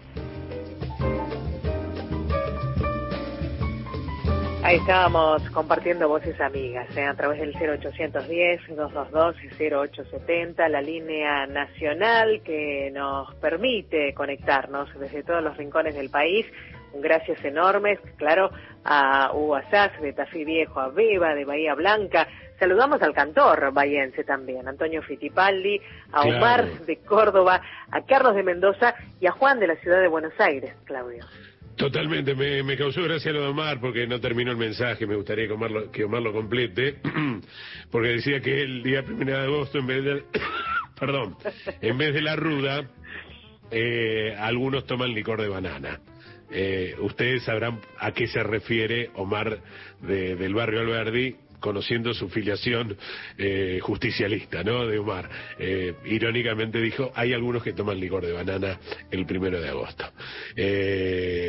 Ahí estábamos compartiendo voces amigas, ¿eh? A través del cero ochocientos diez, doscientos veintidós y cero ochocientos setenta, la línea nacional que nos permite conectarnos desde todos los rincones del país. Un gracias enormes, claro, a Hugo Asaz de Tafí Viejo, a Beba de Bahía Blanca. Saludamos al cantor bahiense también, Antonio Fittipaldi, a Claro. Omar de Córdoba, a Carlos de Mendoza y a Juan de la ciudad de Buenos Aires, Claudio. Totalmente, me, me causó gracia lo de Omar porque no terminó el mensaje, me gustaría que Omar lo, que Omar lo complete, porque decía que el día primero de agosto, en vez de, perdón, en vez de la ruda, eh, algunos toman licor de banana. Eh, ustedes sabrán a qué se refiere Omar de, del barrio Alberdi, conociendo su filiación eh, justicialista, ¿no? De Omar. Eh, irónicamente dijo, hay algunos que toman licor de banana el primero de agosto. Eh,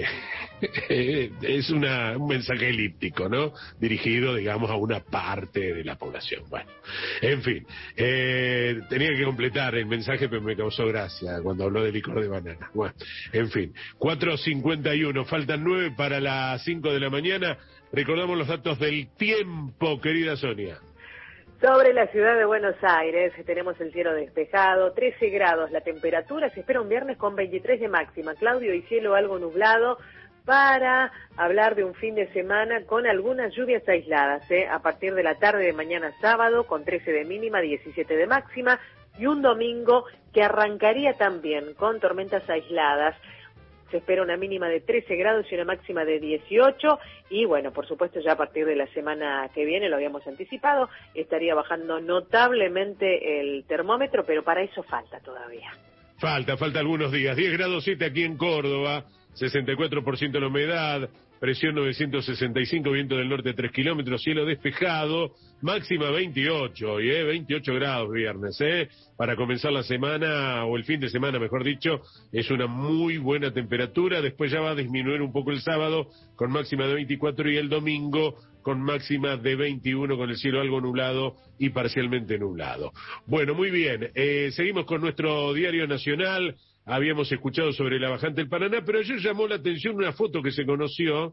es una, un mensaje elíptico, ¿no? Dirigido, digamos, a una parte de la población. Bueno, en fin, eh, tenía que completar el mensaje, pero me causó gracia cuando habló de licor de banana. Bueno, en fin, cuatro cincuenta y uno, faltan nueve para las cinco de la mañana. Recordamos los datos del tiempo, querida Sonia. Sobre la ciudad de Buenos Aires tenemos el cielo despejado, trece grados la temperatura, se espera un viernes con veintitrés de máxima, Claudio, y cielo algo nublado, para hablar de un fin de semana con algunas lluvias aisladas, ¿eh? A partir de la tarde de mañana sábado con trece de mínima, diecisiete de máxima, y un domingo que arrancaría también con tormentas aisladas. Se espera una mínima de trece grados y una máxima de dieciocho, y bueno, por supuesto ya a partir de la semana que viene, lo habíamos anticipado, estaría bajando notablemente el termómetro, pero para eso falta todavía. Falta, falta algunos días. diez grados siete aquí en Córdoba, sesenta y cuatro por ciento la humedad, presión novecientos sesenta y cinco, viento del norte tres kilómetros, cielo despejado, máxima veintiocho, y eh, veintiocho grados viernes, eh, para comenzar la semana, o el fin de semana mejor dicho, es una muy buena temperatura. Después ya va a disminuir un poco el sábado, con máxima de veinticuatro, y el domingo con máxima de veintiuno, con el cielo algo nublado y parcialmente nublado. Bueno, muy bien, eh, seguimos con nuestro diario nacional. Habíamos escuchado sobre la bajante del Paraná, pero ayer llamó la atención una foto que se conoció,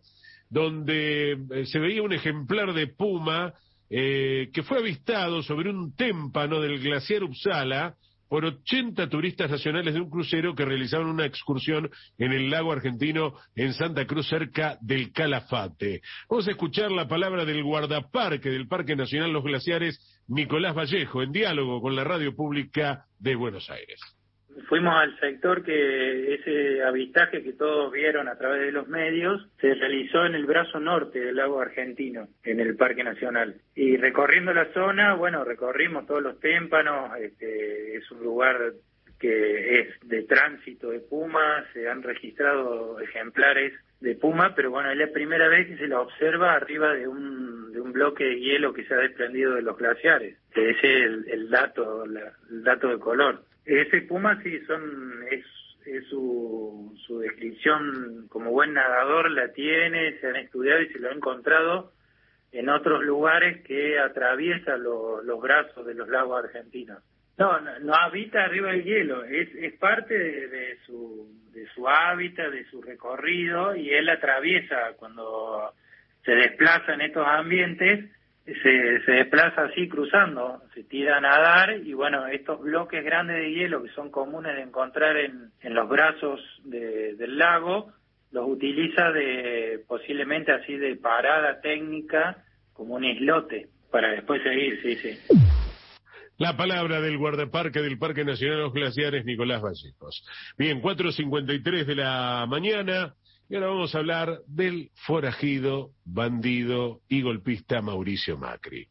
donde eh, se veía un ejemplar de puma eh, que fue avistado sobre un témpano del glaciar Uppsala por ochenta turistas nacionales de un crucero que realizaban una excursión en el lago argentino en Santa Cruz, cerca del Calafate. Vamos a escuchar la palabra del guardaparque del Parque Nacional Los Glaciares, Nicolás Vallejo, en diálogo con la Radio Pública de Buenos Aires. Fuimos al sector que ese avistaje que todos vieron a través de los medios se realizó en el brazo norte del lago argentino, en el Parque Nacional. Y recorriendo la zona, bueno, recorrimos todos los témpanos, este, es un lugar que es de tránsito de puma, se han registrado ejemplares de puma, pero bueno, es la primera vez que se la observa arriba de un, de un bloque de hielo que se ha desprendido de los glaciares. Ese es el, el dato, la, el dato de color. Ese puma sí son es, es su, su descripción como buen nadador la tiene, se han estudiado y se lo ha encontrado en otros lugares que atraviesa lo, los brazos de los lagos argentinos. No, no, no habita arriba del hielo, es, es parte de, de su de su hábitat, de su recorrido, y él atraviesa cuando se desplaza en estos ambientes. Se, se desplaza así cruzando, se tira a nadar, y bueno, estos bloques grandes de hielo que son comunes de encontrar en, en los brazos de, del lago, los utiliza de posiblemente así de parada técnica, como un islote, para después seguir, sí, sí. La palabra del guardaparque del Parque Nacional Los Glaciares, Nicolás Vallejos. Bien, cuatro cincuenta y tres de la mañana. Y ahora vamos a hablar del forajido, bandido y golpista Mauricio Macri.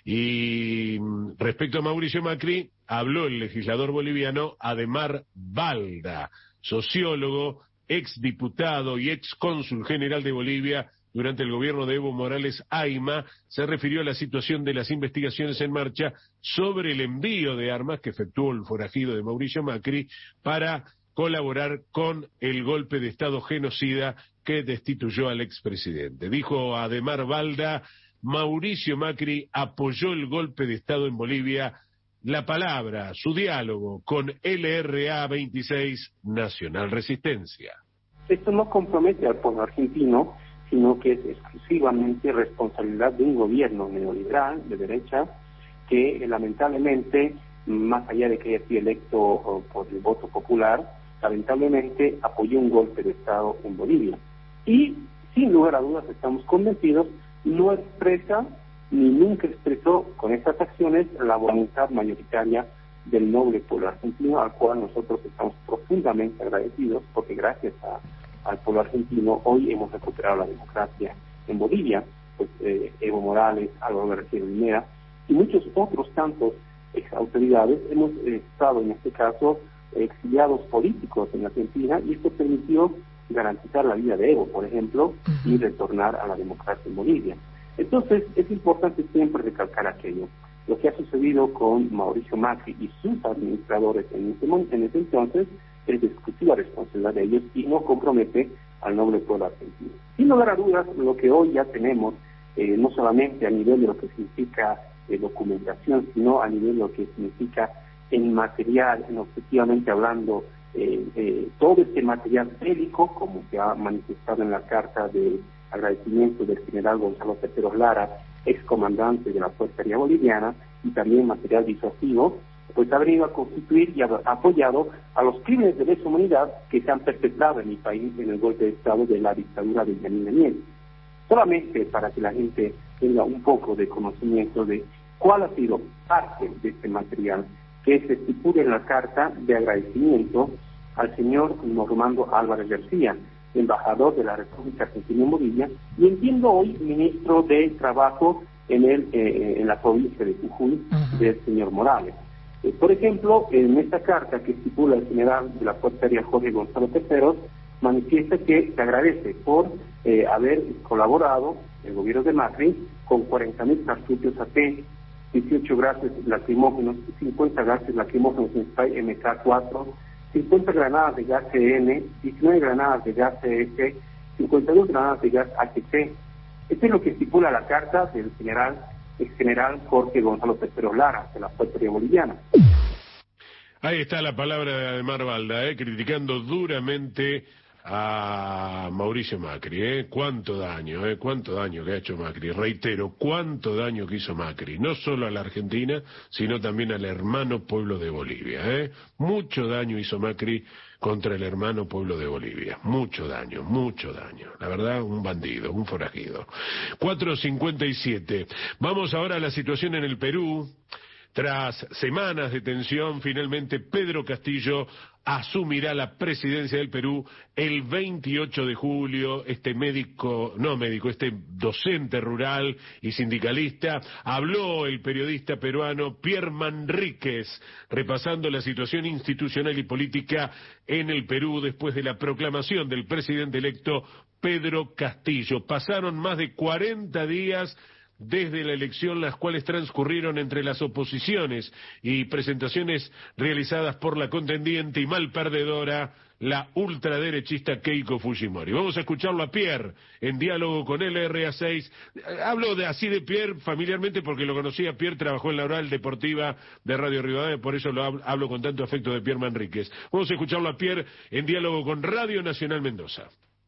Y respecto a Mauricio Macri, habló el legislador boliviano Ademar Balda, sociólogo, exdiputado y excónsul general de Bolivia durante el gobierno de Evo Morales Ayma. Se refirió a la situación de las investigaciones en marcha sobre el envío de armas que efectuó el forajido de Mauricio Macri para colaborar con el golpe de Estado genocida que destituyó al expresidente. Dijo Ademar Balda, Mauricio Macri apoyó el golpe de Estado en Bolivia. La palabra, su diálogo con L R A veintiséis, Nacional Resistencia. Esto no compromete al pueblo argentino, sino que es exclusivamente responsabilidad de un gobierno neoliberal de derecha que eh, lamentablemente, más allá de que haya sido electo oh, por el voto popular, lamentablemente apoyó un golpe de Estado en Bolivia. Y, sin lugar a dudas, estamos convencidos, no expresa ni nunca expresó con estas acciones la voluntad mayoritaria del noble pueblo argentino, al cual nosotros estamos profundamente agradecidos, porque gracias a, al pueblo argentino hoy hemos recuperado la democracia en Bolivia. Pues eh, Evo Morales, Álvaro García Linera y muchos otros tantos ex autoridades hemos eh, estado en este caso exiliados políticos en Argentina, y esto permitió garantizar la vida de Evo, por ejemplo, y retornar a la democracia en Bolivia. Entonces, es importante siempre recalcar aquello. Lo que ha sucedido con Mauricio Macri y sus administradores en ese, en ese entonces es de exclusiva responsabilidad de ellos y no compromete al noble pueblo argentino. Sin lugar a dudas, lo que hoy ya tenemos, eh, no solamente a nivel de lo que significa eh, documentación, sino a nivel de lo que significa en material, en objetivamente hablando, eh, eh, todo este material bélico, como se ha manifestado en la carta de agradecimiento del general Gonzalo Terceros Lara, excomandante de la Fuerza Aérea Boliviana, y también material disuasivo, pues ha venido a constituir y ha apoyado a los crímenes de lesa humanidad que se han perpetrado en mi país en el golpe de Estado de la dictadura de Benjamín Daniel. Solamente para que la gente tenga un poco de conocimiento de cuál ha sido parte de este material que se estipula en la carta de agradecimiento al señor Normando Álvarez García, embajador de la República Argentina en Bolivia, y entiendo hoy ministro de Trabajo en el eh, en la provincia de Jujuy, uh-huh. del señor Morales. Eh, por ejemplo, en esta carta que estipula el general de la Fuerza Aérea Jorge Gonzalo Terceros, manifiesta que se agradece por eh, haber colaborado el gobierno de Macri con cuarenta mil cartuchos A T, dieciocho gases lacrimógenos, cincuenta gases lacrimógenos en spray M K cuatro, cincuenta granadas de gas C N, diecinueve granadas de gas C S, cincuenta y dos granadas de gas H T. Esto es lo que estipula la carta del general, ex general Jorge Gonzalo Pestero Lara, de la Fuerza Aérea Boliviana. Ahí está la palabra de Ademar Balda, eh, criticando duramente a Mauricio Macri, ¿eh? Cuánto daño, ¿eh? Cuánto daño que ha hecho Macri. Reitero, cuánto daño que hizo Macri, no solo a la Argentina, sino también al hermano pueblo de Bolivia, ¿eh? Mucho daño hizo Macri contra el hermano pueblo de Bolivia. Mucho daño, mucho daño. La verdad, un bandido, un forajido. cuatro cincuenta y siete. Vamos ahora a la situación en el Perú. Tras semanas de tensión, finalmente Pedro Castillo asumirá la presidencia del Perú el veintiocho de julio. Este médico, no médico, este docente rural y sindicalista, habló el periodista peruano Pierre Manríquez, repasando la situación institucional y política en el Perú después de la proclamación del presidente electo Pedro Castillo. Pasaron más de cuarenta días desde la elección, las cuales transcurrieron entre las oposiciones y presentaciones realizadas por la contendiente y mal perdedora, la ultraderechista Keiko Fujimori. Vamos a escucharlo a Pierre en diálogo con L R A seis. Hablo de así de Pierre familiarmente porque lo conocía. Pierre trabajó en la oral deportiva de Radio Rivadavia, por eso lo hablo, hablo con tanto afecto de Pierre Manríquez. Vamos a escucharlo a Pierre en diálogo con Radio Nacional Mendoza.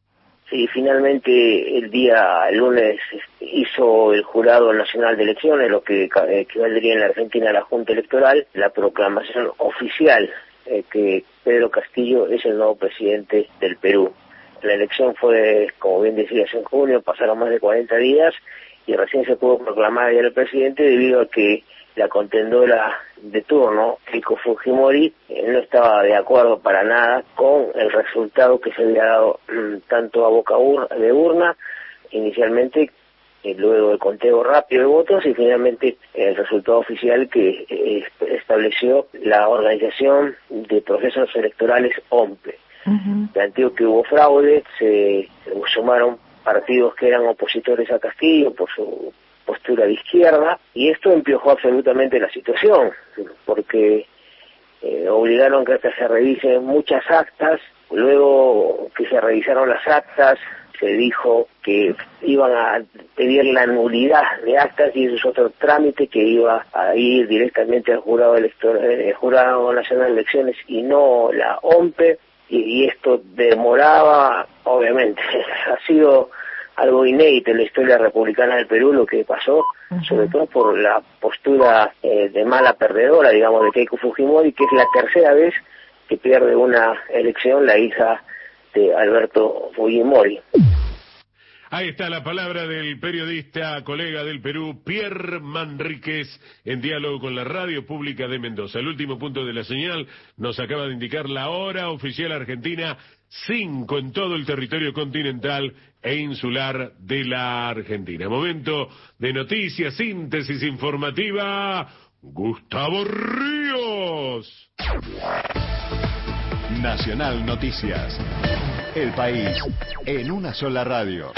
Sí, finalmente el día lunes hizo el Jurado Nacional de Elecciones, lo que equivaldría en la Argentina a la Junta Electoral, la proclamación oficial eh, que Pedro Castillo es el nuevo presidente del Perú. La elección fue, como bien decías, en junio, pasaron más de cuarenta días y recién se pudo proclamar ya el presidente debido a que la contendora de turno, Keiko Fujimori, eh, no estaba de acuerdo para nada con el resultado que se había dado mmm, tanto a boca ur de urna, inicialmente, eh, luego del conteo rápido de votos y finalmente el resultado oficial que eh, estableció la Organización de Procesos Electorales O M P E. Uh-huh. Planteó que hubo fraude, se, se sumaron partidos que eran opositores a Castillo por su postura de izquierda, y esto empeoró absolutamente la situación, porque eh, obligaron que hasta se revisen muchas actas. Luego que se revisaron las actas, se dijo que iban a pedir la nulidad de actas, y eso es otro trámite que iba a ir directamente al jurado electoral, el Jurado Nacional de Elecciones y no la O M P E, y, y esto demoraba, obviamente. Ha sido algo inédito en la historia republicana del Perú lo que pasó, uh-huh. sobre todo por la postura eh, de mala perdedora, digamos, de Keiko Fujimori, que es la tercera vez que pierde una elección la hija de Alberto Fujimori. Ahí está la palabra del periodista, colega del Perú, Pierre Manríquez, en diálogo con la Radio Pública de Mendoza. El último punto de la señal nos acaba de indicar la hora oficial argentina, cinco en todo el territorio continental e insular de la Argentina. Momento de noticias, síntesis informativa, Gustavo Ríos. Nacional Noticias. El país en una sola radio.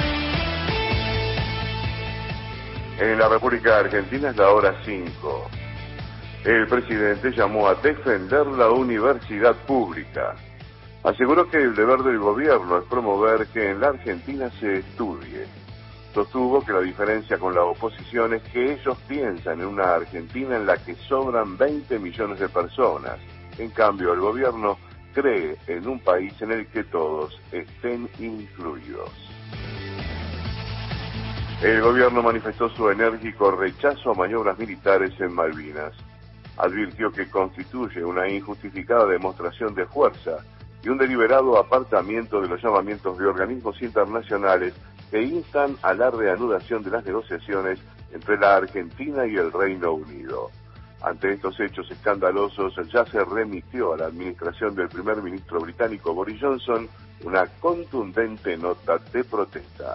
En la República Argentina es la hora cinco. El presidente llamó a defender la universidad pública. Aseguró que el deber del gobierno es promover que en la Argentina se estudie. Sostuvo que la diferencia con la oposición es que ellos piensan en una Argentina en la que sobran veinte millones de personas. En cambio, el gobierno cree en un país en el que todos estén incluidos. El gobierno manifestó su enérgico rechazo a maniobras militares en Malvinas. Advirtió que constituye una injustificada demostración de fuerza y un deliberado apartamiento de los llamamientos de organismos internacionales que instan a la reanudación de las negociaciones entre la Argentina y el Reino Unido. Ante estos hechos escandalosos, ya se remitió a la administración del primer ministro británico Boris Johnson una contundente nota de protesta.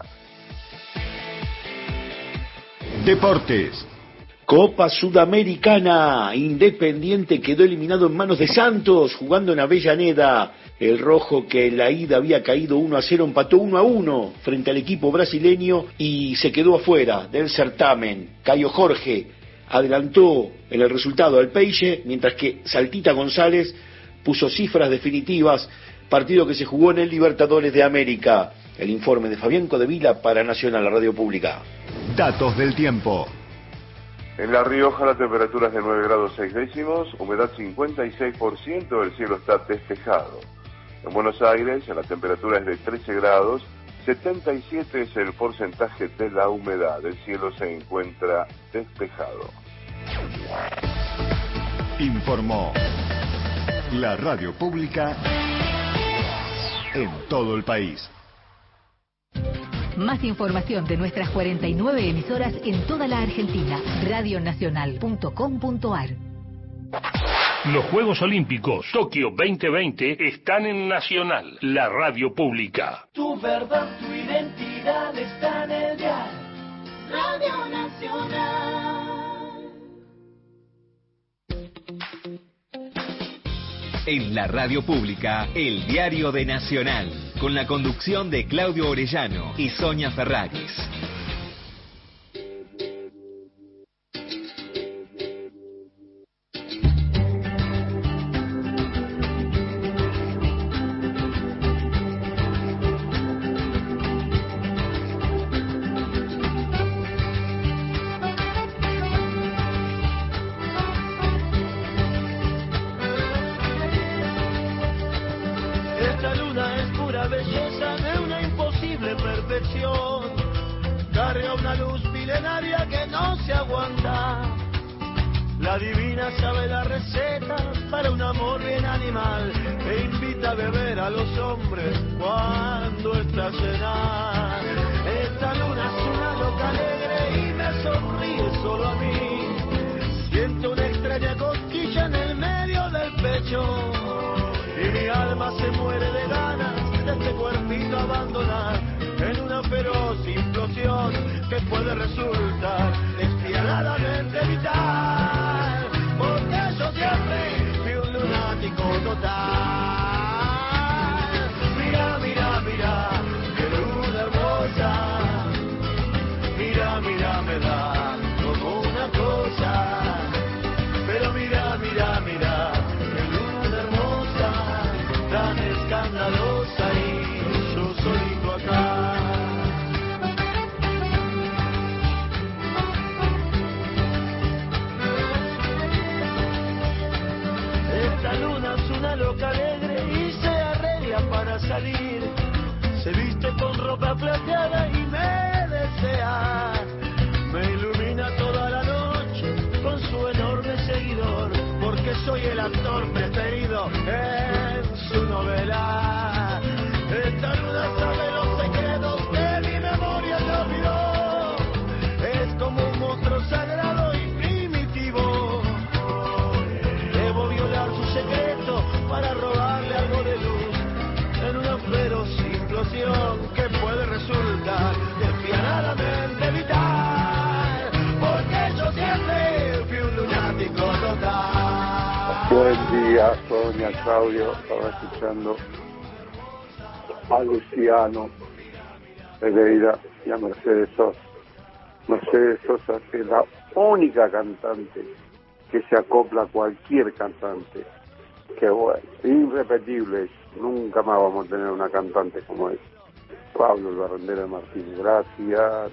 Deportes. Copa Sudamericana. Independiente quedó eliminado en manos de Santos, jugando en Avellaneda. El rojo, que en la ida había caído uno a cero, empató uno a uno frente al equipo brasileño y se quedó afuera del certamen. Caio Jorge adelantó en el resultado al Peixe, mientras que Saltita González puso cifras definitivas, partido que se jugó en el Libertadores de América. El informe de Fabián Codevila para Nacional, la radio pública. Datos del tiempo. En La Rioja la temperatura es de nueve grados seis décimos, humedad cincuenta y seis por ciento, el cielo está despejado. En Buenos Aires la temperatura es de trece grados, setenta y siete es el porcentaje de la humedad, el cielo se encuentra despejado. Informó la radio pública en todo el país. Más información de nuestras cuarenta y nueve emisoras en toda la Argentina. radio nacional punto com punto ar. Los Juegos Olímpicos Tokio veinte veinte están en Nacional, la radio pública. Tu verdad, tu identidad está en el dial. Radio Nacional. En la radio pública, el diario de Nacional, con la conducción de Claudio Orellano y Sonia Ferraris. Buen día, Sonia, Claudio. Estaba escuchando a Luciano Pereira y a Mercedes Sosa. Mercedes Sosa es la única cantante que se acopla a cualquier cantante. Qué bueno, irrepetible. Nunca más vamos a tener una cantante como esa. Pablo el Barrendero de Martínez, gracias.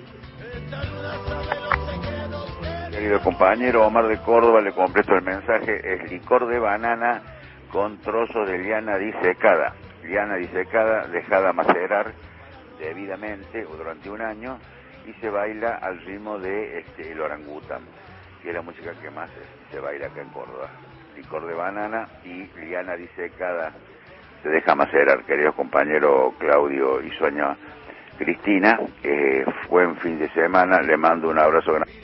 Querido compañero Omar de Córdoba, le completo el mensaje. Es licor de banana con trozos de liana disecada. Liana disecada, dejada macerar debidamente o durante un año, y se baila al ritmo de este, el orangután, que es la música que más se baila acá en Córdoba. Licor de banana y liana disecada se deja macerar, queridos compañeros Claudio y Sonia. Cristina, eh, buen fin de semana, le mando un abrazo grande.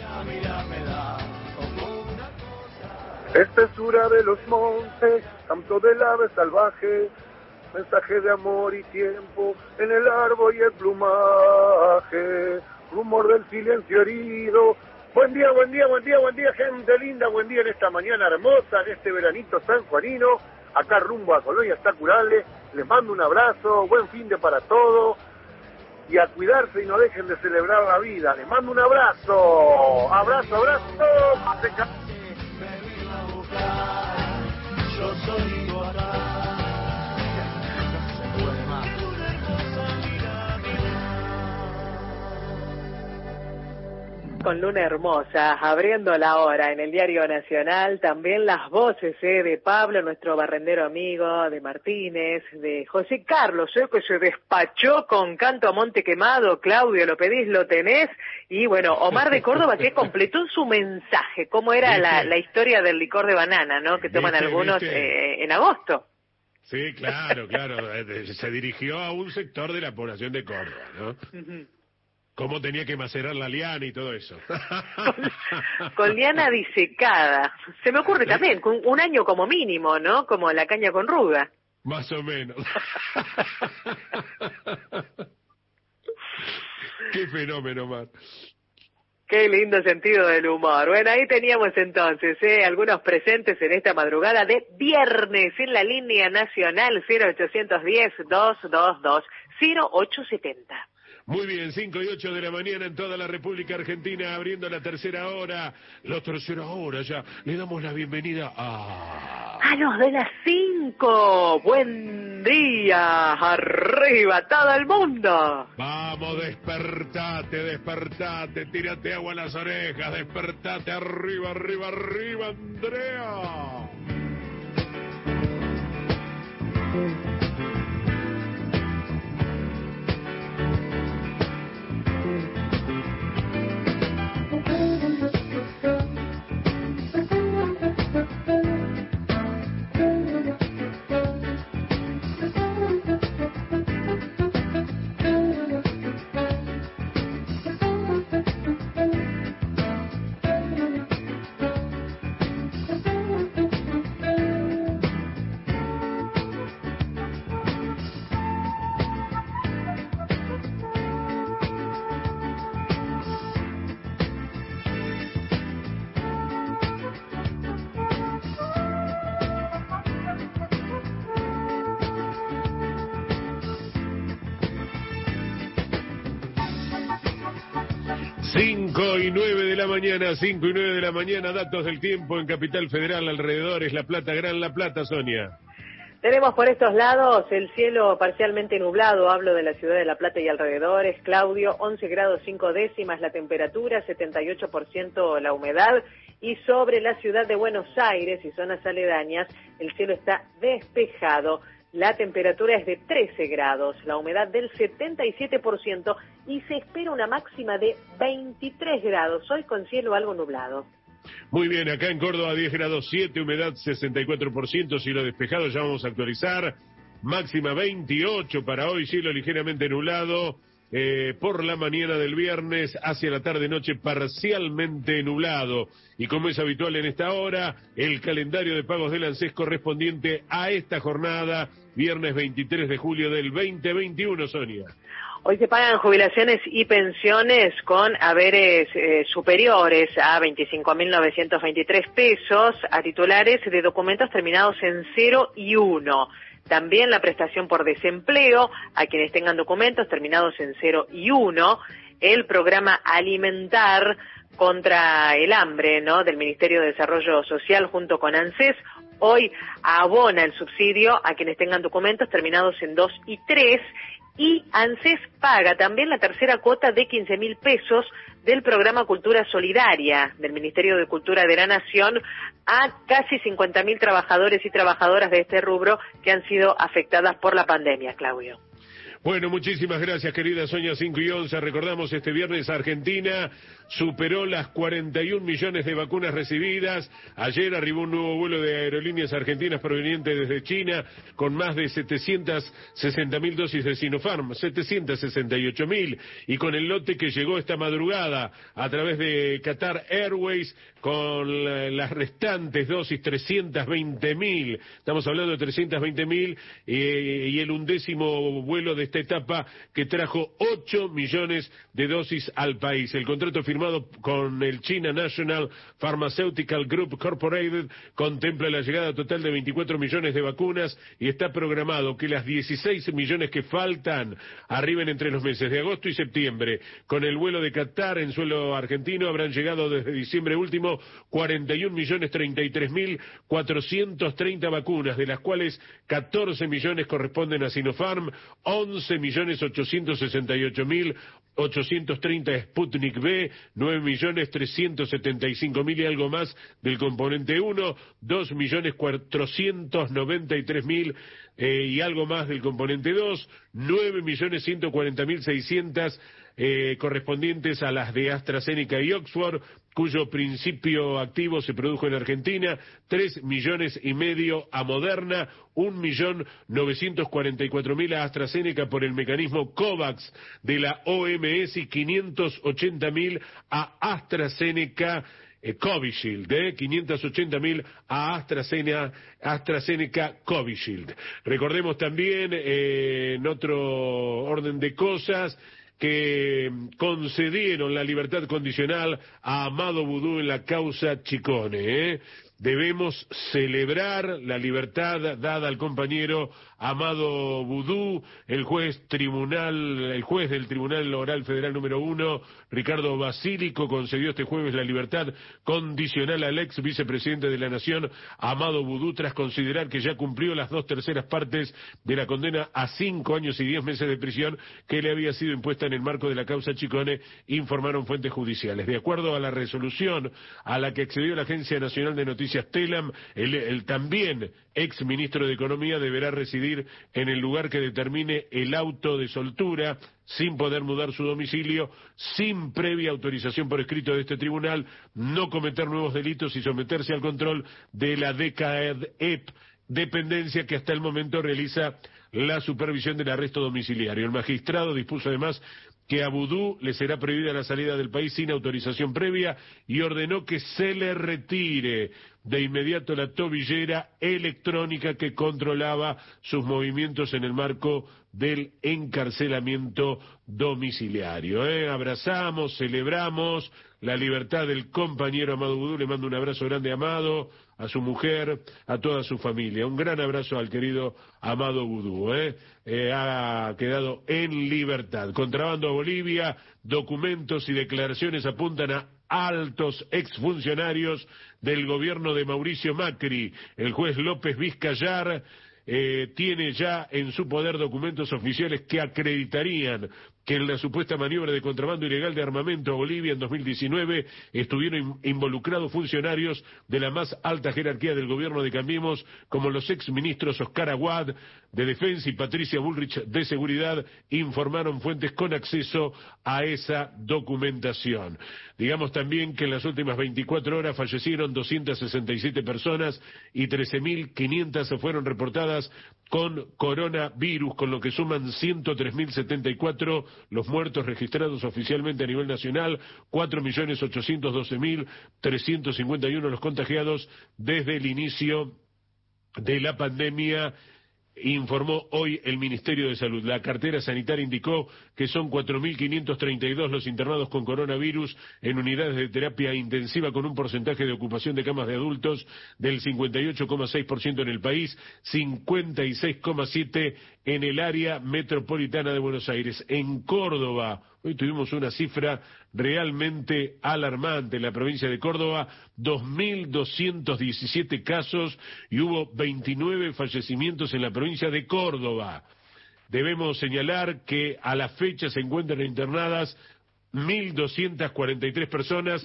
Espesura de los montes, canto del ave salvaje, mensaje de amor y tiempo en el árbol y el plumaje, rumor del silencio herido. Buen día, buen día, buen día, buen día, gente linda, buen día en esta mañana hermosa, en este veranito sanjuanino, acá rumbo a Colonia Está Curable, Les mando un abrazo, buen fin de para todos y a cuidarse y no dejen de celebrar la vida. Les mando un abrazo, abrazo, abrazo. Yo soy tu Con Luna Hermosa, abriendo la hora en el Diario Nacional, también las voces eh, de Pablo, nuestro barrendero amigo, de Martínez, de José Carlos, eh, que se despachó con Canto a Monte Quemado. Claudio, lo pedís, lo tenés, y bueno, Omar de Córdoba, que completó su mensaje, cómo era la, la historia del licor de banana, ¿no?, que toman ¿Viste, algunos viste? Eh, en agosto. Sí, claro, claro, se dirigió a un sector de la población de Córdoba, ¿no? Uh-huh. Cómo tenía que macerar la liana y todo eso. Con, con liana disecada. Se me ocurre también, con un año como mínimo, ¿no? Como la caña con ruda. Más o menos. Qué fenómeno, Mar. Qué lindo sentido del humor. Bueno, ahí teníamos entonces ¿eh? algunos presentes en esta madrugada de viernes en la línea nacional cero ochocientos diez, doscientos veintidós, cero ochocientos setenta. Muy bien, cinco y ocho de la mañana en toda la República Argentina, abriendo la tercera hora. La tercera hora ya. Le damos la bienvenida a... A los de las cinco. Buen día. Arriba todo el mundo. Vamos, despertate, despertate. Tírate agua a las orejas. Despertate. Arriba, arriba, arriba, Andrea. cinco y nueve de la mañana, cinco y nueve de la mañana, datos del tiempo en Capital Federal, alrededores, La Plata, Gran La Plata, Sonia. Tenemos por estos lados el cielo parcialmente nublado, hablo de la ciudad de La Plata y alrededores, Claudio, once grados cinco décimas la temperatura, setenta y ocho por ciento la humedad, y sobre la ciudad de Buenos Aires y zonas aledañas, el cielo está despejado. La temperatura es de trece grados, la humedad del setenta y siete por ciento y se espera una máxima de veintitrés grados, hoy con cielo algo nublado. Muy bien, acá en Córdoba diez grados siete, humedad sesenta y cuatro por ciento, cielo despejado, ya vamos a actualizar. Máxima veintiocho para hoy, cielo ligeramente nublado. Eh, por la mañana del viernes, hacia la tarde-noche parcialmente nublado. Y como es habitual en esta hora, el calendario de pagos del ANSES correspondiente a esta jornada, viernes veintitrés de julio del veinte veintiuno, Sonia. Hoy se pagan jubilaciones y pensiones con haberes eh, superiores a veinticinco mil novecientos veintitrés pesos a titulares de documentos terminados en cero y uno. También la prestación por desempleo a quienes tengan documentos terminados en cero y uno. El programa Alimentar contra el hambre, ¿no?, del Ministerio de Desarrollo Social junto con ANSES. Hoy abona el subsidio a quienes tengan documentos terminados en dos y tres. Y ANSES paga también la tercera cuota de quince mil pesos del programa Cultura Solidaria del Ministerio de Cultura de la Nación a casi cincuenta mil trabajadores y trabajadoras de este rubro que han sido afectadas por la pandemia, Claudio. Bueno, muchísimas gracias, querida Sonia. Cinco y once, recordamos, este viernes Argentina superó las cuarenta y un millones de vacunas recibidas. Ayer arribó un nuevo vuelo de aerolíneas argentinas proveniente desde China con más de setecientas sesenta mil dosis de Sinopharm, setecientas sesenta y ocho mil, y con el lote que llegó esta madrugada a través de Qatar Airways con las restantes dosis, trescientas veinte mil. Estamos hablando de trescientas veinte mil eh, y el undécimo vuelo de esta etapa que trajo ocho millones de dosis al país. El contrato firmado con el China National Pharmaceutical Group Corporated contempla la llegada total de veinticuatro millones de vacunas y está programado que las dieciséis millones que faltan arriben entre los meses de agosto y septiembre. Con el vuelo de Qatar en suelo argentino habrán llegado desde diciembre último cuarenta y un millones treinta y tres mil cuatrocientas treinta vacunas, de las cuales catorce millones corresponden a Sinopharm, once millones ochocientos sesenta y ocho mil ochocientos treinta Sputnik V, nueve millones trescientos setenta y cinco mil y algo más del componente uno, dos millones cuatrocientos noventa y tres mil eh, y algo más del componente dos, nueve millones ciento cuarenta mil seiscientos eh, correspondientes a las de AstraZeneca y Oxford, cuyo principio activo se produjo en Argentina, tres millones y medio a Moderna, un millón novecientos cuarenta y cuatro mil a AstraZeneca por el mecanismo COVAX de la O M S y quinientos ochenta mil a AstraZeneca eh, Covishield, eh, quinientos ochenta mil a AstraZeneca, AstraZeneca Covishield. Recordemos también, eh, en otro orden de cosas, que concedieron la libertad condicional a Amado Vudú en la causa Chicone, ¿eh? Debemos celebrar la libertad dada al compañero Amado Vudú. El juez tribunal, el juez del Tribunal Oral Federal número uno, Ricardo Basílico, concedió este jueves la libertad condicional al ex vicepresidente de la Nación, Amado Vudú, tras considerar que ya cumplió las dos terceras partes de la condena a cinco años y diez meses de prisión que le había sido impuesta en el marco de la causa Chicone, informaron fuentes judiciales. De acuerdo a la resolución a la que accedió la Agencia Nacional de Noticias Telam, el, el también ex ministro de Economía deberá residir en el lugar que determine el auto de soltura, sin poder mudar su domicilio, sin previa autorización por escrito de este tribunal, no cometer nuevos delitos y someterse al control de la D C A E P, dependencia que hasta el momento realiza la supervisión del arresto domiciliario. El magistrado dispuso además que a Vudú le será prohibida la salida del país sin autorización previa y ordenó que se le retire de inmediato la tobillera electrónica que controlaba sus movimientos en el marco del encarcelamiento domiciliario. ¿eh? Abrazamos, celebramos la libertad del compañero Amado Vudú. Le mando un abrazo grande a Amado, a su mujer, a toda su familia. Un gran abrazo al querido Amado Vudú. ¿eh? Eh, ha quedado en libertad. Contrabando a Bolivia, documentos y declaraciones apuntan a altos exfuncionarios del gobierno de Mauricio Macri. El juez López Vizcayar eh, tiene ya en su poder documentos oficiales que acreditarían que en la supuesta maniobra de contrabando ilegal de armamento a Bolivia en dos mil diecinueve estuvieron involucrados funcionarios de la más alta jerarquía del gobierno de Cambiemos, como los exministros Oscar Aguad de Defensa y Patricia Bullrich de Seguridad, informaron fuentes con acceso a esa documentación. Digamos también que en las últimas veinticuatro horas fallecieron doscientas sesenta y siete personas y trece mil quinientas fueron reportadas con coronavirus, con lo que suman ciento tres mil setenta y cuatro los muertos registrados oficialmente a nivel nacional, cuatro millones ochocientos doce mil trescientos cincuenta y uno los contagiados desde el inicio de la pandemia, informó hoy el Ministerio de Salud. La cartera sanitaria indicó que son cuatro mil quinientos treinta y dos los internados con coronavirus en unidades de terapia intensiva, con un porcentaje de ocupación de camas de adultos del cincuenta y ocho coma seis por ciento en el país, cincuenta y seis coma siete por ciento en el área metropolitana de Buenos Aires. En Córdoba, hoy tuvimos una cifra realmente alarmante en la provincia de Córdoba, dos mil doscientos diecisiete casos y hubo veintinueve fallecimientos en la provincia de Córdoba. Debemos señalar que a la fecha se encuentran internadas mil doscientas cuarenta y tres personas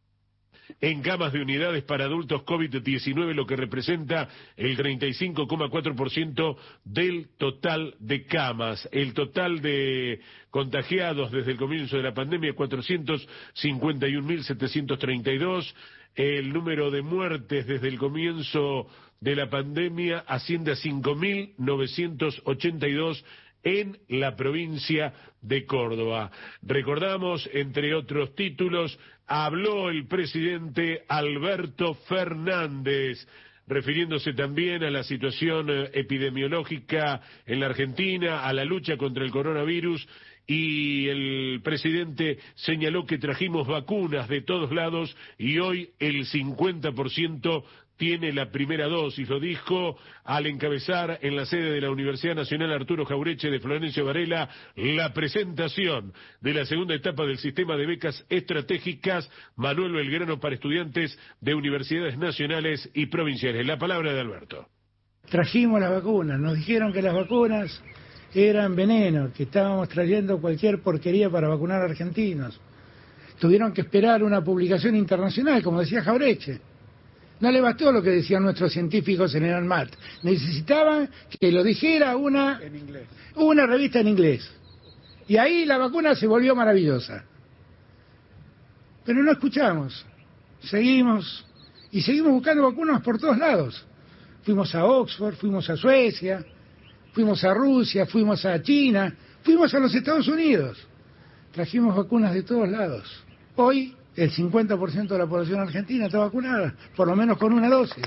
en camas de unidades para adultos COVID diecinueve, lo que representa el treinta y cinco coma cuatro por ciento del total de camas. El total de contagiados desde el comienzo de la pandemia, cuatrocientos cincuenta y un mil setecientos treinta y dos. El número de muertes desde el comienzo de la pandemia asciende a cinco mil novecientos ochenta y dos en la provincia de Córdoba. Recordamos, entre otros títulos, habló el presidente Alberto Fernández. refiriéndose también a la situación eh, epidemiológica en la Argentina, a la lucha contra el coronavirus, y el presidente señaló que trajimos vacunas de todos lados y hoy el cincuenta por ciento tiene la primera dosis. Lo dijo al encabezar en la sede de la Universidad Nacional Arturo Jaureche de Florencio Varela la presentación de la segunda etapa del sistema de becas estratégicas Manuel Belgrano para estudiantes de universidades nacionales y provinciales. La palabra de Alberto. Trajimos las vacunas, nos dijeron que las vacunas eran veneno, que estábamos trayendo cualquier porquería para vacunar a argentinos. Tuvieron que esperar una publicación internacional, como decía Jaureche. No le bastó lo que decían nuestros científicos en el ANMAT. Necesitaban que lo dijera una, en inglés. una revista en inglés. Y ahí la vacuna se volvió maravillosa. Pero no escuchamos. Seguimos. Y seguimos buscando vacunas por todos lados. Fuimos a Oxford, fuimos a Suecia, fuimos a Rusia, fuimos a China, fuimos a los Estados Unidos. Trajimos vacunas de todos lados. Hoy el cincuenta por ciento de la población argentina está vacunada, por lo menos con una dosis.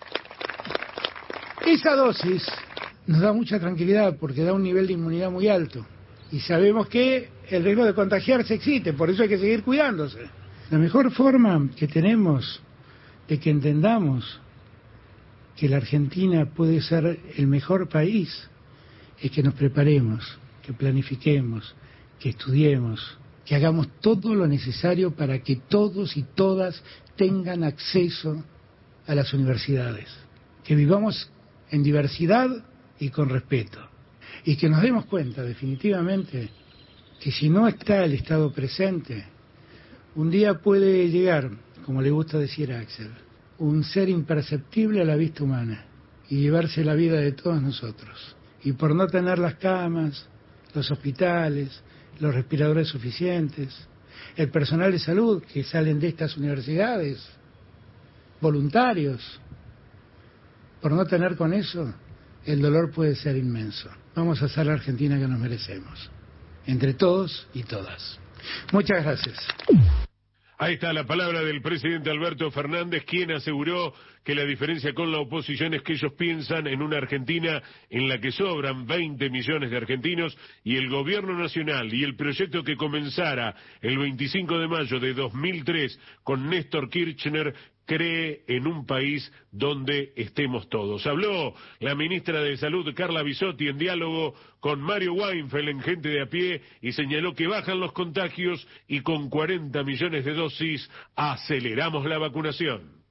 Esa dosis nos da mucha tranquilidad porque da un nivel de inmunidad muy alto. Y sabemos que el riesgo de contagiarse existe, por eso hay que seguir cuidándose. La mejor forma que tenemos de que entendamos que la Argentina puede ser el mejor país es que nos preparemos, que planifiquemos, que estudiemos, que hagamos todo lo necesario para que todos y todas tengan acceso a las universidades, que vivamos en diversidad y con respeto, y que nos demos cuenta definitivamente que si no está el Estado presente, un día puede llegar, como le gusta decir a Axel, un ser imperceptible a la vista humana y llevarse la vida de todos nosotros. Y por no tener las camas, los hospitales, los respiradores suficientes, el personal de salud que salen de estas universidades, voluntarios, por no tener con eso, el dolor puede ser inmenso. Vamos a hacer la Argentina que nos merecemos, entre todos y todas. Muchas gracias. Ahí está la palabra del presidente Alberto Fernández, quien aseguró que la diferencia con la oposición es que ellos piensan en una Argentina en la que sobran veinte millones de argentinos y el gobierno nacional y el proyecto que comenzara el veinticinco de mayo de dos mil tres con Néstor Kirchner cree en un país donde estemos todos. Habló la ministra de Salud, Carla Bisotti, en diálogo con Mario Weinfeld en Gente de a Pie y señaló que bajan los contagios y con cuarenta millones de dosis aceleramos la vacunación.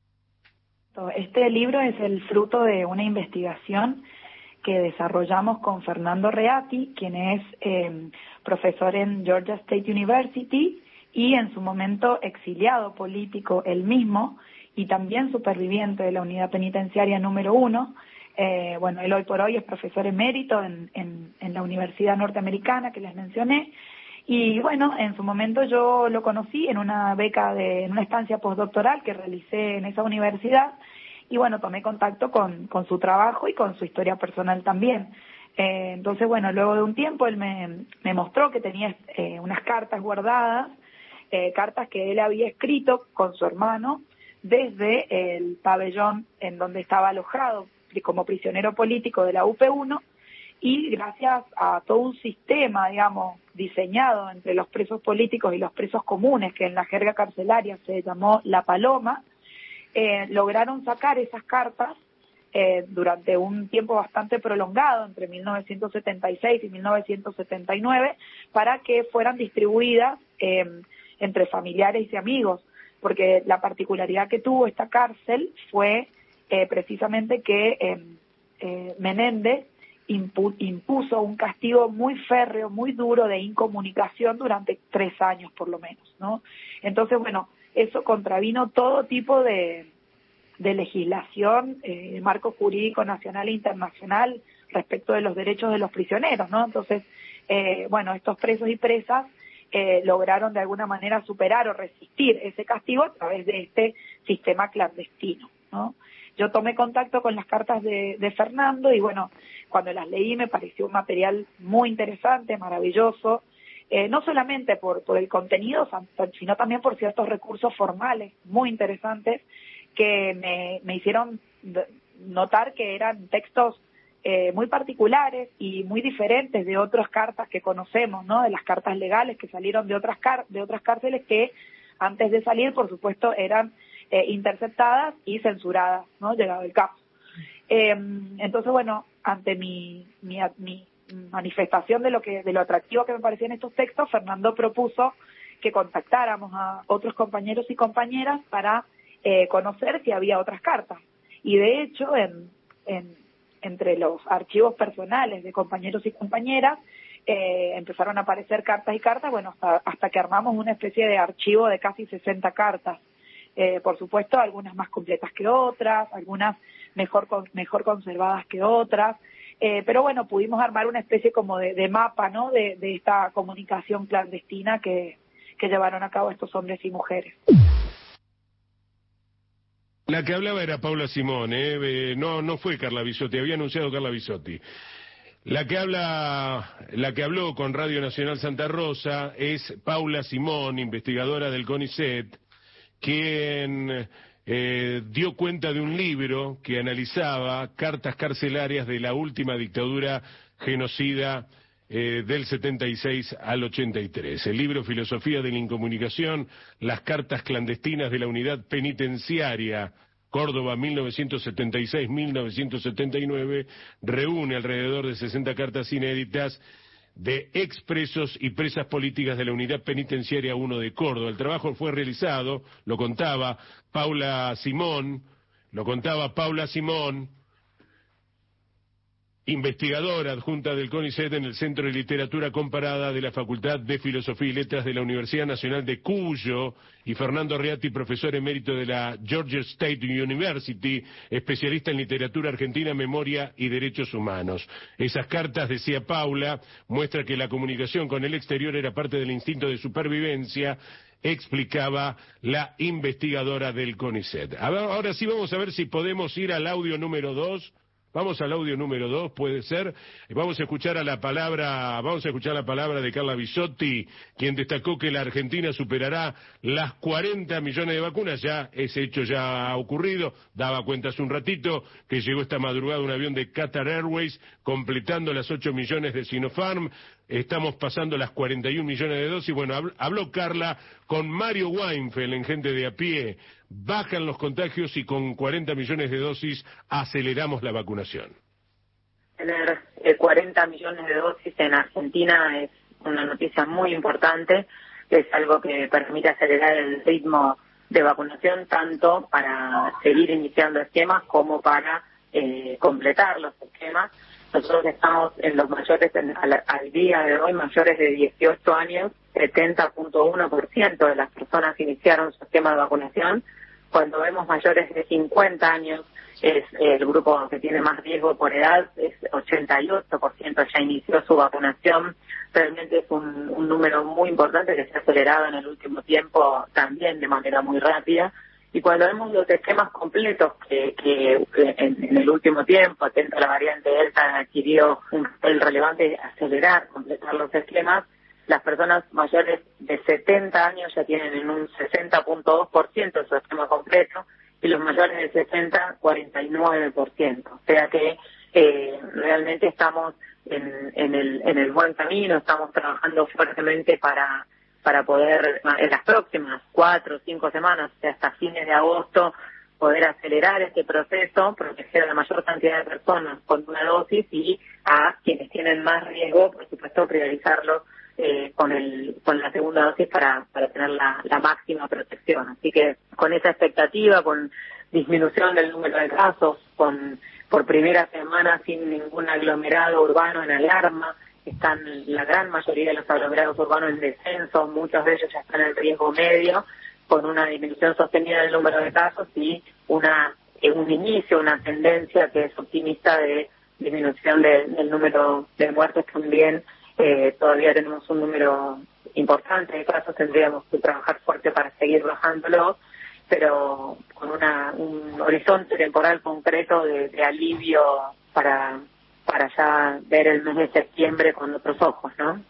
Este libro es el fruto de una investigación que desarrollamos con Fernando Reati, quien es eh, profesor en Georgia State University y en su momento exiliado político él mismo y también superviviente de la unidad penitenciaria número uno. Eh, bueno, él hoy por hoy es profesor emérito en, en, en la Universidad Norteamericana que les mencioné. Y bueno, en su momento yo lo conocí en una beca, de, en una estancia postdoctoral que realicé en esa universidad y bueno, tomé contacto con, con su trabajo y con su historia personal también. Eh, entonces bueno, luego de un tiempo él me, me mostró que tenía eh, unas cartas guardadas, eh, cartas que él había escrito con su hermano desde el pabellón en donde estaba alojado como prisionero político de la U P uno, y gracias a todo un sistema, digamos, diseñado entre los presos políticos y los presos comunes, que en la jerga carcelaria se llamó La Paloma, eh, lograron sacar esas cartas eh, durante un tiempo bastante prolongado, entre mil novecientos setenta y seis y mil novecientos setenta y nueve, para que fueran distribuidas eh, entre familiares y amigos, porque la particularidad que tuvo esta cárcel fue eh, precisamente que eh, eh, Menéndez impu impuso un castigo muy férreo, muy duro de incomunicación durante tres años por lo menos, ¿no? Entonces, bueno, eso contravino todo tipo de, de legislación, eh, marco jurídico nacional e internacional respecto de los derechos de los prisioneros, ¿no? Entonces, eh, bueno, estos presos y presas eh, lograron de alguna manera superar o resistir ese castigo a través de este sistema clandestino, ¿no? Yo tomé contacto con las cartas de, de Fernando y bueno, cuando las leí me pareció un material muy interesante, maravilloso, eh, no solamente por, por el contenido, sino también por ciertos recursos formales muy interesantes que me, me hicieron de, notar que eran textos eh, muy particulares y muy diferentes de otras cartas que conocemos, ¿no? De las cartas legales que salieron de otras car de otras cárceles que antes de salir, por supuesto, eran eh, interceptadas y censuradas, ¿no? Llegado el caso. Eh, entonces, bueno, ante mi, mi, mi manifestación de lo que de lo atractivo que me parecían estos textos, Fernando propuso que contactáramos a otros compañeros y compañeras para eh, conocer si había otras cartas. Y de hecho, en, en, entre los archivos personales de compañeros y compañeras, eh, empezaron a aparecer cartas y cartas, bueno, hasta, hasta que armamos una especie de archivo de casi sesenta cartas. Eh, por supuesto, algunas más completas que otras, algunas mejor, mejor conservadas que otras, eh, pero bueno, pudimos armar una especie como de, de mapa, ¿no?, de, de esta comunicación clandestina que, que llevaron a cabo estos hombres y mujeres. La que hablaba era Paula Simón, ¿eh? Eh, no, no fue Carla Bisotti, había anunciado Carla Bisotti. La que habla, la que habló con Radio Nacional Santa Rosa es Paula Simón, investigadora del CONICET, quien eh, dio cuenta de un libro que analizaba cartas carcelarias de la última dictadura genocida eh, del setenta y seis al ochenta y tres. El libro Filosofía de la Incomunicación, las cartas clandestinas de la unidad penitenciaria Córdoba mil novecientos setenta y seis a mil novecientos setenta y nueve, reúne alrededor de sesenta cartas inéditas de expresos y presas políticas de la Unidad Penitenciaria uno de Córdoba. El trabajo fue realizado, lo contaba Paula Simón, lo contaba Paula Simón, investigadora adjunta del CONICET en el Centro de Literatura Comparada de la Facultad de Filosofía y Letras de la Universidad Nacional de Cuyo, y Fernando Reati, profesor emérito de la Georgia State University, especialista en literatura argentina, memoria y derechos humanos. Esas cartas, decía Paula, muestra que la comunicación con el exterior era parte del instinto de supervivencia, explicaba la investigadora del CONICET. Ahora sí vamos a ver si podemos ir al audio número dos. Vamos al audio número dos, puede ser. Vamos a escuchar a la palabra, vamos a escuchar la palabra de Carla Bisotti, quien destacó que la Argentina superará las cuarenta millones de vacunas. Ya ese hecho ya ha ocurrido. Daba cuenta hace un ratito que llegó esta madrugada un avión de Qatar Airways completando las ocho millones de Sinopharm. Estamos pasando las cuarenta y un millones de dosis. Bueno, habló Carla con Mario Weinfeld en Gente de a Pie. Bajan los contagios y con cuarenta millones de dosis aceleramos la vacunación. Tener eh, cuarenta millones de dosis en Argentina es una noticia muy importante, es algo que permite acelerar el ritmo de vacunación tanto para seguir iniciando esquemas como para eh, completar los esquemas. Nosotros estamos en los mayores, en, al, al día de hoy, mayores de dieciocho años, setenta punto uno por ciento de las personas iniciaron su esquema de vacunación. Cuando vemos mayores de cincuenta años, es el grupo que tiene más riesgo por edad, es ochenta y ocho por ciento ya inició su vacunación. Realmente es un, un número muy importante que se ha acelerado en el último tiempo también de manera muy rápida. Y cuando vemos los esquemas completos que, que, que en, en el último tiempo, atento a la variante Delta, adquirió un papel relevante acelerar, completar los esquemas, las personas mayores de setenta años ya tienen en un sesenta punto dos por ciento su esquema completo y los mayores de sesenta, cuarenta y nueve por ciento. O sea que eh, realmente estamos en, en, el, en el buen camino, estamos trabajando fuertemente para para poder en las próximas cuatro o cinco semanas, o sea, hasta fines de agosto, poder acelerar este proceso, proteger a la mayor cantidad de personas con una dosis y a quienes tienen más riesgo, por supuesto, priorizarlos eh, con el con la segunda dosis para, para tener la, la máxima protección. Así que con esa expectativa, con disminución del número de casos, con por primera semana sin ningún aglomerado urbano en alarma, están la gran mayoría de los aglomerados urbanos en descenso, muchos de ellos ya están en riesgo medio, con una disminución sostenida del número de casos y una un inicio, una tendencia que es optimista de disminución de, del número de muertes también. Eh, todavía tenemos un número importante de casos, tendríamos que trabajar fuerte para seguir bajándolo, pero con una un horizonte temporal concreto de, de alivio para para ya ver el mes de septiembre con otros ojos, ¿no?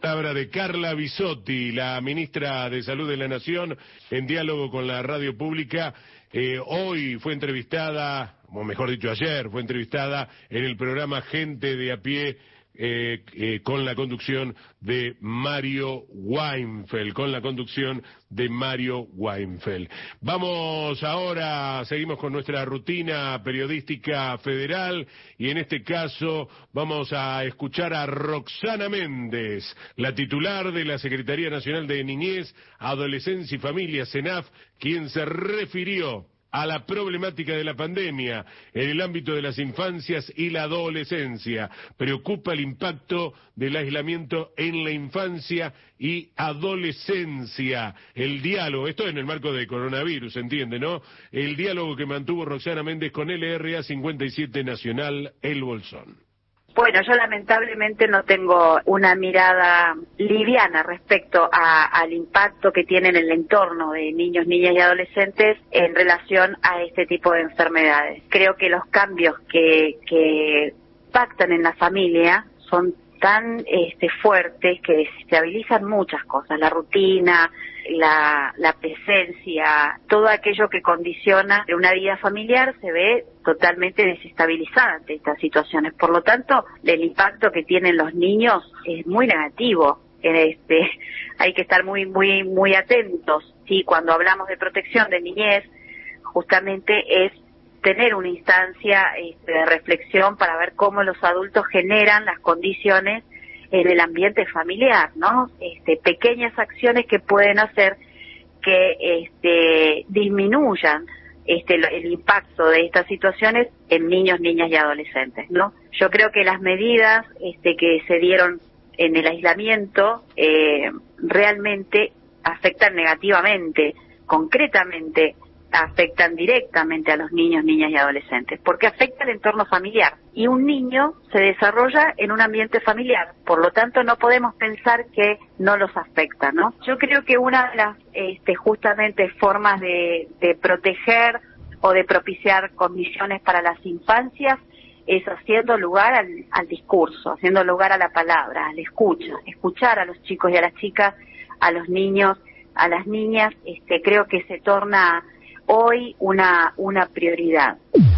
palabra de Carla Bisotti, la ministra de Salud de la Nación, en diálogo con la radio pública. Eh, hoy fue entrevistada, o mejor dicho ayer, fue entrevistada en el programa Gente de a Pie, Eh, eh, con la conducción de Mario Weinfeld, con la conducción de Mario Weinfeld. Vamos ahora, seguimos con nuestra rutina periodística federal y en este caso vamos a escuchar a Roxana Méndez, la titular de la Secretaría Nacional de Niñez, Adolescencia y Familia, SENAF, quien se refirió a la problemática de la pandemia en el ámbito de las infancias y la adolescencia. Preocupa el impacto del aislamiento en la infancia y adolescencia. El diálogo, esto en el marco de coronavirus, ¿entiende, no? El diálogo que mantuvo Roxana Méndez con L R A cincuenta y siete Nacional El Bolsón. Bueno, yo lamentablemente no tengo una mirada liviana respecto a, al impacto que tiene en el entorno de niños, niñas y adolescentes en relación a este tipo de enfermedades. Creo que los cambios que, que impactan en la familia son tan este, fuertes que desestabilizan muchas cosas, la rutina, la, la presencia, todo aquello que condiciona una vida familiar se ve totalmente desestabilizada ante estas situaciones. Por lo tanto, el impacto que tienen los niños es muy negativo. Este, hay que estar muy, muy, muy atentos. Sí, cuando hablamos de protección de niñez, justamente es tener una instancia este, de reflexión para ver cómo los adultos generan las condiciones en el ambiente familiar, ¿no? Este, pequeñas acciones que pueden hacer que este, disminuyan este, el impacto de estas situaciones en niños, niñas y adolescentes, ¿no? Yo creo que las medidas este, que se dieron en el aislamiento eh, realmente afectan negativamente, concretamente afectan directamente a los niños, niñas y adolescentes, porque afecta al entorno familiar. Y un niño se desarrolla en un ambiente familiar, por lo tanto no podemos pensar que no los afecta, ¿no? Yo creo que una de las este, justamente formas de, de proteger o de propiciar condiciones para las infancias es haciendo lugar al, al discurso, haciendo lugar a la palabra, a la escucha, escuchar a los chicos y a las chicas, a los niños, a las niñas, este, creo que se torna hoy una, una prioridad.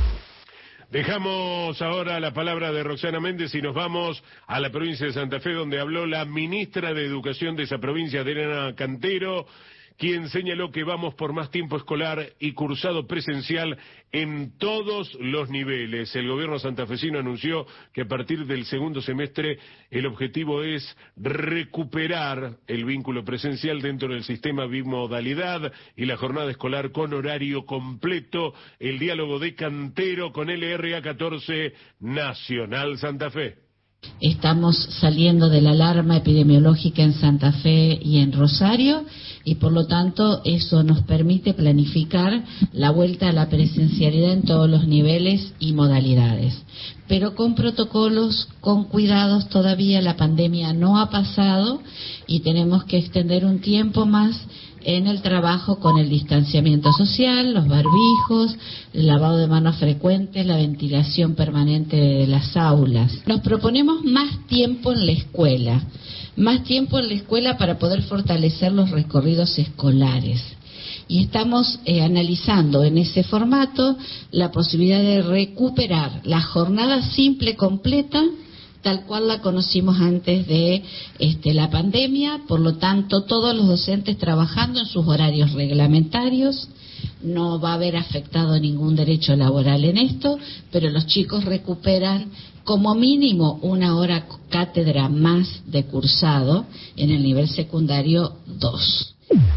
Dejamos ahora la palabra de Roxana Méndez y nos vamos a la provincia de Santa Fe, donde habló la ministra de Educación de esa provincia, Adriana Cantero, quien señaló que vamos por más tiempo escolar y cursado presencial en todos los niveles. El gobierno santafesino anunció que a partir del segundo semestre el objetivo es recuperar el vínculo presencial dentro del sistema bimodalidad y la jornada escolar con horario completo. El diálogo de Cantero con L R A catorce Nacional Santa Fe. Estamos saliendo de la alarma epidemiológica en Santa Fe y en Rosario y por lo tanto eso nos permite planificar la vuelta a la presencialidad en todos los niveles y modalidades. Pero con protocolos, con cuidados, todavía la pandemia no ha pasado y tenemos que extender un tiempo más en el trabajo con el distanciamiento social, los barbijos, el lavado de manos frecuente, la ventilación permanente de las aulas. Nos proponemos más tiempo en la escuela, más tiempo en la escuela para poder fortalecer los recorridos escolares. Y estamos eh, analizando en ese formato la posibilidad de recuperar la jornada simple completa tal cual la conocimos antes de este, la pandemia, por lo tanto todos los docentes trabajando en sus horarios reglamentarios, no va a haber afectado ningún derecho laboral en esto, pero los chicos recuperan como mínimo una hora cátedra más de cursado en el nivel secundario dos.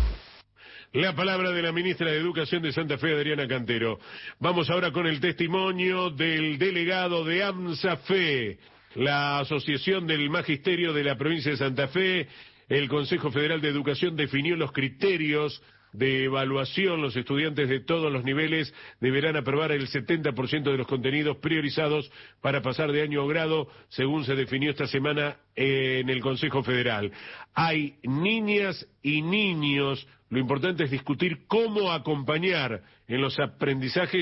La palabra de la ministra de Educación de Santa Fe, Adriana Cantero. Vamos ahora con el testimonio del delegado de AMSAFE, la Asociación del Magisterio de la provincia de Santa Fe. El Consejo Federal de Educación definió los criterios de evaluación. Los estudiantes de todos los niveles deberán aprobar el setenta por ciento de los contenidos priorizados para pasar de año o grado, según se definió esta semana en el Consejo Federal. Hay niñas y niños. Lo importante es discutir cómo acompañar en los aprendizajes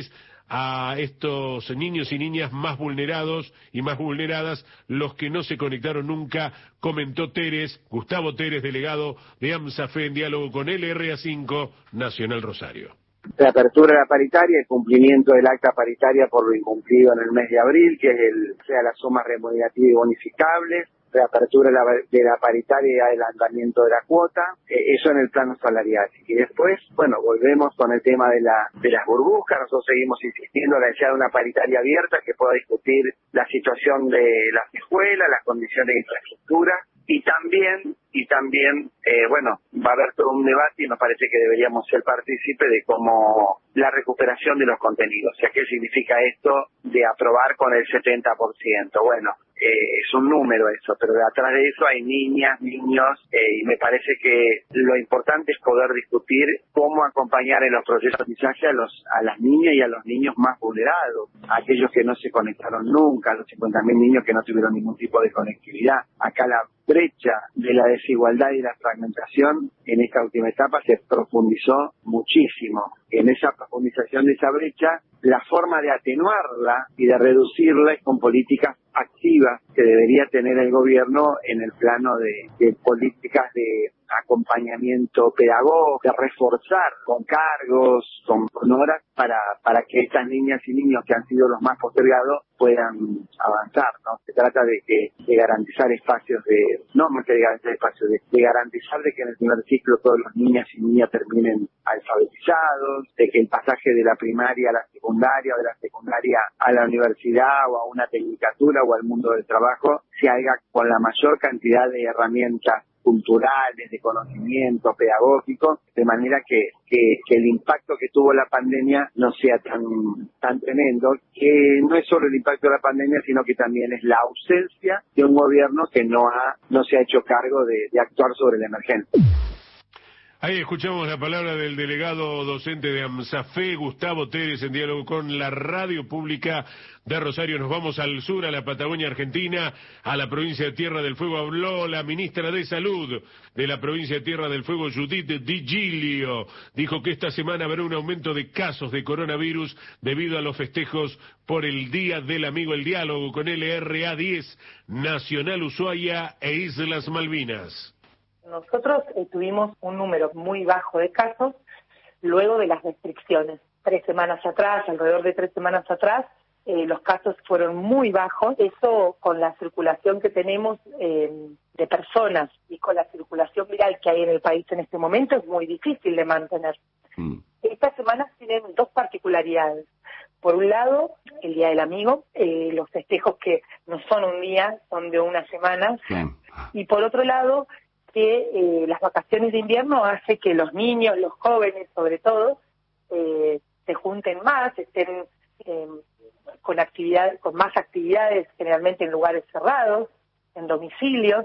a estos niños y niñas más vulnerados y más vulneradas, los que no se conectaron nunca, comentó Teres, Gustavo Teres, delegado de AMSAFE, en diálogo con L R A cinco Nacional Rosario. Reapertura de la paritaria, el cumplimiento del acta paritaria por lo incumplido en el mes de abril, que es el sea la suma remunerativa y bonificable, reapertura de la, de la paritaria y adelantamiento de la cuota, eh, eso en el plano salarial. Y después, bueno, volvemos con el tema de la de las burbujas. Nosotros seguimos insistiendo en la necesidad de una paritaria abierta que pueda discutir la situación de las escuelas, las condiciones de infraestructura, y también, y también, eh, bueno, va a haber todo un debate y nos parece que deberíamos ser partícipe de cómo la recuperación de los contenidos. O sea, ¿qué significa esto de aprobar con el setenta por ciento? Bueno, eh, es un número eso, pero detrás de eso hay niñas, niños, eh, y me parece que lo importante es poder discutir cómo acompañar en los procesos de aprendizaje a, los, a las niñas y a los niños más vulnerados, a aquellos que no se conectaron nunca, a los cincuenta mil niños que no tuvieron ningún tipo de conectividad. Acá la brecha de la desigualdad y la fragmentación en esta última etapa se profundizó muchísimo. En esa profundización de esa brecha, la forma de atenuarla y de reducirla es con políticas activas que debería tener el gobierno en el plano de, de políticas de acompañamiento pedagógico, de reforzar con cargos, con, con horas, para, para que estas niñas y niños que han sido los más postergados puedan avanzar, ¿no? Se trata de que de garantizar espacios de, no más que de garantizar espacios, de, de garantizar de que en el primer ciclo todos los niñas y niñas terminen alfabetizados, de que el pasaje de la primaria a la secundaria o de la secundaria a la universidad o a una tecnicatura o al mundo del trabajo se haga con la mayor cantidad de herramientas culturales, de conocimiento pedagógico, de manera que, que, que el impacto que tuvo la pandemia no sea tan, tan tremendo, que no es solo el impacto de la pandemia, sino que también es la ausencia de un gobierno que no ha no se ha hecho cargo de, de actuar sobre la emergencia. Ahí escuchamos la palabra del delegado docente de AMSAFE, Gustavo Teres, en diálogo con la radio pública de Rosario. Nos vamos al sur, a la Patagonia Argentina, a la provincia de Tierra del Fuego. Habló la ministra de Salud de la provincia de Tierra del Fuego, Judith Di Giglio. Dijo que esta semana habrá un aumento de casos de coronavirus debido a los festejos por el Día del Amigo. El diálogo con L R A diez, Nacional Ushuaia e Islas Malvinas. Nosotros eh, tuvimos un número muy bajo de casos luego de las restricciones. Tres semanas atrás, alrededor de tres semanas atrás, eh, los casos fueron muy bajos. Eso, con la circulación que tenemos eh, de personas y con la circulación viral que hay en el país en este momento, es muy difícil de mantener. Mm. Estas semanas tienen dos particularidades. Por un lado, el Día del Amigo, eh, los festejos que no son un día, son de una semana. Sí. Y por otro lado, que eh, las vacaciones de invierno hace que los niños, los jóvenes sobre todo, eh, se junten más, estén eh, con actividad, con más actividades, generalmente en lugares cerrados, en domicilios,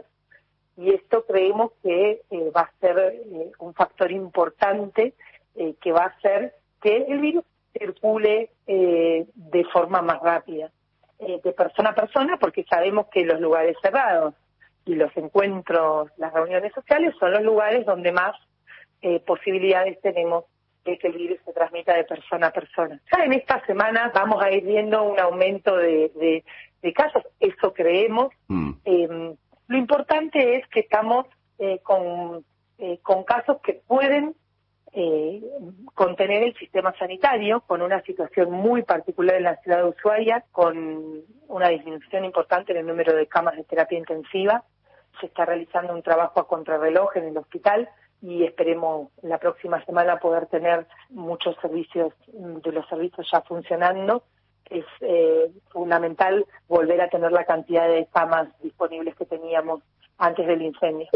y esto creemos que eh, va a ser eh, un factor importante eh, que va a hacer que el virus circule eh, de forma más rápida, eh, de persona a persona, porque sabemos que los lugares cerrados y los encuentros, las reuniones sociales, son los lugares donde más eh, posibilidades tenemos de que el virus se transmita de persona a persona. Ya en esta semana vamos a ir viendo un aumento de, de, de casos, eso creemos. Mm. Eh, lo importante es que estamos eh, con, eh, con casos que pueden eh, contener el sistema sanitario, con una situación muy particular en la ciudad de Ushuaia, con una disminución importante en el número de camas de terapia intensiva. Se está realizando un trabajo a contrarreloj en el hospital y esperemos la próxima semana poder tener muchos servicios, de los servicios ya funcionando. Es eh, fundamental volver a tener la cantidad de camas disponibles que teníamos antes del incendio.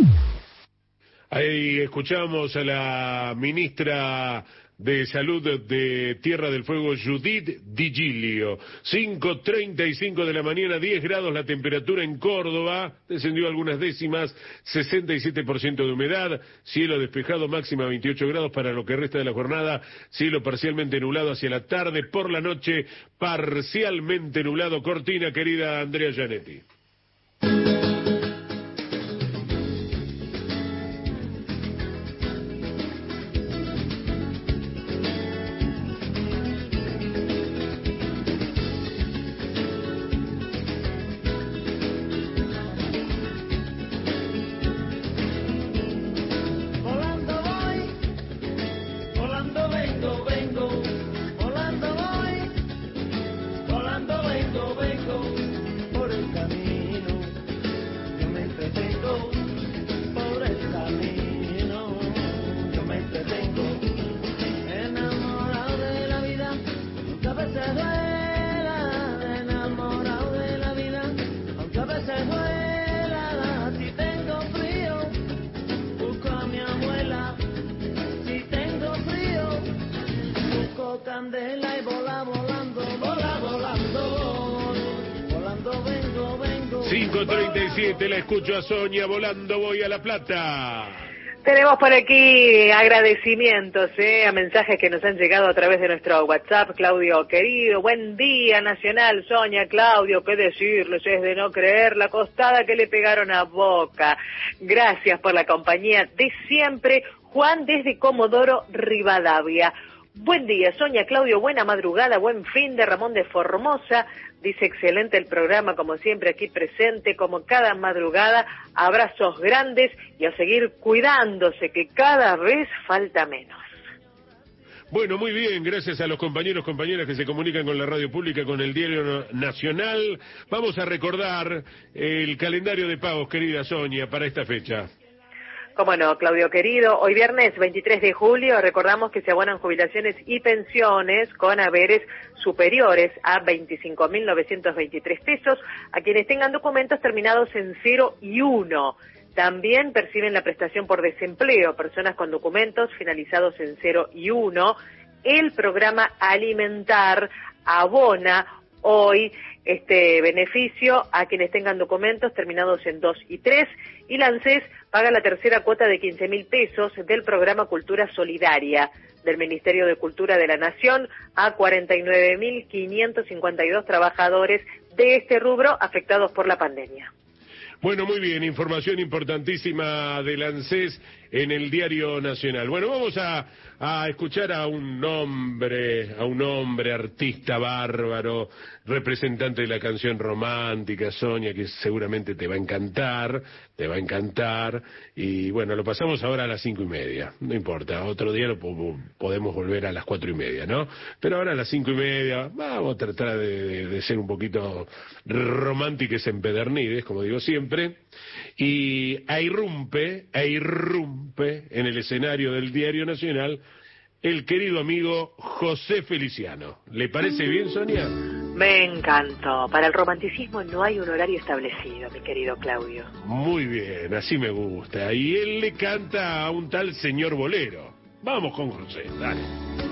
Ahí escuchamos a la ministra de Salud de Tierra del Fuego, Judith Di Giglio. cinco treinta y cinco de la mañana, diez grados la temperatura en Córdoba, descendió algunas décimas, sesenta y siete por ciento de humedad, cielo despejado, máxima veintiocho grados para lo que resta de la jornada, cielo parcialmente nublado hacia la tarde, por la noche parcialmente nublado. Cortina, querida Andrea Gianetti. cinco treinta y siete, la escucho a Sonia, volando voy a La Plata. Tenemos por aquí agradecimientos ¿eh? a mensajes que nos han llegado a través de nuestro WhatsApp. Claudio querido, buen día Nacional. Sonia, Claudio, qué decirles, es de no creer la costada que le pegaron a Boca. Gracias por la compañía de siempre. Juan desde Comodoro Rivadavia. Buen día Sonia, Claudio, buena madrugada, buen fin de Ramón de Formosa. Dice, excelente el programa, como siempre aquí presente, como cada madrugada, abrazos grandes y a seguir cuidándose, que cada vez falta menos. Bueno, muy bien, gracias a los compañeros, compañeras que se comunican con la radio pública, con el Diario Nacional. Vamos a recordar el calendario de pagos, querida Sonia, para esta fecha. Cómo no, Claudio querido, hoy viernes veintitrés de julio recordamos que se abonan jubilaciones y pensiones con haberes superiores a veinticinco mil novecientos veintitrés pesos a quienes tengan documentos terminados en cero y uno. También perciben la prestación por desempleo, personas con documentos finalizados en cero y uno. El programa Alimentar abona hoy este beneficio a quienes tengan documentos terminados en dos y tres, y la ANSES paga la tercera cuota de quince mil pesos del programa Cultura Solidaria del Ministerio de Cultura de la Nación a cuarenta y nueve mil quinientos cincuenta y dos trabajadores de este rubro afectados por la pandemia. Bueno, muy bien, información importantísima del ANSES en el Diario Nacional. Bueno, vamos a, a escuchar a un hombre, a un hombre artista bárbaro, representante de la canción romántica, Sonia, que seguramente te va a encantar, te va a encantar, y bueno, lo pasamos ahora a las cinco y media, no importa, otro día lo po podemos volver a las cuatro y media, ¿no? Pero ahora a las cinco y media vamos a tratar de, de, de ser un poquito románticos empedernides, como digo siempre, y a irrumpe, a irrumpe en el escenario del Diario Nacional el querido amigo José Feliciano. ¿Le parece bien, Sonia? Me encantó. Para el romanticismo no hay un horario establecido, mi querido Claudio. Muy bien, así me gusta. Y él le canta a un tal señor Bolero. Vamos con José, dale.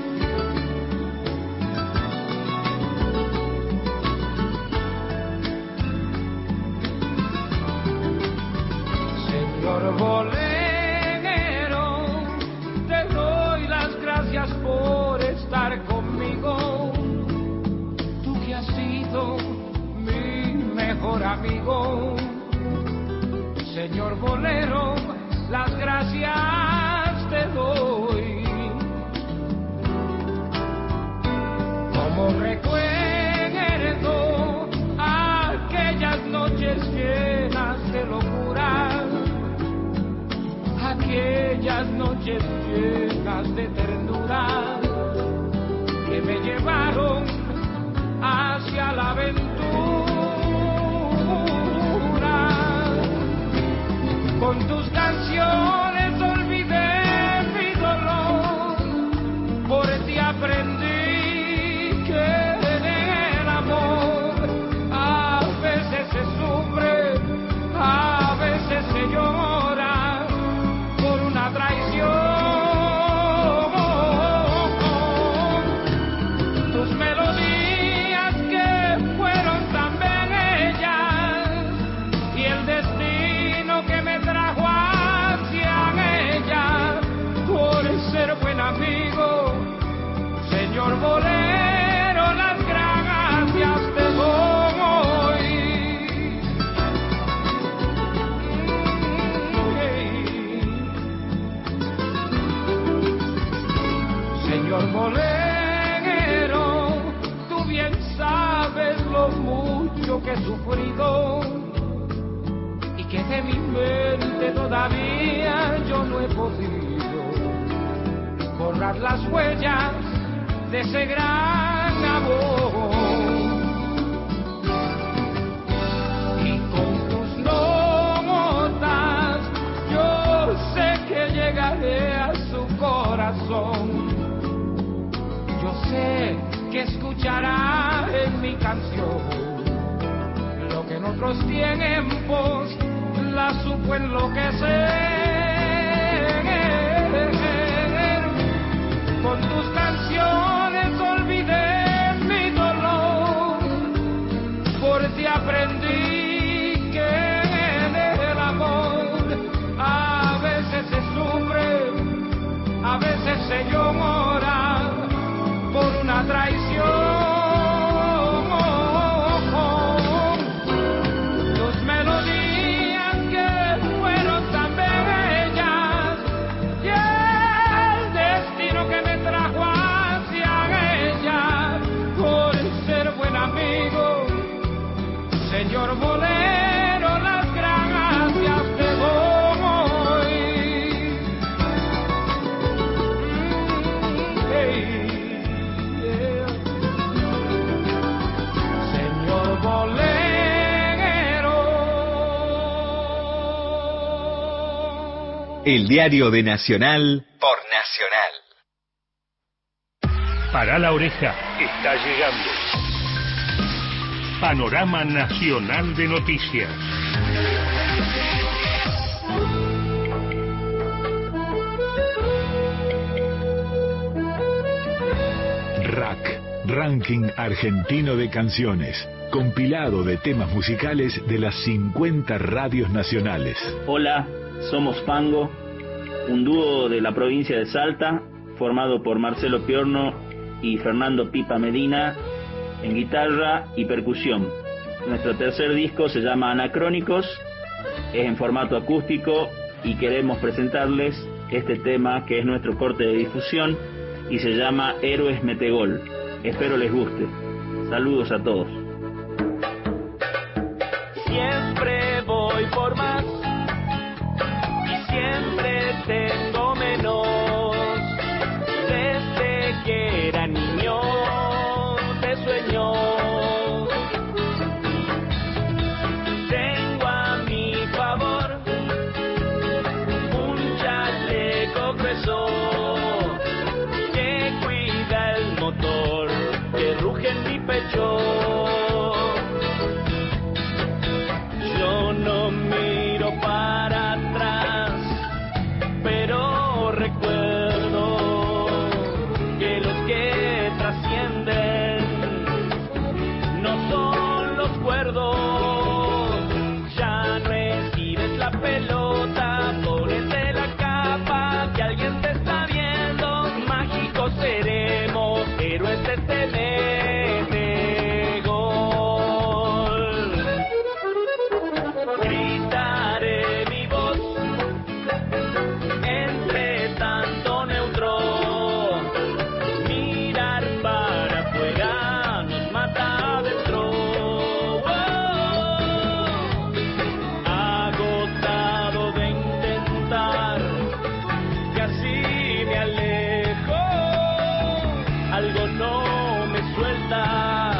Señor Bolero, te doy las gracias por estar conmigo. Tú que has sido mi mejor amigo. Señor Bolero, las gracias te doy. Como recuerdo aquellas noches llenas de locura, aquellas noches llenas de ternura que me llevaron hacia la aventura. Con tus canciones olvidé mi dolor, por ti aprendí que el amor a veces se sufre, a veces se llora por una traición. Tus melodías que fueron tan bellas y el destino que me trajo hacia ella, por ser buen amigo, señor Bolero, las gracias te doy. Señor Bolero, tú bien sabes lo mucho que he sufrido y que de mi mente todavía yo no he podido borrar las huellas de ese gran amor. Y con tus notas yo sé que llegaré a su corazón. Yo sé que escuchará en mi canción lo que en otros tiempos la supo enloquecer. Con tus canciones olvidé mi dolor, por ti aprendí Señor bolero, las gracias te doy. Hey, yeah. Señor bolero. El diario de Nacional por Nacional. Para la oreja, está llegando. Panorama Nacional de Noticias. R A C, Ranking Argentino de Canciones, compilado de temas musicales de las cincuenta radios nacionales. Hola, somos Fango, un dúo de la provincia de Salta, formado por Marcelo Piorno y Fernando Pipa Medina en guitarra y percusión. Nuestro tercer disco se llama Anacrónicos, es en formato acústico y queremos presentarles este tema que es nuestro corte de difusión y se llama Héroes Metegol. Espero les guste. Saludos a todos. Siempre voy por más y siempre tengo menos. Desde que era niño te sueño. Tengo a mi favor un chaleco grueso que cuida el motor que ruge en mi pecho. Yo no miro para atrás, pero recuerdo que los que trascienden no son los cuerdos. Ya no esquives la pelota, ponete la capa, que alguien te está viendo. Mágicos seremos, héroes de este mete gol. Gritaré mi voz entre tanto neutro. Mirar para afuera nos mata adentro. Oh, agotado de intentar, casi me alejo. Algo no me suelta.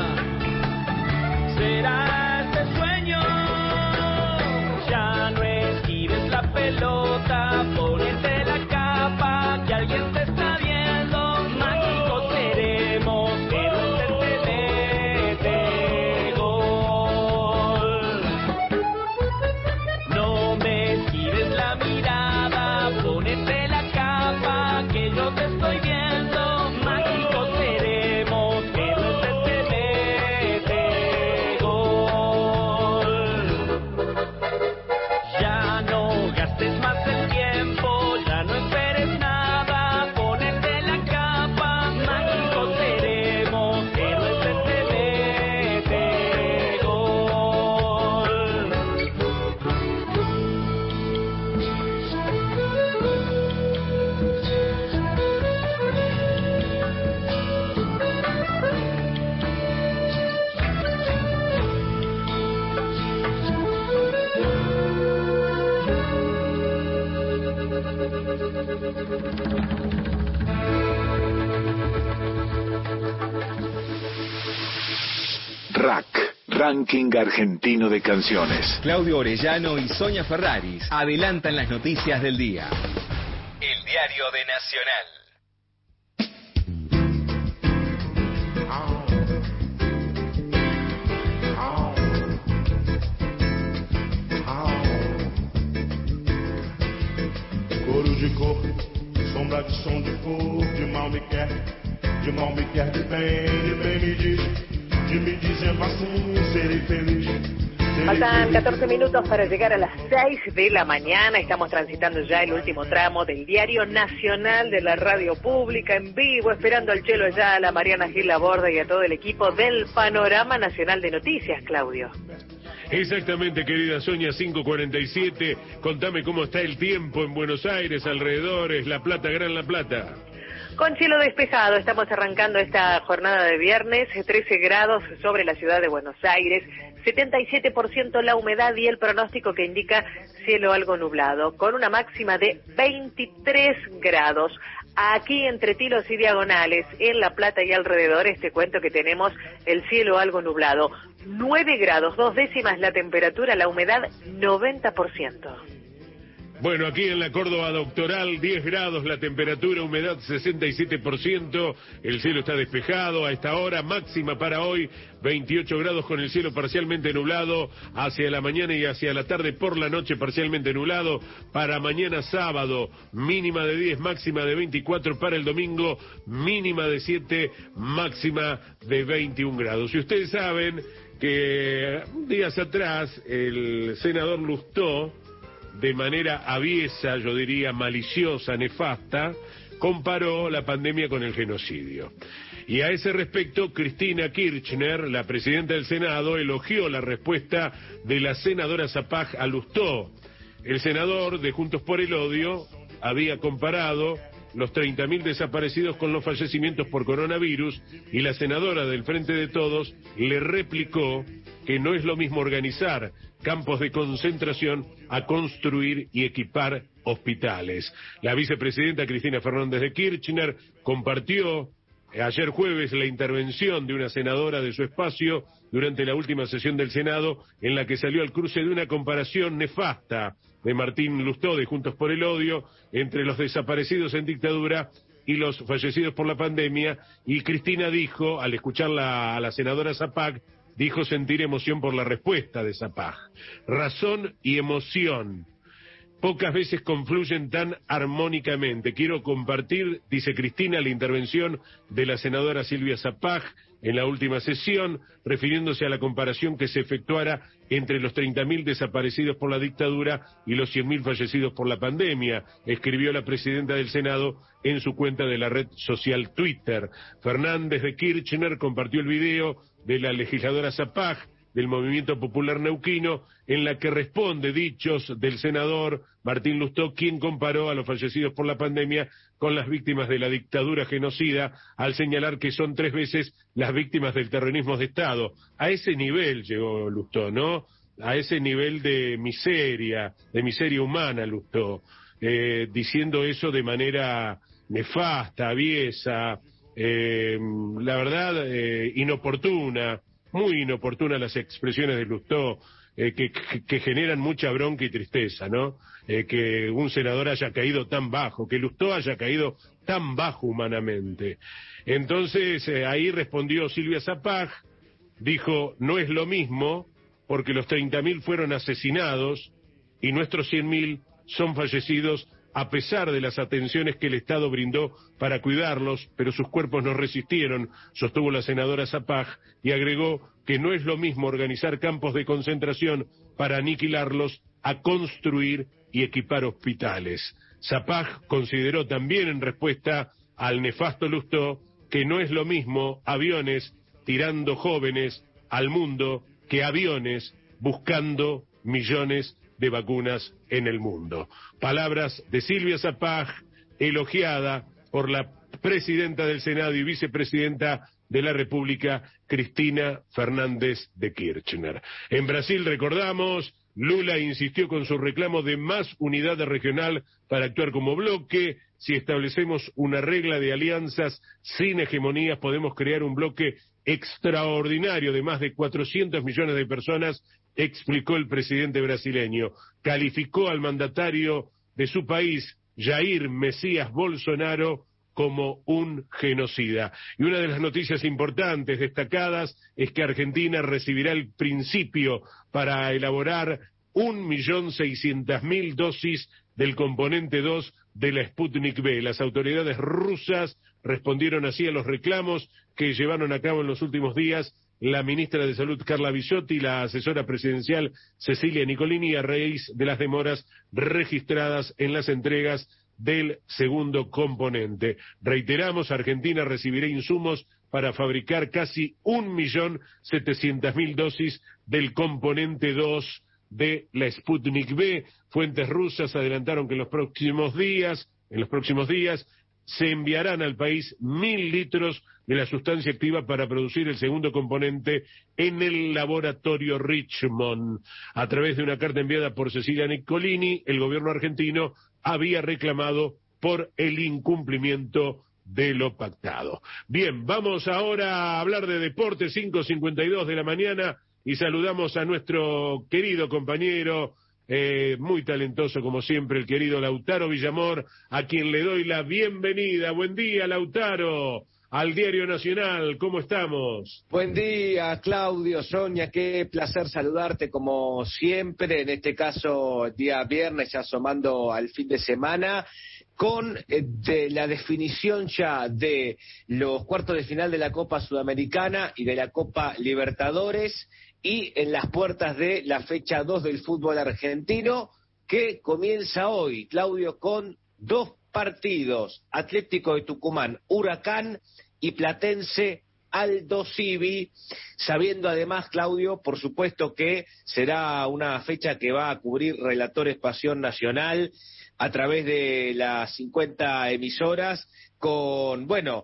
¿Será este sueño? Ya no esquives la pelota, ponete la capa, que alguien te está viendo. Mágicos seremos, héroes del mete gol. No me esquives la mirada, ponete la capa, que yo te estoy viendo. Mágicos seremos, héroes del mete gol. Ya no gastes más el tiempo, ya no esperes nada, ponete la capa, mágicos seremos, héroes de este mete gol. R A C, Ranking Argentino de Canciones. Claudio Orellano y Sonia Ferraris adelantan las noticias del día. El diario de Nacional. Couro de cor, sombra de som de cor, de mal me quer, de mal me quer, de bem, de bem me diz, de me dizendo assim, serei feliz. Faltan catorce minutos para llegar a las seis de la mañana. Estamos transitando ya el último tramo del Diario Nacional de la Radio Pública en vivo, esperando al Chelo Ayala, a Mariana Gil Laborde y a todo el equipo del Panorama Nacional de Noticias, Claudio. Exactamente, querida Sonia, cinco cuarenta y siete. Contame cómo está el tiempo en Buenos Aires, alrededores, La Plata, Gran La Plata. Con cielo despejado, estamos arrancando esta jornada de viernes, trece grados sobre la ciudad de Buenos Aires, setenta y siete por ciento la humedad y el pronóstico que indica cielo algo nublado, con una máxima de veintitrés grados. Aquí entre Tilos y Diagonales, en La Plata y alrededores, te cuento que tenemos el cielo algo nublado. nueve grados, dos décimas la temperatura, la humedad noventa por ciento. Bueno, aquí en la Córdoba Doctoral, diez grados la temperatura, humedad sesenta y siete por ciento, el cielo está despejado a esta hora, máxima para hoy, veintiocho grados con el cielo parcialmente nublado, hacia la mañana y hacia la tarde, por la noche parcialmente nublado, para mañana sábado, mínima de diez, máxima de veinticuatro, para el domingo, mínima de siete, máxima de veintiún grados. Y ustedes saben que días atrás el senador Lustó, de manera aviesa, yo diría maliciosa, nefasta, comparó la pandemia con el genocidio. Y a ese respecto, Cristina Kirchner, la presidenta del Senado, elogió la respuesta de la senadora Zapag a Lustó. El senador de Juntos por el Odio había comparado los treinta mil desaparecidos con los fallecimientos por coronavirus, y la senadora del Frente de Todos le replicó que no es lo mismo organizar campos de concentración a construir y equipar hospitales. La vicepresidenta Cristina Fernández de Kirchner compartió ayer jueves la intervención de una senadora de su espacio durante la última sesión del Senado, en la que salió al cruce de una comparación nefasta de Martín Lustó de Juntos por el Odio entre los desaparecidos en dictadura y los fallecidos por la pandemia, y Cristina dijo, al escucharla a la senadora Zapag, dijo sentir emoción por la respuesta de Zapag. Razón y emoción pocas veces confluyen tan armónicamente. Quiero compartir, dice Cristina, la intervención de la senadora Silvia Zapag en la última sesión, refiriéndose a la comparación que se efectuara entre los treinta mil desaparecidos por la dictadura y los cien mil fallecidos por la pandemia, escribió la presidenta del Senado en su cuenta de la red social Twitter. Fernández de Kirchner compartió el video de la legisladora Zapag del Movimiento Popular Neuquino, en la que responde dichos del senador Martín Lustó, quien comparó a los fallecidos por la pandemia con las víctimas de la dictadura genocida, al señalar que son tres veces las víctimas del terrorismo de Estado. A ese nivel llegó Lustó, ¿no? A ese nivel de miseria, de miseria humana Lustó, eh, diciendo eso de manera nefasta, aviesa, eh, la verdad, eh, inoportuna, muy inoportunas las expresiones de Lustó, eh, que, que, que generan mucha bronca y tristeza, ¿no? Eh, que un senador haya caído tan bajo, que Lustó haya caído tan bajo humanamente. Entonces, eh, ahí respondió Silvia Zapag, dijo, no es lo mismo, porque los treinta mil fueron asesinados y nuestros cien mil son fallecidos a pesar de las atenciones que el Estado brindó para cuidarlos, pero sus cuerpos no resistieron, sostuvo la senadora Zapag, y agregó que no es lo mismo organizar campos de concentración para aniquilarlos a construir y equipar hospitales. Zapag consideró también, en respuesta al nefasto Lustó, que no es lo mismo aviones tirando jóvenes al mundo que aviones buscando millones de vacunas en el mundo. Palabras de Silvia Zapag, elogiada por la presidenta del Senado y vicepresidenta de la República, Cristina Fernández de Kirchner. En Brasil, recordamos, Lula insistió con su reclamo de más unidad regional para actuar como bloque. Si establecemos una regla de alianzas sin hegemonías, podemos crear un bloque extraordinario de más de cuatrocientos millones de personas, explicó el presidente brasileño. Calificó al mandatario de su país, Jair Mesías Bolsonaro, como un genocida. Y una de las noticias importantes destacadas es que Argentina recibirá el principio para elaborar un millón seiscientas mil dosis del componente dos de la Sputnik V. Las autoridades rusas respondieron así a los reclamos que llevaron a cabo en los últimos días la ministra de Salud Carla Bisotti y la asesora presidencial Cecilia Nicolini, a raíz de las demoras registradas en las entregas del segundo componente. Reiteramos, Argentina recibirá insumos para fabricar casi un millón setecientas mil dosis del componente dos de la Sputnik V. Fuentes rusas adelantaron que en los próximos días, en los próximos días, se enviarán al país mil litros de la sustancia activa para producir el segundo componente en el laboratorio Richmond. A través de una carta enviada por Cecilia Niccolini, el gobierno argentino había reclamado por el incumplimiento de lo pactado. Bien, vamos ahora a hablar de deporte, cinco cincuenta y dos de la mañana, y saludamos a nuestro querido compañero, eh, muy talentoso como siempre, el querido Lautaro Villamor, a quien le doy la bienvenida. Buen día, Lautaro, al Diario Nacional. ¿Cómo estamos? Buen día, Claudio, Sonia, qué placer saludarte como siempre, en este caso día viernes, ya asomando al fin de semana, con eh, de la definición ya de los cuartos de final de la Copa Sudamericana y de la Copa Libertadores, y en las puertas de la fecha dos del fútbol argentino, que comienza hoy, Claudio, con dos partidos: Atlético de Tucumán, Huracán, y Platense, Aldo Civi, sabiendo además, Claudio, por supuesto que será una fecha que va a cubrir Relatores Pasión Nacional a través de las cincuenta emisoras, con, bueno,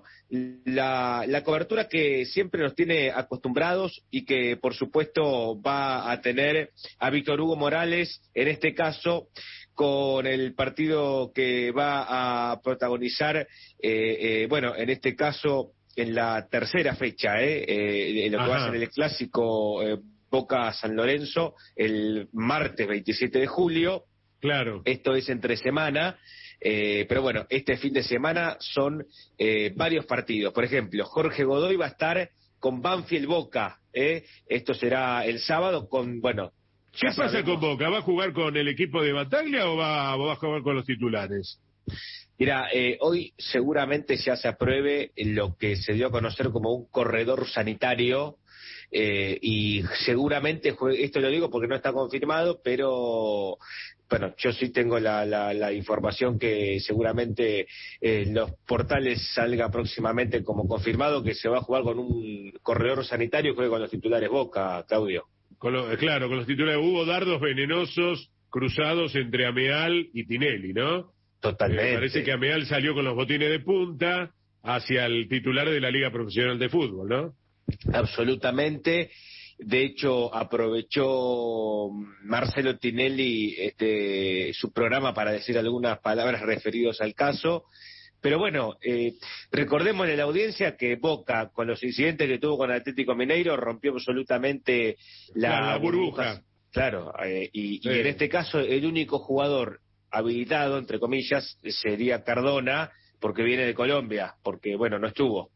la, la cobertura que siempre nos tiene acostumbrados y que, por supuesto, va a tener a Víctor Hugo Morales, en este caso, con el partido que va a protagonizar, eh, eh, bueno, en este caso, en la tercera fecha, eh, eh, en lo que va a ser el clásico eh, Boca-San Lorenzo, el martes veintisiete de julio. Claro. Esto es entre semana, eh, pero bueno, este fin de semana son eh, varios partidos. Por ejemplo, Jorge Godoy va a estar con Banfield Boca, eh. Esto será el sábado con, bueno... ¿Qué pasa sabemos. con Boca? ¿Va a jugar con el equipo de Bataglia o va, o va a jugar con los titulares? Mira, eh, hoy seguramente ya se apruebe lo que se dio a conocer como un corredor sanitario, eh, y seguramente, juegue, esto lo digo porque no está confirmado, pero bueno, yo sí tengo la, la, la información que seguramente eh, en los portales salga próximamente como confirmado que se va a jugar con un corredor sanitario que juegue con los titulares Boca, Claudio. Con lo, claro, con los titulares hubo dardos venenosos cruzados entre Ameal y Tinelli, ¿no? Totalmente. Me parece que Ameal salió con los botines de punta hacia el titular de la Liga Profesional de Fútbol, ¿no? Absolutamente. De hecho, aprovechó Marcelo Tinelli este, su programa para decir algunas palabras referidas al caso. Pero bueno, eh, recordemos en la audiencia que Boca, con los incidentes que tuvo con Atlético Mineiro, rompió absolutamente la, la, la burbuja. burbuja. Claro, eh, y, sí. y en este caso el único jugador habilitado, entre comillas, sería Cardona, porque viene de Colombia, porque bueno, no estuvo.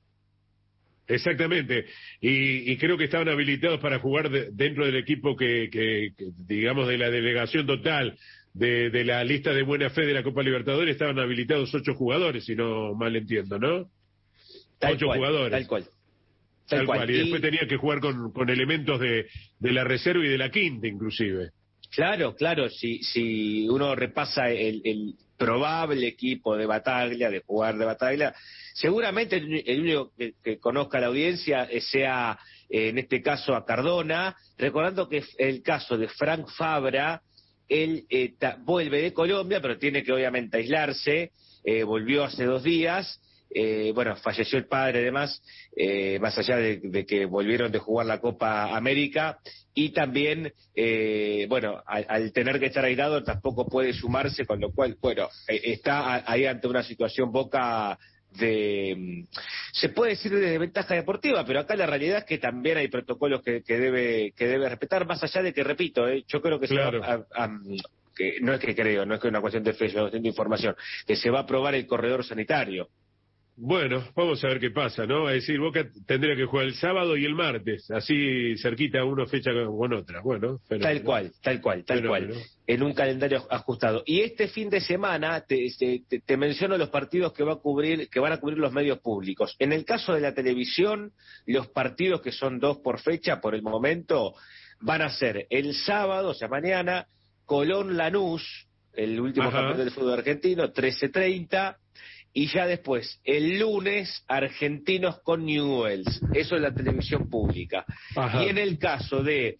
Exactamente, y, y creo que estaban habilitados para jugar de, dentro del equipo que, que, que, digamos, de la delegación total de, de la lista de buena fe de la Copa Libertadores, estaban habilitados ocho jugadores, si no mal entiendo, ¿no? Tal ocho cual, jugadores. Tal cual. Tal, tal cual. cual, y, y después tenía que jugar con, con elementos de, de la reserva y de la quinta, inclusive. Claro, claro, si, si uno repasa el, el probable equipo de Bataglia, de jugar de Bataglia, seguramente el, el único que, que conozca la audiencia sea, eh, en este caso, a Cardona, recordando que el caso de Frank Fabra, él eh, ta, vuelve de Colombia, pero tiene que obviamente aislarse, eh, volvió hace dos días, eh, bueno, falleció el padre además, eh, más allá de, de que volvieron de jugar la Copa América, y también, eh, bueno, al, al tener que estar aislado tampoco puede sumarse, con lo cual, bueno, eh, está ahí ante una situación Boca de, se puede decir de desventaja deportiva, pero acá la realidad es que también hay protocolos que, que debe que debe respetar, más allá de que, repito, eh, yo creo que claro. se va a, a, que no es que creo, no es que es una cuestión de fe, es una cuestión de información, que se va a aprobar el corredor sanitario. Bueno, vamos a ver qué pasa, ¿no? Es decir, Boca tendría que jugar el sábado y el martes, así cerquita una fecha con otra. Bueno, pero, tal cual, tal cual, tal pero, cual, pero. En un calendario ajustado. Y este fin de semana te, te, te menciono los partidos que va a cubrir, que van a cubrir los medios públicos. En el caso de la televisión, los partidos que son dos por fecha por el momento van a ser el sábado, o sea mañana, Colón Lanús, el último campeón del fútbol argentino, trece treinta. y ya después, el lunes, Argentinos con Newell's. Eso es la televisión pública. Ajá. Y en el caso de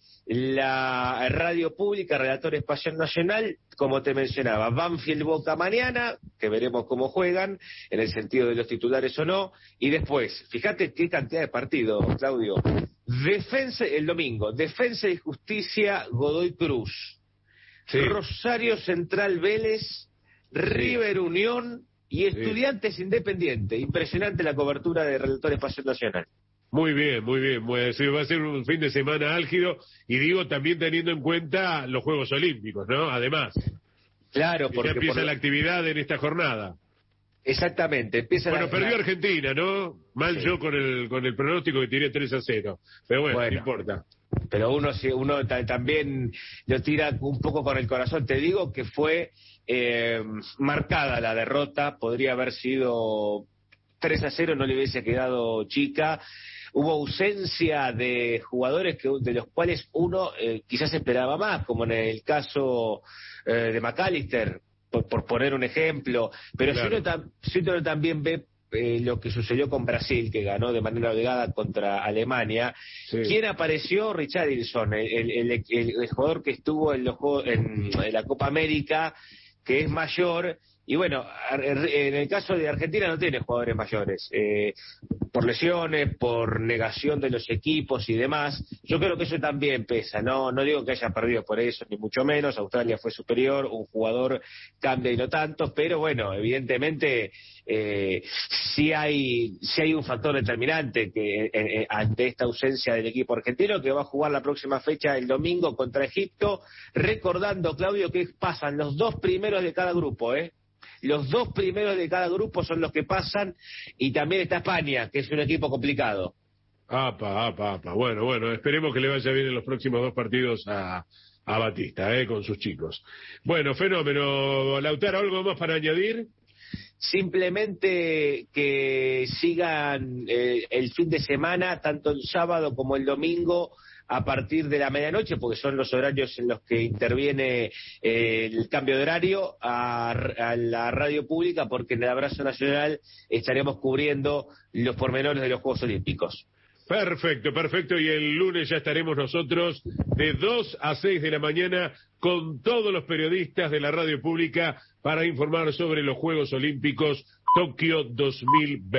la radio pública, Relator Espacial Nacional, como te mencionaba, Banfield Boca mañana, que veremos cómo juegan, en el sentido de los titulares o no, y después, fíjate qué cantidad de partidos, Claudio. Defensa, el domingo, Defensa y Justicia, Godoy Cruz. Sí. Rosario Central Vélez, River Unión y Estudiantes sí. Independiente. Impresionante la cobertura de Relator Espacial Nacional. Muy bien, muy bien. Va a ser un fin de semana álgido y digo también teniendo en cuenta los Juegos Olímpicos, ¿no? Además. Claro, porque ya empieza por... la actividad en esta jornada. Exactamente, empieza bueno, la... perdió Argentina, ¿no? Mal sí. yo con el con el pronóstico que tiré tres a cero. Pero bueno, bueno no importa. Pero uno uno también lo tira un poco con el corazón. Te digo que fue eh, marcada la derrota, podría haber sido tres a cero, no le hubiese quedado chica. Hubo ausencia de jugadores que de los cuales uno eh, quizás esperaba más, como en el caso eh, de McAllister, por, por poner un ejemplo. Pero claro. si, uno tam, si uno también ve eh, lo que sucedió con Brasil, que ganó de manera holgada contra Alemania, sí. ¿quién apareció? Richarlison, el, el, el, el, el jugador que estuvo en, los, en, en la Copa América, que es mayor. Y bueno, en el caso de Argentina no tiene jugadores mayores, eh, por lesiones, por negación de los equipos y demás. Yo creo que eso también pesa, no no digo que haya perdido por eso, ni mucho menos. Australia fue superior, un jugador cambia y no tanto, pero bueno, evidentemente eh, sí hay sí hay un factor determinante que eh, eh, ante esta ausencia del equipo argentino, que va a jugar la próxima fecha el domingo contra Egipto, recordando, Claudio, que pasan los dos primeros de cada grupo, ¿eh? Los dos primeros de cada grupo son los que pasan, y también está España, que es un equipo complicado. Apa, apa, apa. Bueno, bueno, esperemos que le vaya bien en los próximos dos partidos a, a Batista, eh, con sus chicos. Bueno, fenómeno. Lautaro, ¿algo más para añadir? Simplemente que sigan eh, el fin de semana, tanto el sábado como el domingo, a partir de la medianoche, porque son los horarios en los que interviene eh, el cambio de horario, a, a la radio pública, porque en el Abrazo Nacional estaremos cubriendo los pormenores de los Juegos Olímpicos. Perfecto, perfecto, y el lunes ya estaremos nosotros de dos a seis de la mañana con todos los periodistas de la radio pública para informar sobre los Juegos Olímpicos Tokio dos mil veinte.